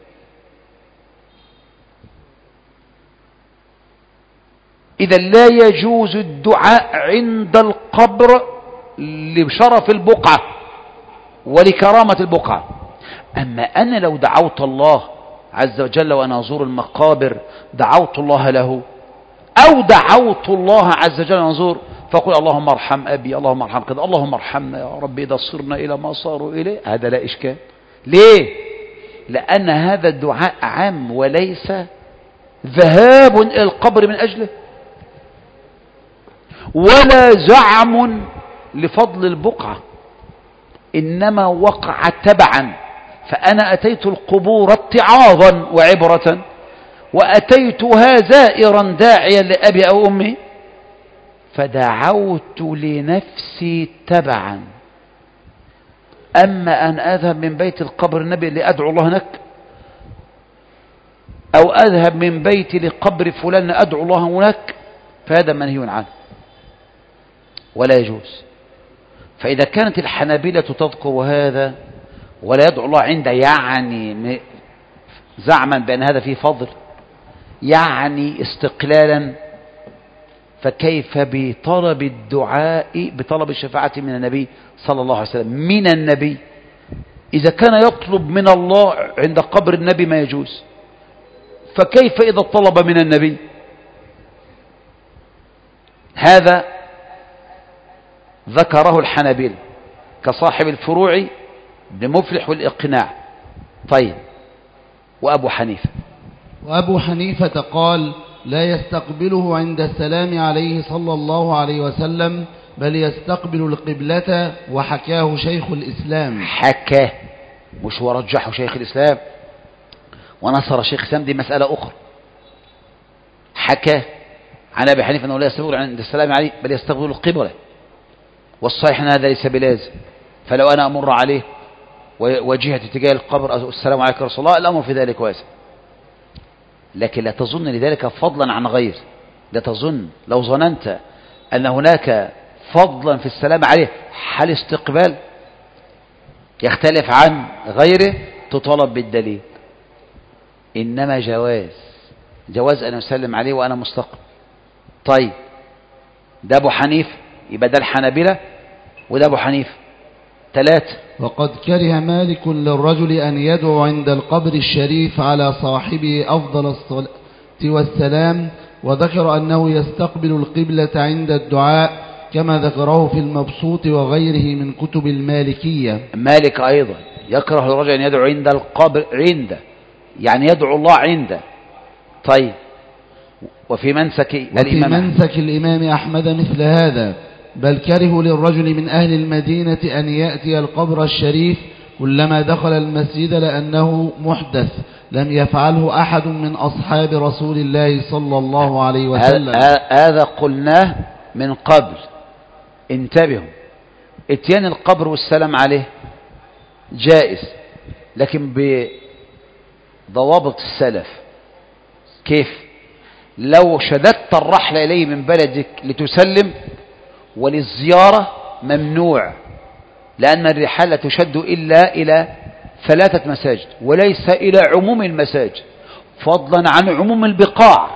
A: إذا لا يجوز الدعاء عند القبر لشرف البقعة ولكرامة البقعة. أما أنا لو دعوت الله عز وجل وأنا أزور المقابر، دعوت الله له، أو دعوت الله عز وجل وأنا أزور فقل: اللهم ارحم أبي، اللهم ارحم كذا، اللهم ارحمنا يا رب إذا صرنا إلى ما صاروا إليه، هذا لا إشكال. ليه؟ لأن هذا الدعاء عام وليس ذهاب إلى القبر من أجله، ولا زعم لفضل البقعة، إنما وقع تبعا. فأنا أتيت القبور اتعاظا وعبرة، وأتيتها زائرا داعيا لأبي أو أمي، فدعوت لنفسي تبعا. أما أن أذهب من بيت القبر النبي لأدعو الله هناك، أو أذهب من بيتي لقبر فلان أدعو الله هناك، فهذا منهي عنه ولا يجوز. فإذا كانت الحنابلة تذكر هذا ولا يدعو الله عنده، يعني زعما بأن هذا فيه فضل، يعني استقلالا، فكيف بطلب الدعاء بطلب الشفاعة من النبي صلى الله عليه وسلم؟ من النبي إذا كان يطلب من الله عند قبر النبي ما يجوز، فكيف إذا طلب من النبي؟ هذا ذكره الحنابلة كصاحب الفروع ابن مفلح والإقناع. طيب، وأبو حنيفة
B: قال: لا يستقبله عند السلام عليه صلى الله عليه وسلم، بل يستقبل القبلة. وحكاه شيخ الإسلام.
A: حكاه، مش ورجحه شيخ الإسلام ونصر شيخ الإسلام، دي مسألة أخرى. حكاه عن أبي حنيفة أنه لا يستقبل عند السلام عليه بل يستقبل القبلة، والصحيح أن هذا ليس بلازم. فلو أنا أمر عليه وجهة اتجاه القبر السلام عليكم يا رسول الله، الأمر في ذلك واسع، لكن لا تظن لذلك فضلا عن غير. لا تظن، لو ظننت أن هناك فضلا في السلام عليه حال استقبال يختلف عن غيره تطالب بالدليل. إنما جواز أن يسلم عليه وأنا مستقبل. طيب ده أبو حنيفة، يبقى ده الحنابلة وده أبو حنيفة. 3.
B: وقد كره مالك للرجل أن يدعو عند القبر الشريف على صاحبه أفضل الصلاة والسلام، وذكر أنه يستقبل القبلة عند الدعاء كما ذكره في المبسوط وغيره من كتب المالكية.
A: مالك أيضا يكره للرجل أن يدعو عند القبر، يعني يدعو الله عنده. طيب وفي منسك
B: الإمام أحمد مثل هذا، بل كره للرجل من أهل المدينة أن يأتي القبر الشريف كلما دخل المسجد لأنه محدث لم يفعله أحد من أصحاب رسول الله صلى الله عليه وسلم.
A: هذا قلناه من قبل، انتبهوا. اتيان القبر والسلام عليه جائز، لكن بضوابط السلف. كيف؟ لو شددت الرحلة إليه من بلدك لتسلم، وللزيارة ممنوع، لأن الرحلة تشد إلا إلى 3 مساجد وليس إلى عموم المساجد، فضلا عن عموم البقاع.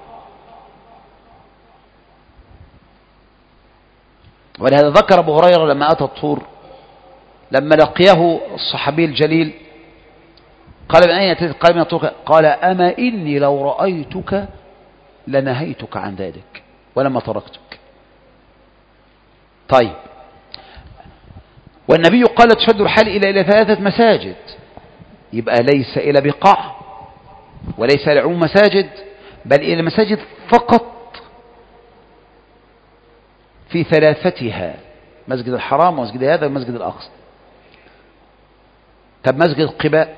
A: ولهذا ذكر أبو هريرة لما أتى الطور، لما لقيه الصحابي الجليل قال من أين أتيت؟ قال من الطور. قال أما إني لو رأيتك لنهيتك عن ذلك ولما تركتك. طيب، والنبي قال تشد الرحال إلى 3 مساجد، يبقى ليس إلى بقاع وليس إلى عموم مساجد، بل إلى مساجد فقط في 3، مسجد الحرام ومسجد هذا ومسجد الأقصى. طب مسجد قباء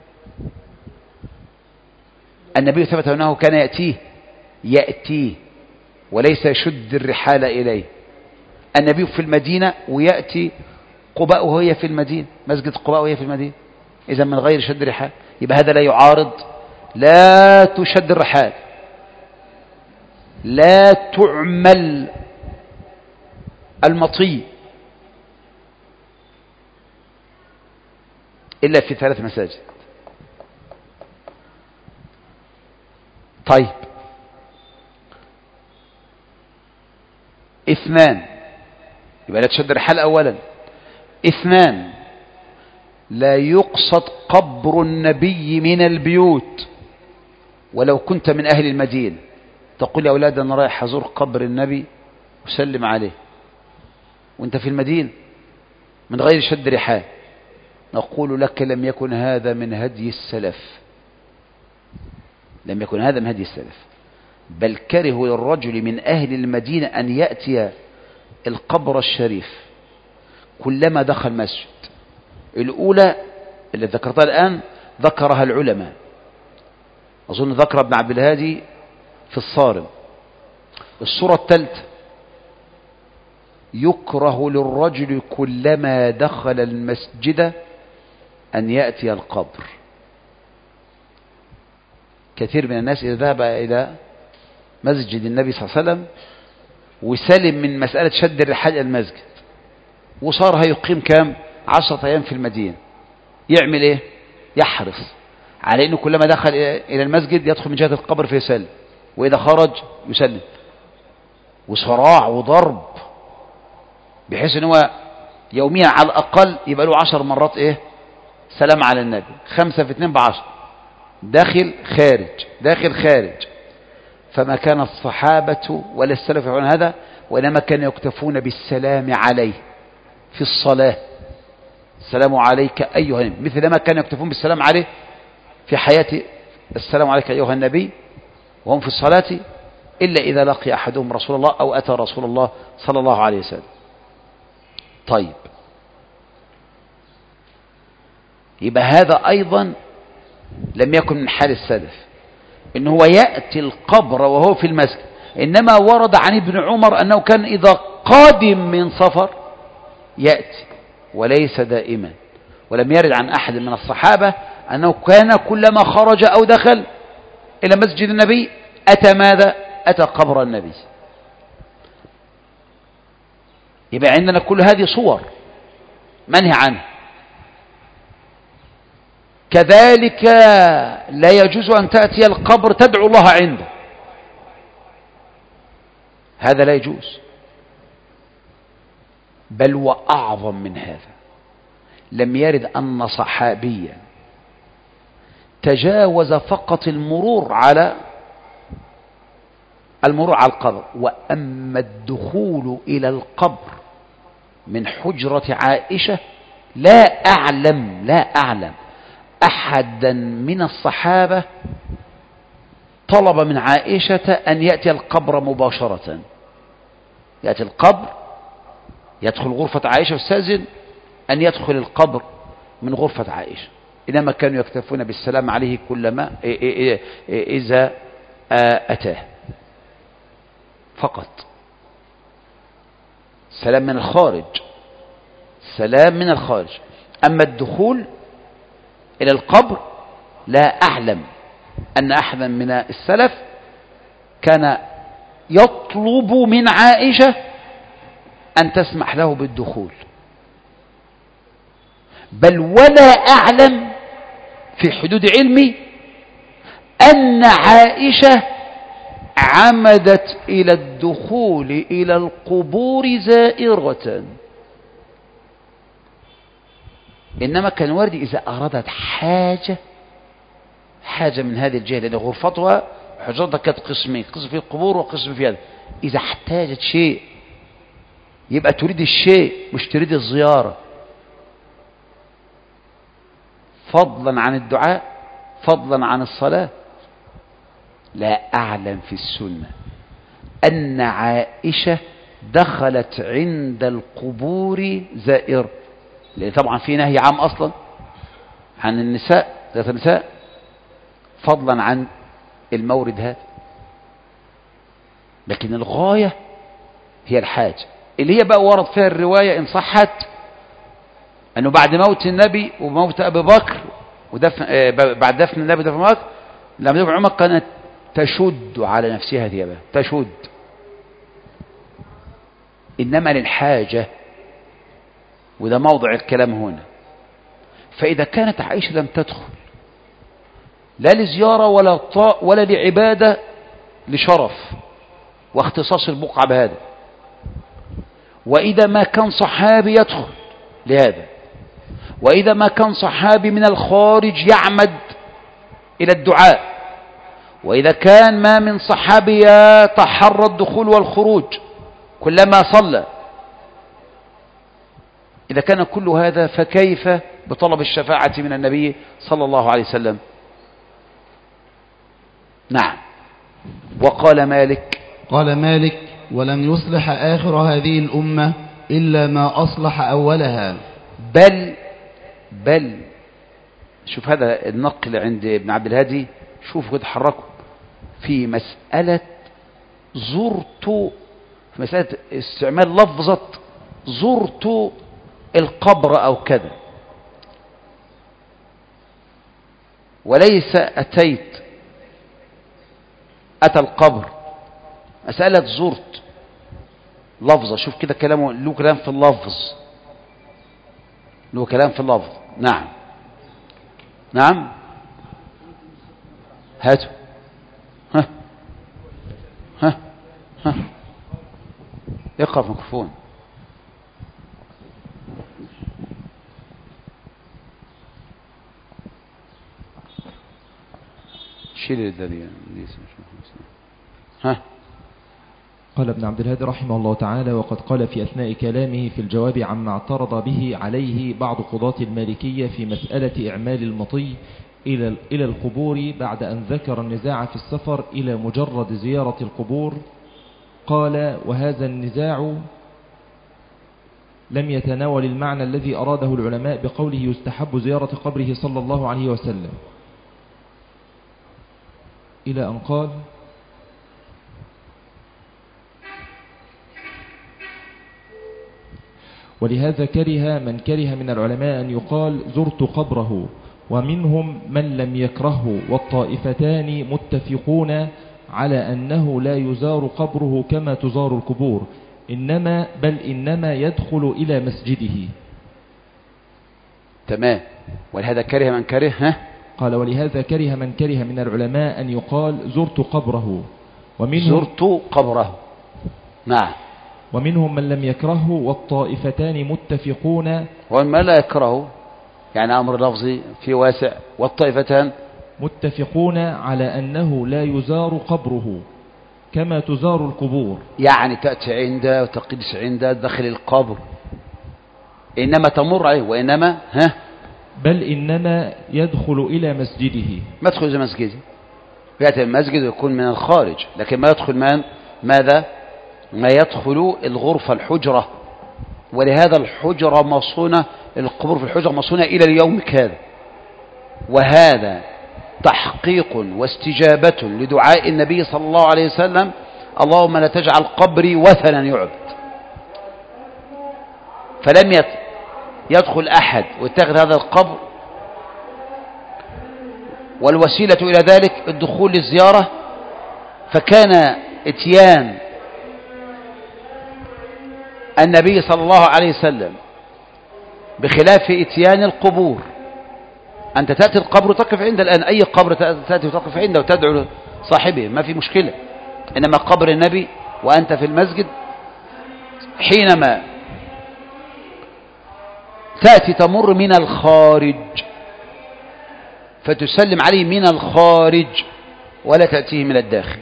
A: النبي ثبت أنه كان يأتيه وليس يشد الرحال إليه. النبي في المدينة ويأتي قباء وهي في المدينة، مسجد قباء وهي في المدينة، إذا من غير شد الرحال. يبقى هذا لا يعارض. لا تشد الرحال، لا تعمل المطي إلا في 3 مساجد. طيب 2، يبقى لا تشد الرحال أولا. 2، لا يقصد قبر النبي من البيوت، ولو كنت من أهل المدينة تقول يا أولاد أنا رايح أزور قبر النبي وسلم عليه وانت في المدينة من غير شد رحال، نقول لك لم يكن هذا من هدي السلف، لم يكن هذا من هدي السلف، بل كره للرجل من أهل المدينة أن يأتي القبر الشريف كلما دخل مسجد. الأولى اللي ذكرتها الآن ذكرها العلماء، أظن ذكر ابن عبد الهادي في الصارم. الصورة الثالثة يكره للرجل كلما دخل المسجد أن يأتي القبر. كثير من الناس إذا ذهب إلى مسجد النبي صلى الله عليه وسلم وسلم من مسألة شد الرحال المسجد وصار هيقيم كام 10 أيام في المدينة، يعمل إيه؟ يحرص على أنه كلما دخل إلى المسجد يدخل من جهة القبر فيسلم، وإذا خرج يسلم، وصراع وضرب، بحيث أنه يوميا على الأقل يبقى له 10 مرات إيه؟ سلام على النبي، 5 في 2 ب10، داخل خارج داخل خارج. فما كان الصحابة ولا السلف يفعلون هذا، وإنما كانوا يكتفون بالسلام عليه في الصلاة، السلام عليك أيها النبي، مثل ما كانوا يكتفون بالسلام عليه في حياة، السلام عليك أيها النبي وهم في الصلاة إلا إذا لقي أحدهم رسول الله أو أتى رسول الله صلى الله عليه وسلم. طيب، يبقى هذا أيضا لم يكن من حال السلف إن هو يأتي القبر وهو في المسجد، إنما ورد عن ابن عمر أنه كان إذا قادم من سفر يأتي، وليس دائما. ولم يرد عن أحد من الصحابة أنه كان كلما خرج أو دخل إلى مسجد النبي أتى ماذا؟ أتى قبر النبي. يبقى عندنا كل هذه صور منهي عنها. كذلك لا يجوز أن تأتي القبر تدعو الله عنده، هذا لا يجوز. بل وأعظم من هذا، لم يرد أن صحابيا تجاوز فقط المرور على القبر. وأما الدخول إلى القبر من حجرة عائشة لا أعلم أحدا من الصحابة طلب من عائشة أن يأتي القبر مباشرة، يأتي القبر يدخل غرفة عائشة واستأذن أن يدخل القبر من غرفة عائشة، إنما كانوا يكتفون بالسلام عليه كلما إذا أتاه فقط. سلام من الخارج. أما الدخول إلى القبر لا أعلم أن أحدا من السلف كان يطلب من عائشة أن تسمح له بالدخول، بل ولا أعلم في حدود علمي أن عائشة عمدت إلى الدخول إلى القبور زائرة، إنما كان وارد إذا أرادت حاجة من هذه الجهة، لأن غرفتها حجرتها كانت قسمين، قسم في القبور وقسم في هذا. إذا احتاجت شيء يبقى تريد الشيء مش تريد الزيارة، فضلا عن الدعاء، فضلا عن الصلاة. لا أعلم في السنة أن عائشة دخلت عند القبور زائرة، لأن طبعا في نهي عام أصلا عن النساء ذات النساء، فضلا عن المورد هذا. لكن الغاية هي الحاجة اللي هي بقى ورد فيها الرواية إن صحت أنه بعد موت النبي وموت أبي بكر ودفن بعد دفن النبي ودفن أبي بكر لما ابن عمر كانت تشد على نفسها ثيابها، تشد، إنما للحاجة، وده موضع الكلام هنا. فإذا كانت عائشة لم تدخل لا لزيارة ولا لعبادة لشرف واختصاص البقعة بهذا، وإذا ما كان صحابي يدخل لهذا، وإذا ما كان صحابي من الخارج يعمد إلى الدعاء، وإذا كان ما من صحابي يتحرى الدخول والخروج كلما صلى، إذا كان كل هذا فكيف بطلب الشفاعة من النبي صلى الله عليه وسلم؟ نعم. وقال مالك،
B: قال مالك: ولم يصلح آخر هذه الأمة إلا ما أصلح أولها.
A: بل شوف هذا النقل عند ابن عبد الهادي، شوف كده حركوا في مسألة في مسألة استعمال لفظة زرت القبر أو كذا، وليس أتى القبر، مسألة زرت لفظة. شوف كده كلامه له كلام في اللفظ، نعم هاتوا اقرأ في الميكروفون. شيل الدليل.
H: قال ابن عبد الهادي رحمه الله تعالى: وقد قال في أثناء كلامه في الجواب عما اعترض به عليه بعض قضاة المالكية في مسألة إعمال المطي:
I: إلى القبور بعد أن ذكر النزاع في السفر إلى مجرد زيارة القبور. قال: وهذا النزاع لم يتناول المعنى الذي أراده العلماء بقوله يستحب زيارة قبره صلى الله عليه وسلم، إلى أن قال: ولهذا كره من العلماء أن يقال زرت قبره، ومنهم من لم يكرهه، والطائفتان متفقون على أنه لا يزار قبره كما تزار القبور، بل إنما يدخل إلى مسجده.
A: تمام. ولهذا كره من كره
I: قال: ولهذا كره من العلماء أن يقال زرت قبره،
A: زرت قبره. نعم.
I: ومنهم من لم يكرهه، والطائفتان متفقون.
A: وما لا يكرهه يعني أمر لفظي في واسع، والطائفتان
I: متفقون على أنه لا يزار قبره كما تزار القبور،
A: يعني تأتي عنده وتقدس عنده داخل القبر، إنما تمر عليه، وإنما
I: بل إنما يدخل إلى مسجده.
A: ما يدخل إلى مسجده، يأتي المسجد ويكون من الخارج، لكن ما يدخل ماذا؟ ما يدخل الغرفة الحجرة. ولهذا الحجرة مصونة، القبور في الحجرة مصونة إلى اليوم كذا. وهذا تحقيق واستجابة لدعاء النبي صلى الله عليه وسلم: اللهم لا تجعل قبري وثنا يعبد. فلم يدخل أحد ويتخذ هذا القبر، والوسيلة إلى ذلك الدخول للزيارة، فكان اتيان النبي صلى الله عليه وسلم بخلاف اتيان القبور. أنت تأتي القبر وتقف عنده، الآن أي قبر تأتي وتقف عنده وتدعو صاحبه ما في مشكلة، إنما قبر النبي وأنت في المسجد حينما تأتي تمر من الخارج فتسلم عليه من الخارج ولا تأتيه من الداخل.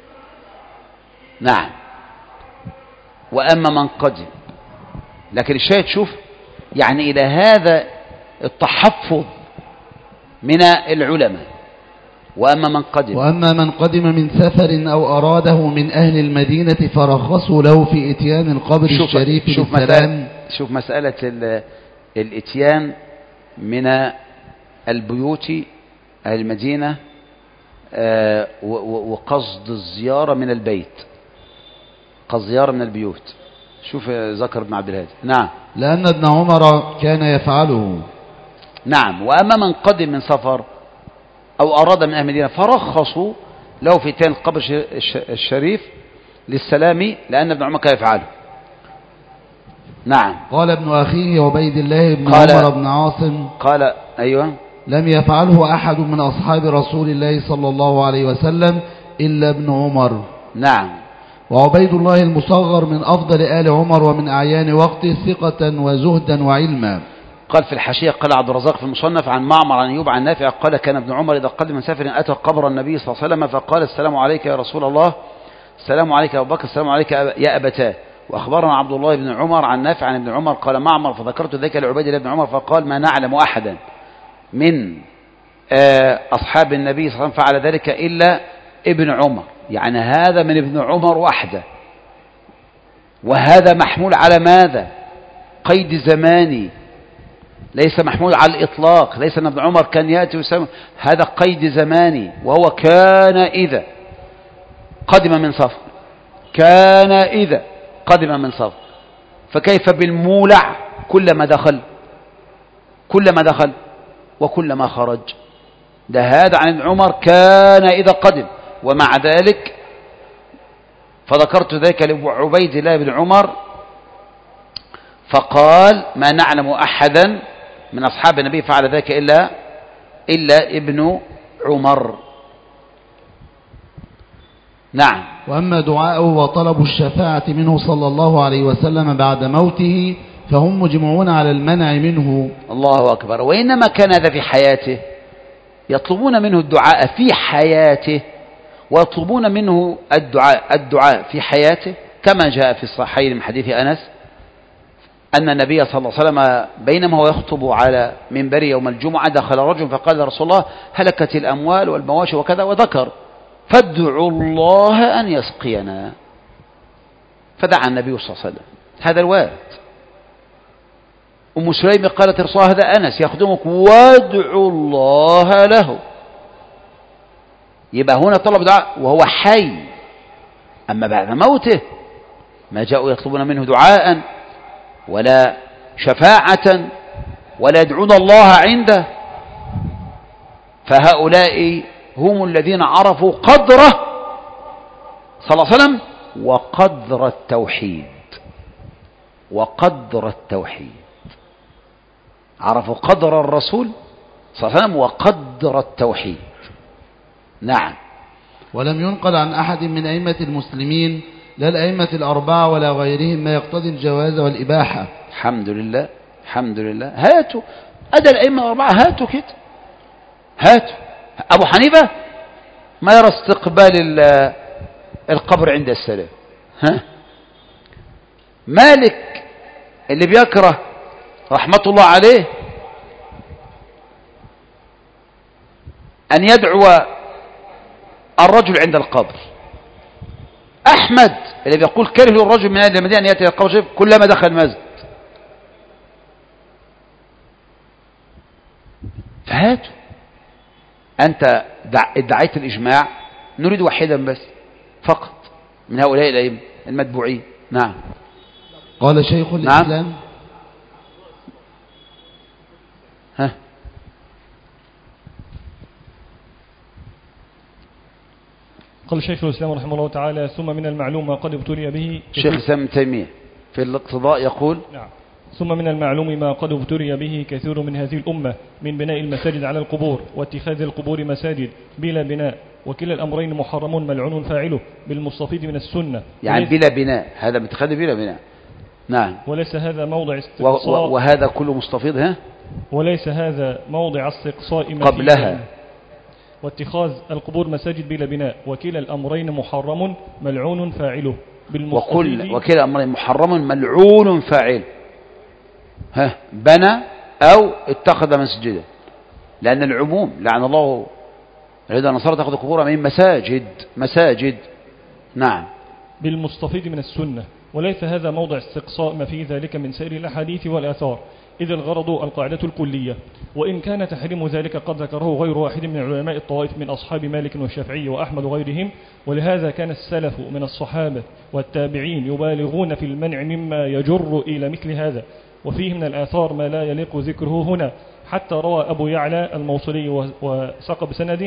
A: نعم. وأما من قدم، لكن الشاهد شوف يعني إلى هذا التحفظ من العلماء. وأما من قدم
B: من سفر أو أراده من أهل المدينة فرخصوا له في إتيان القبر الشريف للسلام.
A: شوف مسألة الإتيان من البيوت أهل المدينة وقصد الزيارة من البيت، قصد زيارة من البيوت. شوف ذكر ابن عبد الهادي. نعم.
B: لأن ابن عمر كان يفعله.
A: نعم. وأما من قدم من سفر أو أراد من أهل المدينة فرخصوا له في إتيان القبر الشريف للسلام، لأن ابن عمر كان يفعله. نعم.
B: قال ابن أخيه عبيد الله بن عمر بن عاصم
A: قال: أيوة،
B: لم يفعله أحد من أصحاب رسول الله صلى الله عليه وسلم إلا ابن عمر.
A: نعم.
B: وعبيد الله المصغر من أفضل آل عمر ومن أعيان وقته ثقة وزهدا وعلما.
A: قال في الحاشية: قال عبد الرزاق في المصنف عن معمر عن أيوب عن نافع قال: كان ابن عمر إذا قدم من سفر أتى قبر النبي صلى الله عليه وسلم فقال: السلام عليك يا رسول الله، السلام عليك يا أبو بكر، السلام عليك يا أبتاه. وأخبرنا عبد الله بن عمر عن نافع عن ابن عمر قال معمر: فذكرت ذلك لعبيد الله بن عمر فقال: ما نعلم أحدا من أصحاب النبي صلى الله عليه وسلم فعل ذلك إلا ابن عمر. يعني هذا من ابن عمر وحده. وهذا محمول على ماذا؟ قيد زماني، ليس محمول على الإطلاق. ليس أن ابن عمر كان يأتي ويسلم، هذا قيد زماني، وهو كان إذا قدم من سفر، كان إذا قدم من سفر. فكيف بالمولع؟ كلما دخل وكلما خرج. ده هذا عن ابن عمر كان إذا قدم. ومع ذلك فذكرت ذلك لعبيد الله بن عمر فقال: ما نعلم أحدا من أصحاب النبي فعل ذلك إلا ابن عمر. نعم.
B: وأما دعاءه وطلب الشفاعة منه صلى الله عليه وسلم بعد موته فهم مجمعون على المنع منه.
A: الله أكبر. وإنما كان هذا في حياته، يطلبون منه الدعاء في حياته، ويطلبون منه الدعاء في حياته، كما جاء في الصحيحين من حديث أنس أن النبي صلى الله عليه وسلم بينما هو يخطب على منبر يوم الجمعة دخل رجل فقال يا رسول الله هلكت الأموال والمواشي وكذا وذكر فادعوا الله أن يسقينا، فدعا النبي صلى الله عليه وسلم. هذا الوارد. أم سليم قالت يا رسول الله هذا أنس يخدمك وادعوا الله له. يبقى هنا طلب دعاء وهو حي، أما بعد موته ما جاءوا يطلبون منه دعاء ولا شفاعة ولا يدعون الله عنده. فهؤلاء هم الذين عرفوا قدره صلى الله عليه وسلم وقدر التوحيد. وقدر التوحيد، عرفوا قدر الرسول صلى الله عليه وسلم وقدر التوحيد. نعم.
B: ولم ينقل عن أحد من أئمة المسلمين لا الأئمة الأربعة ولا غيرهم ما يقتضي الجواز والإباحة.
A: الحمد لله الحمد لله. هاتوا أدى الأئمة الأربعة، هاتوا كده، هاتوا. أبو حنيفة ما يرى استقبال القبر عند السلام. ها؟ مالك اللي بيكره رحمة الله عليه أن يدعو الرجل عند القبر. أحمد اللي بيقول كره الرجل من أهل المدينة أن يأتي القبر كلما دخل المسجد. فهاتوا. أنت ادعيت الإجماع، نريد واحدا بس فقط من هؤلاء الأئمة المتبوعين. نعم.
B: قال شيخ الإسلام.
A: نعم. ها.
J: قال شيخ الإسلام رحمه الله تعالى ثم من المعلوم ما قد ابتلي به
A: شيخ الإسلام ابن تيمية في الاقتضاء يقول
J: نعم ثم من المعلوم ما قد ابتلي به كثير من هذه الأمة من بناء المساجد على القبور واتخاذ القبور مساجد بلا بناء، وكلا الأمرين محرم ملعون فاعله بالمستفيد من السنة،
A: يعني بلا بناء، هذا متخذ بلا بناء. نعم.
J: وليس هذا موضع استقصاء
A: وهذا كله مستفيض. ها.
J: وليس هذا موضع استقصاء
A: قبلها
J: واتخاذ القبور مساجد بلا بناء، وكلا الأمرين محرم ملعون فاعله
A: وكلا الأمرين محرم ملعون فاعل. ها بنى أو اتخذ مسجدا، لأن العموم لعن الله اليهود والنصارى تأخذ قبورها من مساجد. نعم.
J: بالمستفيد من السنة، وليس هذا موضع استقصاء ما في ذلك من سائر الأحاديث والآثار، إذ الغرض القاعدة الكلية، وإن كان تحريم ذلك قد ذكره غير واحد من علماء الطوائف من أصحاب مالك والشافعي وأحمد وغيرهم، ولهذا كان السلف من الصحابة والتابعين يبالغون في المنع مما يجر إلى مثل هذا، وفيه من الآثار ما لا يليق ذكره هنا، حتى روى أبو يعلى الموصلي وساق بسنده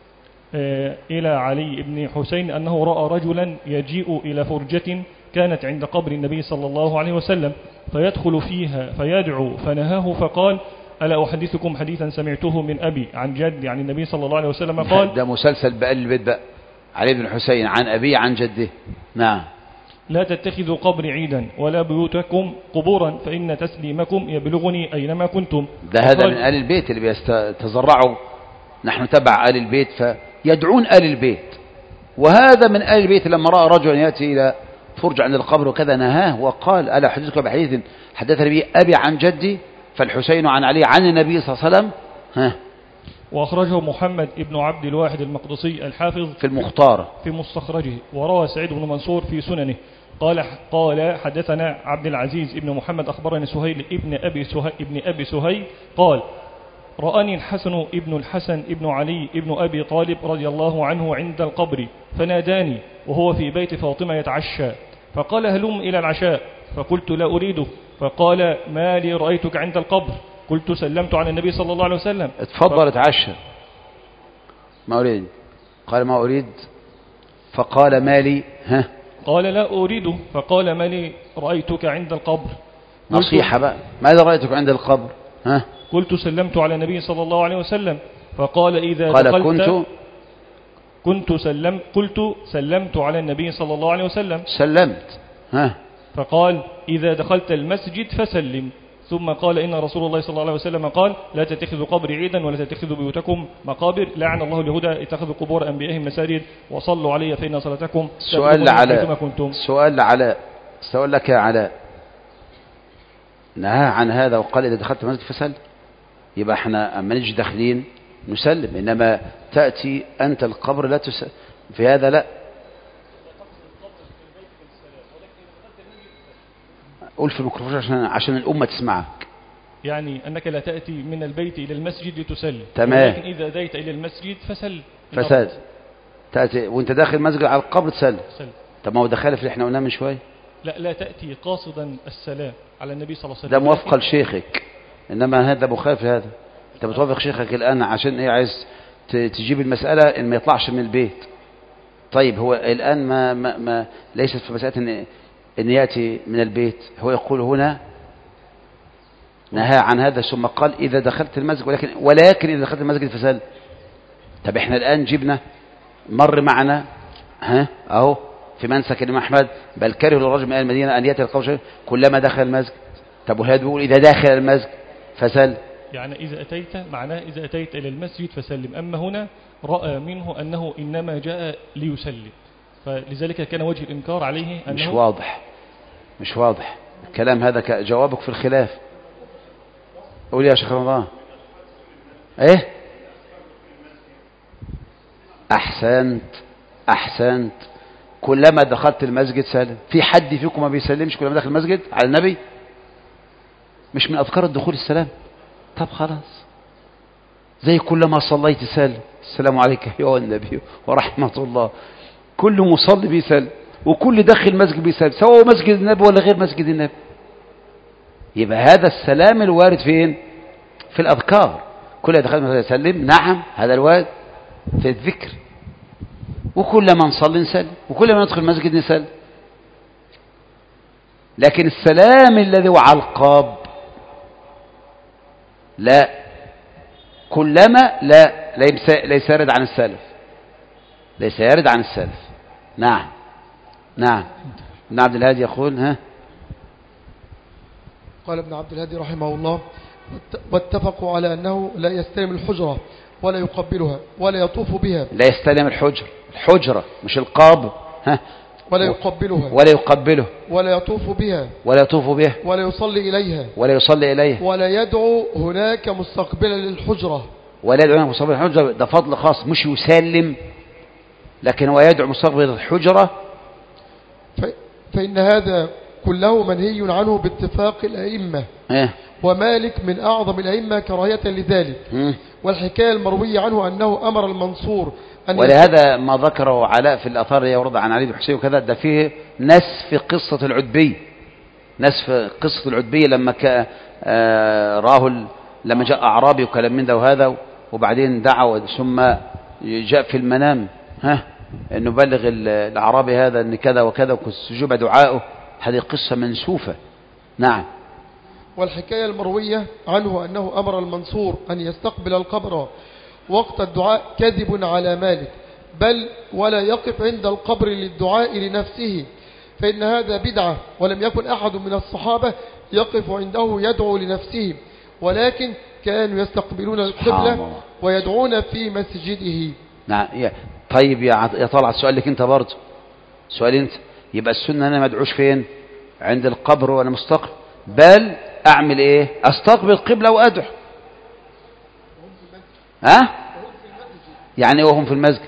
J: إلى علي بن حسين أنه رأى رجلا يجيء إلى فرجة كانت عند قبر النبي صلى الله عليه وسلم فيدخل فيها فيدعو، فنهاه فقال ألا أحدثكم حديثا سمعته من أبي عن جد عن النبي صلى الله عليه وسلم قال.
A: ده مسلسل بقى البيت بقى، علي بن حسين عن أبي عن جده. نعم.
J: لا تتخذوا قبري عيدا ولا بيوتكم قبورا فإن تسليمكم يبلغني أينما كنتم.
A: ده هذا من آل البيت اللي بيتزرعوا، نحن تبع آل البيت فيدعون آل البيت، وهذا من آل البيت لما رأى رجلا يأتي إلى فرج عند القبر وكذا نهاه وقال ألا أحدثك بحديث حدثني به أبي عن جدي، فالحسين عن علي عن النبي صلى الله عليه وسلم. ها.
J: وأخرجه محمد ابن عبد الواحد المقدسي الحافظ
A: في المختار في
J: مستخرجه، وروى سعيد بن منصور في سننه قال حدثنا عبد العزيز ابن محمد أخبرني سهيل ابن أبي سهيل قال رآني الحسن ابن الحسن ابن علي ابن أبي طالب رضي الله عنه عند القبر فناداني وهو في بيت فاطمة يتعشى، فقال هلم إلى العشاء، فقلت لا أريده، فقال ما لي رأيتك عند القبر، قلت سلمت على النبي صلى الله عليه وسلم.
A: اتفضل اتعشى. ما أريد، قال ما أريد، فقال ما لي. ها.
J: قال لا أريده، فقال ما لي رأيتك عند القبر.
A: نصيحة بقى، ماذا رأيتك عند القبر؟ ها.
J: قلت سلمت على النبي صلى الله عليه وسلم، فقال إذا
A: قال
J: دخلت قلت سلمت على النبي صلى الله عليه وسلم.
A: سلمت. ها.
J: فقال إذا دخلت المسجد فسلم، ثم قال إن رسول الله صلى الله عليه وسلم قال لا تتخذوا قبري عيدا ولا تتخذوا بيوتكم مقابر، لعن الله اليهود اتخذوا قبور أنبيائهم مساجد وصلوا علي فإن صلاتكم
A: سؤال لعلاء، سؤال لك يا علاء، نهى عن هذا وقال إذا دخلت المسجد فسلم. يبقى احنا أما نيجي داخلين نسلم، إنما تأتي أنت القبر لا تسلم في هذا. لا، قول في الميكروفون عشان الأمة تسمعك.
J: يعني أنك لا تأتي من البيت إلى المسجد لتسلم،
A: تمام.
J: لكن إذا أتيت إلى المسجد فسلم.
A: تأتي وانت داخل المسجد على القبر تسلم. طب ما هو ده خالف اللي احنا قلناه من شويه.
J: لا تأتي قاصدا السلام على النبي صلى الله عليه وسلم.
A: ده موافق لشيخك، انما هذا مخالف لهذا. انت بتوافق شيخك الان عشان ايه؟ عايز تجيب المسألة ان ما يطلعش من البيت. طيب هو الان ما ليست في مسألة ان يأتي من البيت. هو يقول هنا نهى عن هذا ثم قال إذا دخلت المسجد، ولكن إذا دخلت المسجد فسل. طب احنا الآن جبنا مر معنا أهو في منسك الإمام أحمد بل كره للرجل من المدينة أن يأتي القوم كلما دخل المسجد. طب وهذا بيقول إذا داخل المسجد فسل،
J: يعني إذا أتيت معناه إذا أتيت إلى المسجد فسلم. أما هنا رأى منه أنه إنما جاء ليسلم، فلذلك كان وجه الإنكار عليه أنه
A: مش واضح الكلام هذا. جوابك في الخلاف. قول يا شيخ رمضان. ايه احسنت كلما دخلت المسجد سلم. في حد فيكم ما بيسلمش كلما دخل المسجد على النبي؟ مش من اذكار الدخول السلام؟ طب خلاص، زي كلما صليت سلم السلام عليك يا النبي ورحمة الله. كل مصلي بيسلم وكل داخل المسجد بيسلم، سواء مسجد النبي ولا غير مسجد النبي. يبقى هذا السلام الوارد فين؟ في الأذكار. كل دخل المسجد يسلم، نعم هذا الوارد في الذكر. وكل ما نصلي نسلم، وكل ما ندخل المسجد نسلم. لكن السلام الذي هو على القاب لا، كلما لا، ليس يرد عن السلف، ليس يرد عن السلف. نعم ابن عبد الهادي يقول
F: قال ابن عبد الهادي رحمه الله واتفقوا على أنه لا يستلم الحجرة ولا يقبلها ولا يطوف بها.
A: لا يستلم الحجرة مش القاب.
F: ولا يقبلها
A: ولا يقبله
F: ولا يطوف بها
A: ولا
F: يصلي إليها ولا يدعو هناك مستقبلا للحجرة.
A: ولا يدعو هناك مستقبلا للحجرة. ده فضل خاص، مش يسلم، لكن هو يدعو مستقبل الحجرة.
F: فإن هذا كله منهي عنه باتفاق الأئمة. ومالك من أعظم الأئمة كراهية لذلك. والحكاية المروية عنه أنه أمر المنصور
A: ولهذا ما ذكره علاء في الأثار يورد عن علي بن حسين وكذا، ده فيه نسف قصة العتبي لما لما جاء أعرابي وكلام من ده وهذا، وبعدين دعا ثم جاء في المنام أنه بلغ الأعرابي هذا أن كذا وكذا وكسجوب دعائه. هذه قصة منسوفة. نعم.
F: والحكاية المروية عنه أنه أمر المنصور أن يستقبل القبر وقت الدعاء كذب على مالك، بل ولا يقف عند القبر للدعاء لنفسه، فإن هذا بدعة. ولم يكن أحد من الصحابة يقف عنده يدعو لنفسه، ولكن كانوا يستقبلون القبلة ويدعون في مسجده.
A: نعم. طيب يا طلعت سؤال لك انت برضه، سؤال انت. يبقى السنة أنا ما ادعوش فين؟ عند القبر وأنا مستقبل، بل أعمل إيه؟ أستقبل القبلة وأدعو. يعني وهم في المسجد،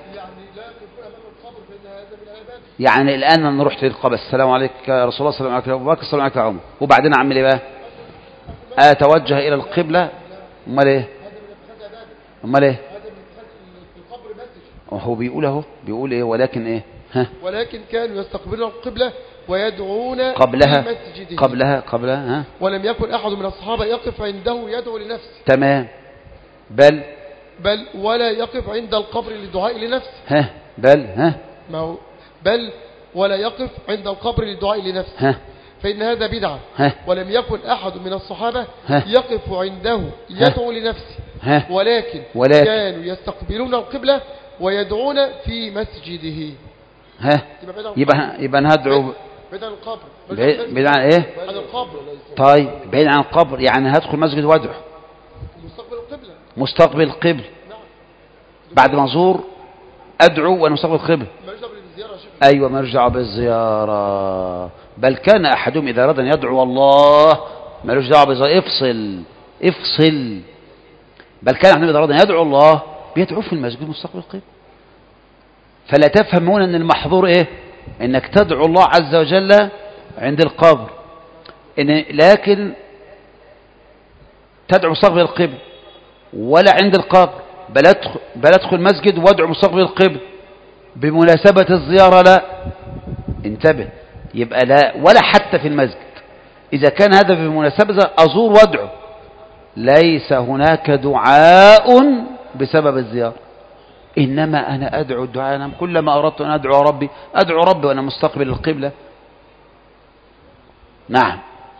A: يعني الآن أنا رحت للقبر السلام عليك يا رسول الله، السلام عليك يا أبو بكر، السلام عليك يا عمر، وبعدين أعمل إيه بقى؟ أتوجه إلى القبلة. أمال إيه؟ هو بيقول إيه؟ ولكن إيه؟
F: ولكن كانوا يستقبلون القبلة ويدعون
A: قبلها.
F: ولم يكن أحد من الصحابة يقف عنده يدعو لنفسه.
A: تمام. بل
F: ولا يقف عند القبر للدعاء لنفسه. بل ولا يقف عند القبر للدعاء لنفسه، فإن هذا بدعة. ولم يكن أحد من الصحابة يقف عنده يدعو لنفسه، ولكن كانوا يستقبلون القبلة ويدعون في مسجده.
A: يبقى ندعو
F: بعيد عن القبر.
A: بعيد عن ايه؟
F: عن القبر.
A: طيب بعيد عن القبر يعني هدخل مسجد وادعو مستقبل القبل. بعد ما ازور ادعو وانا مستقبل القبل. ايوه، مرجع بالزياره. بل كان احدهم اذا اراد ان يدعو الله ملوش دعوة بالظاهر. افصل. بل كان النبي صلى الله عليه وسلم يدعو الله بيدعو في المسجد مستقبل القبلة. فلا تفهمون ان المحظور ايه؟ انك تدعو الله عز وجل عند القبر، لكن تدعو مستقبل القبلة ولا عند القبر، بل ادخل المسجد وادعو مستقبل القبلة بمناسبة الزيارة. لا، انتبه، يبقى لا، ولا حتى في المسجد. إذا كان هذا بمناسبة أزور وادعو، ليس هناك دعاء بسبب الزيارة، إنما أنا أدعو الدعاء. أنا كلما أردت أن أدعو ربي وأنا مستقبل القبلة. نعم.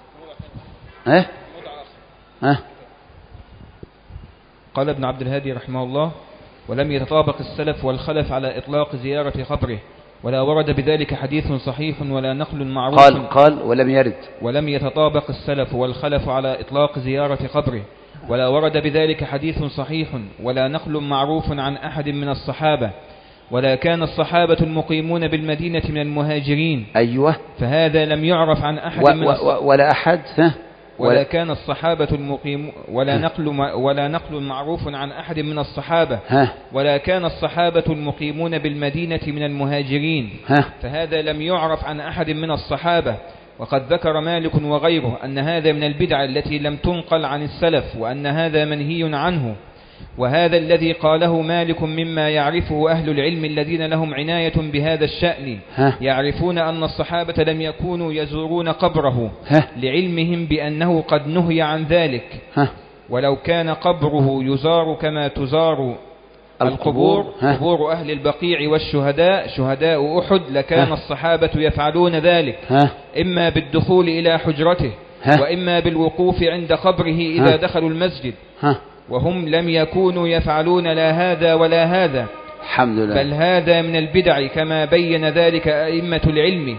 H: قال ابن عبد الهادي رحمه الله: ولم يتطابق السلف والخلف على إطلاق زيارة قبره، ولا ورد بذلك حديث صحيح ولا نقل معروف.
A: قال ولم يرد.
H: ولم يتطابق السلف والخلف على إطلاق زيارة قبره، ولا ورد بذلك حديث صحيح ولا نقل معروف عن أحد من الصحابة، ولا كان الصحابة المقيمون بالمدينة من المهاجرين.
A: أيوة.
H: فهذا لم يعرف عن أحد من
A: ولا أحد.
H: ولا كان الصحابة المقيم ولا نقل معروف عن أحد من الصحابة، ولا كان الصحابة المقيمون بالمدينة من المهاجرين. فهذا لم يعرف عن أحد من الصحابة. وقد ذكر مالك وغيره أن هذا من البدع التي لم تنقل عن السلف، وأن هذا منهي عنه. وهذا الذي قاله مالك مما يعرفه أهل العلم الذين لهم عناية بهذا الشأن، يعرفون أن الصحابة لم يكونوا يزورون قبره لعلمهم بأنه قد نهي عن ذلك. ولو كان قبره يزار كما تزار القبور، قبور أهل البقيع والشهداء، شهداء أحد، لكان الصحابة يفعلون ذلك، إما بالدخول إلى حجرته وإما بالوقوف عند قبره إذا دخلوا المسجد، وهم لم يكونوا يفعلون لا هذا ولا هذا.
A: الحمد لله.
H: بل هذا من البدع كما بين ذلك أئمة العلم.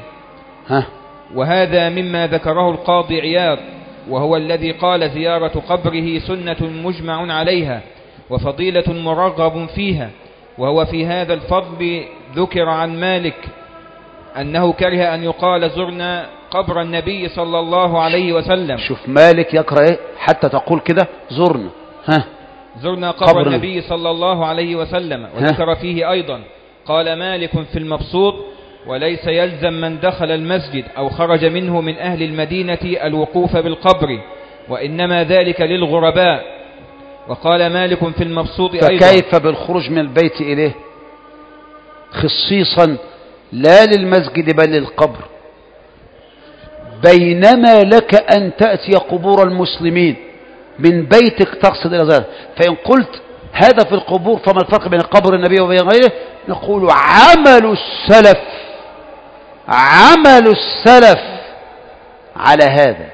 H: وهذا مما ذكره القاضي عياض، وهو الذي قال: زيارة قبره سنة مجمع عليها وفضيلة مرغب فيها. وهو في هذا الفضل ذكر عن مالك أنه كره أن يقال: زرنا قبر النبي صلى الله عليه وسلم.
A: شوف مالك يقرأ إيه حتى تقول كده زرنا.
H: زرنا قبر النبي صلى الله عليه وسلم. وذكر فيه أيضا: قال مالك في المبسوط: وليس يلزم من دخل المسجد أو خرج منه من أهل المدينة الوقوف بالقبر، وإنما ذلك للغرباء. وقال مالك في المبسوط أيضا:
A: فكيف بالخروج من البيت إليه خصيصا لا للمسجد بل للقبر، بينما لك أن تأتي قبور المسلمين من بيتك تقصد إلى ذلك. فإن قلت هذا في القبور فما الفرق بين قبر النبي وبين غيره؟ نقول عمل السلف على هذا.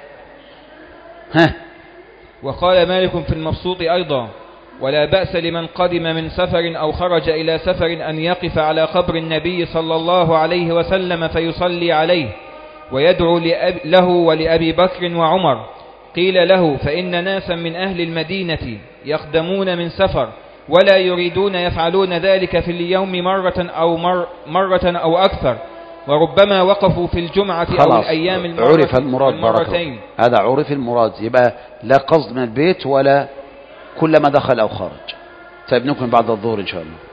H: وقال مالك في المبسوط أيضا: ولا بأس لمن قدم من سفر أو خرج إلى سفر أن يقف على قبر النبي صلى الله عليه وسلم فيصلي عليه ويدعو له ولأبي بكر وعمر. قيل له: فإن ناسا من أهل المدينة يقدمون من سفر ولا يريدون يفعلون ذلك في اليوم مرة أو أكثر، وربما وقفوا في الجمعة أو الأيام
A: عرف المراد مرتين. هذا عرف المراد، يبقى لا قصد من البيت ولا كلما دخل أو خرج. طيب نكمل بعد الظهر إن شاء الله.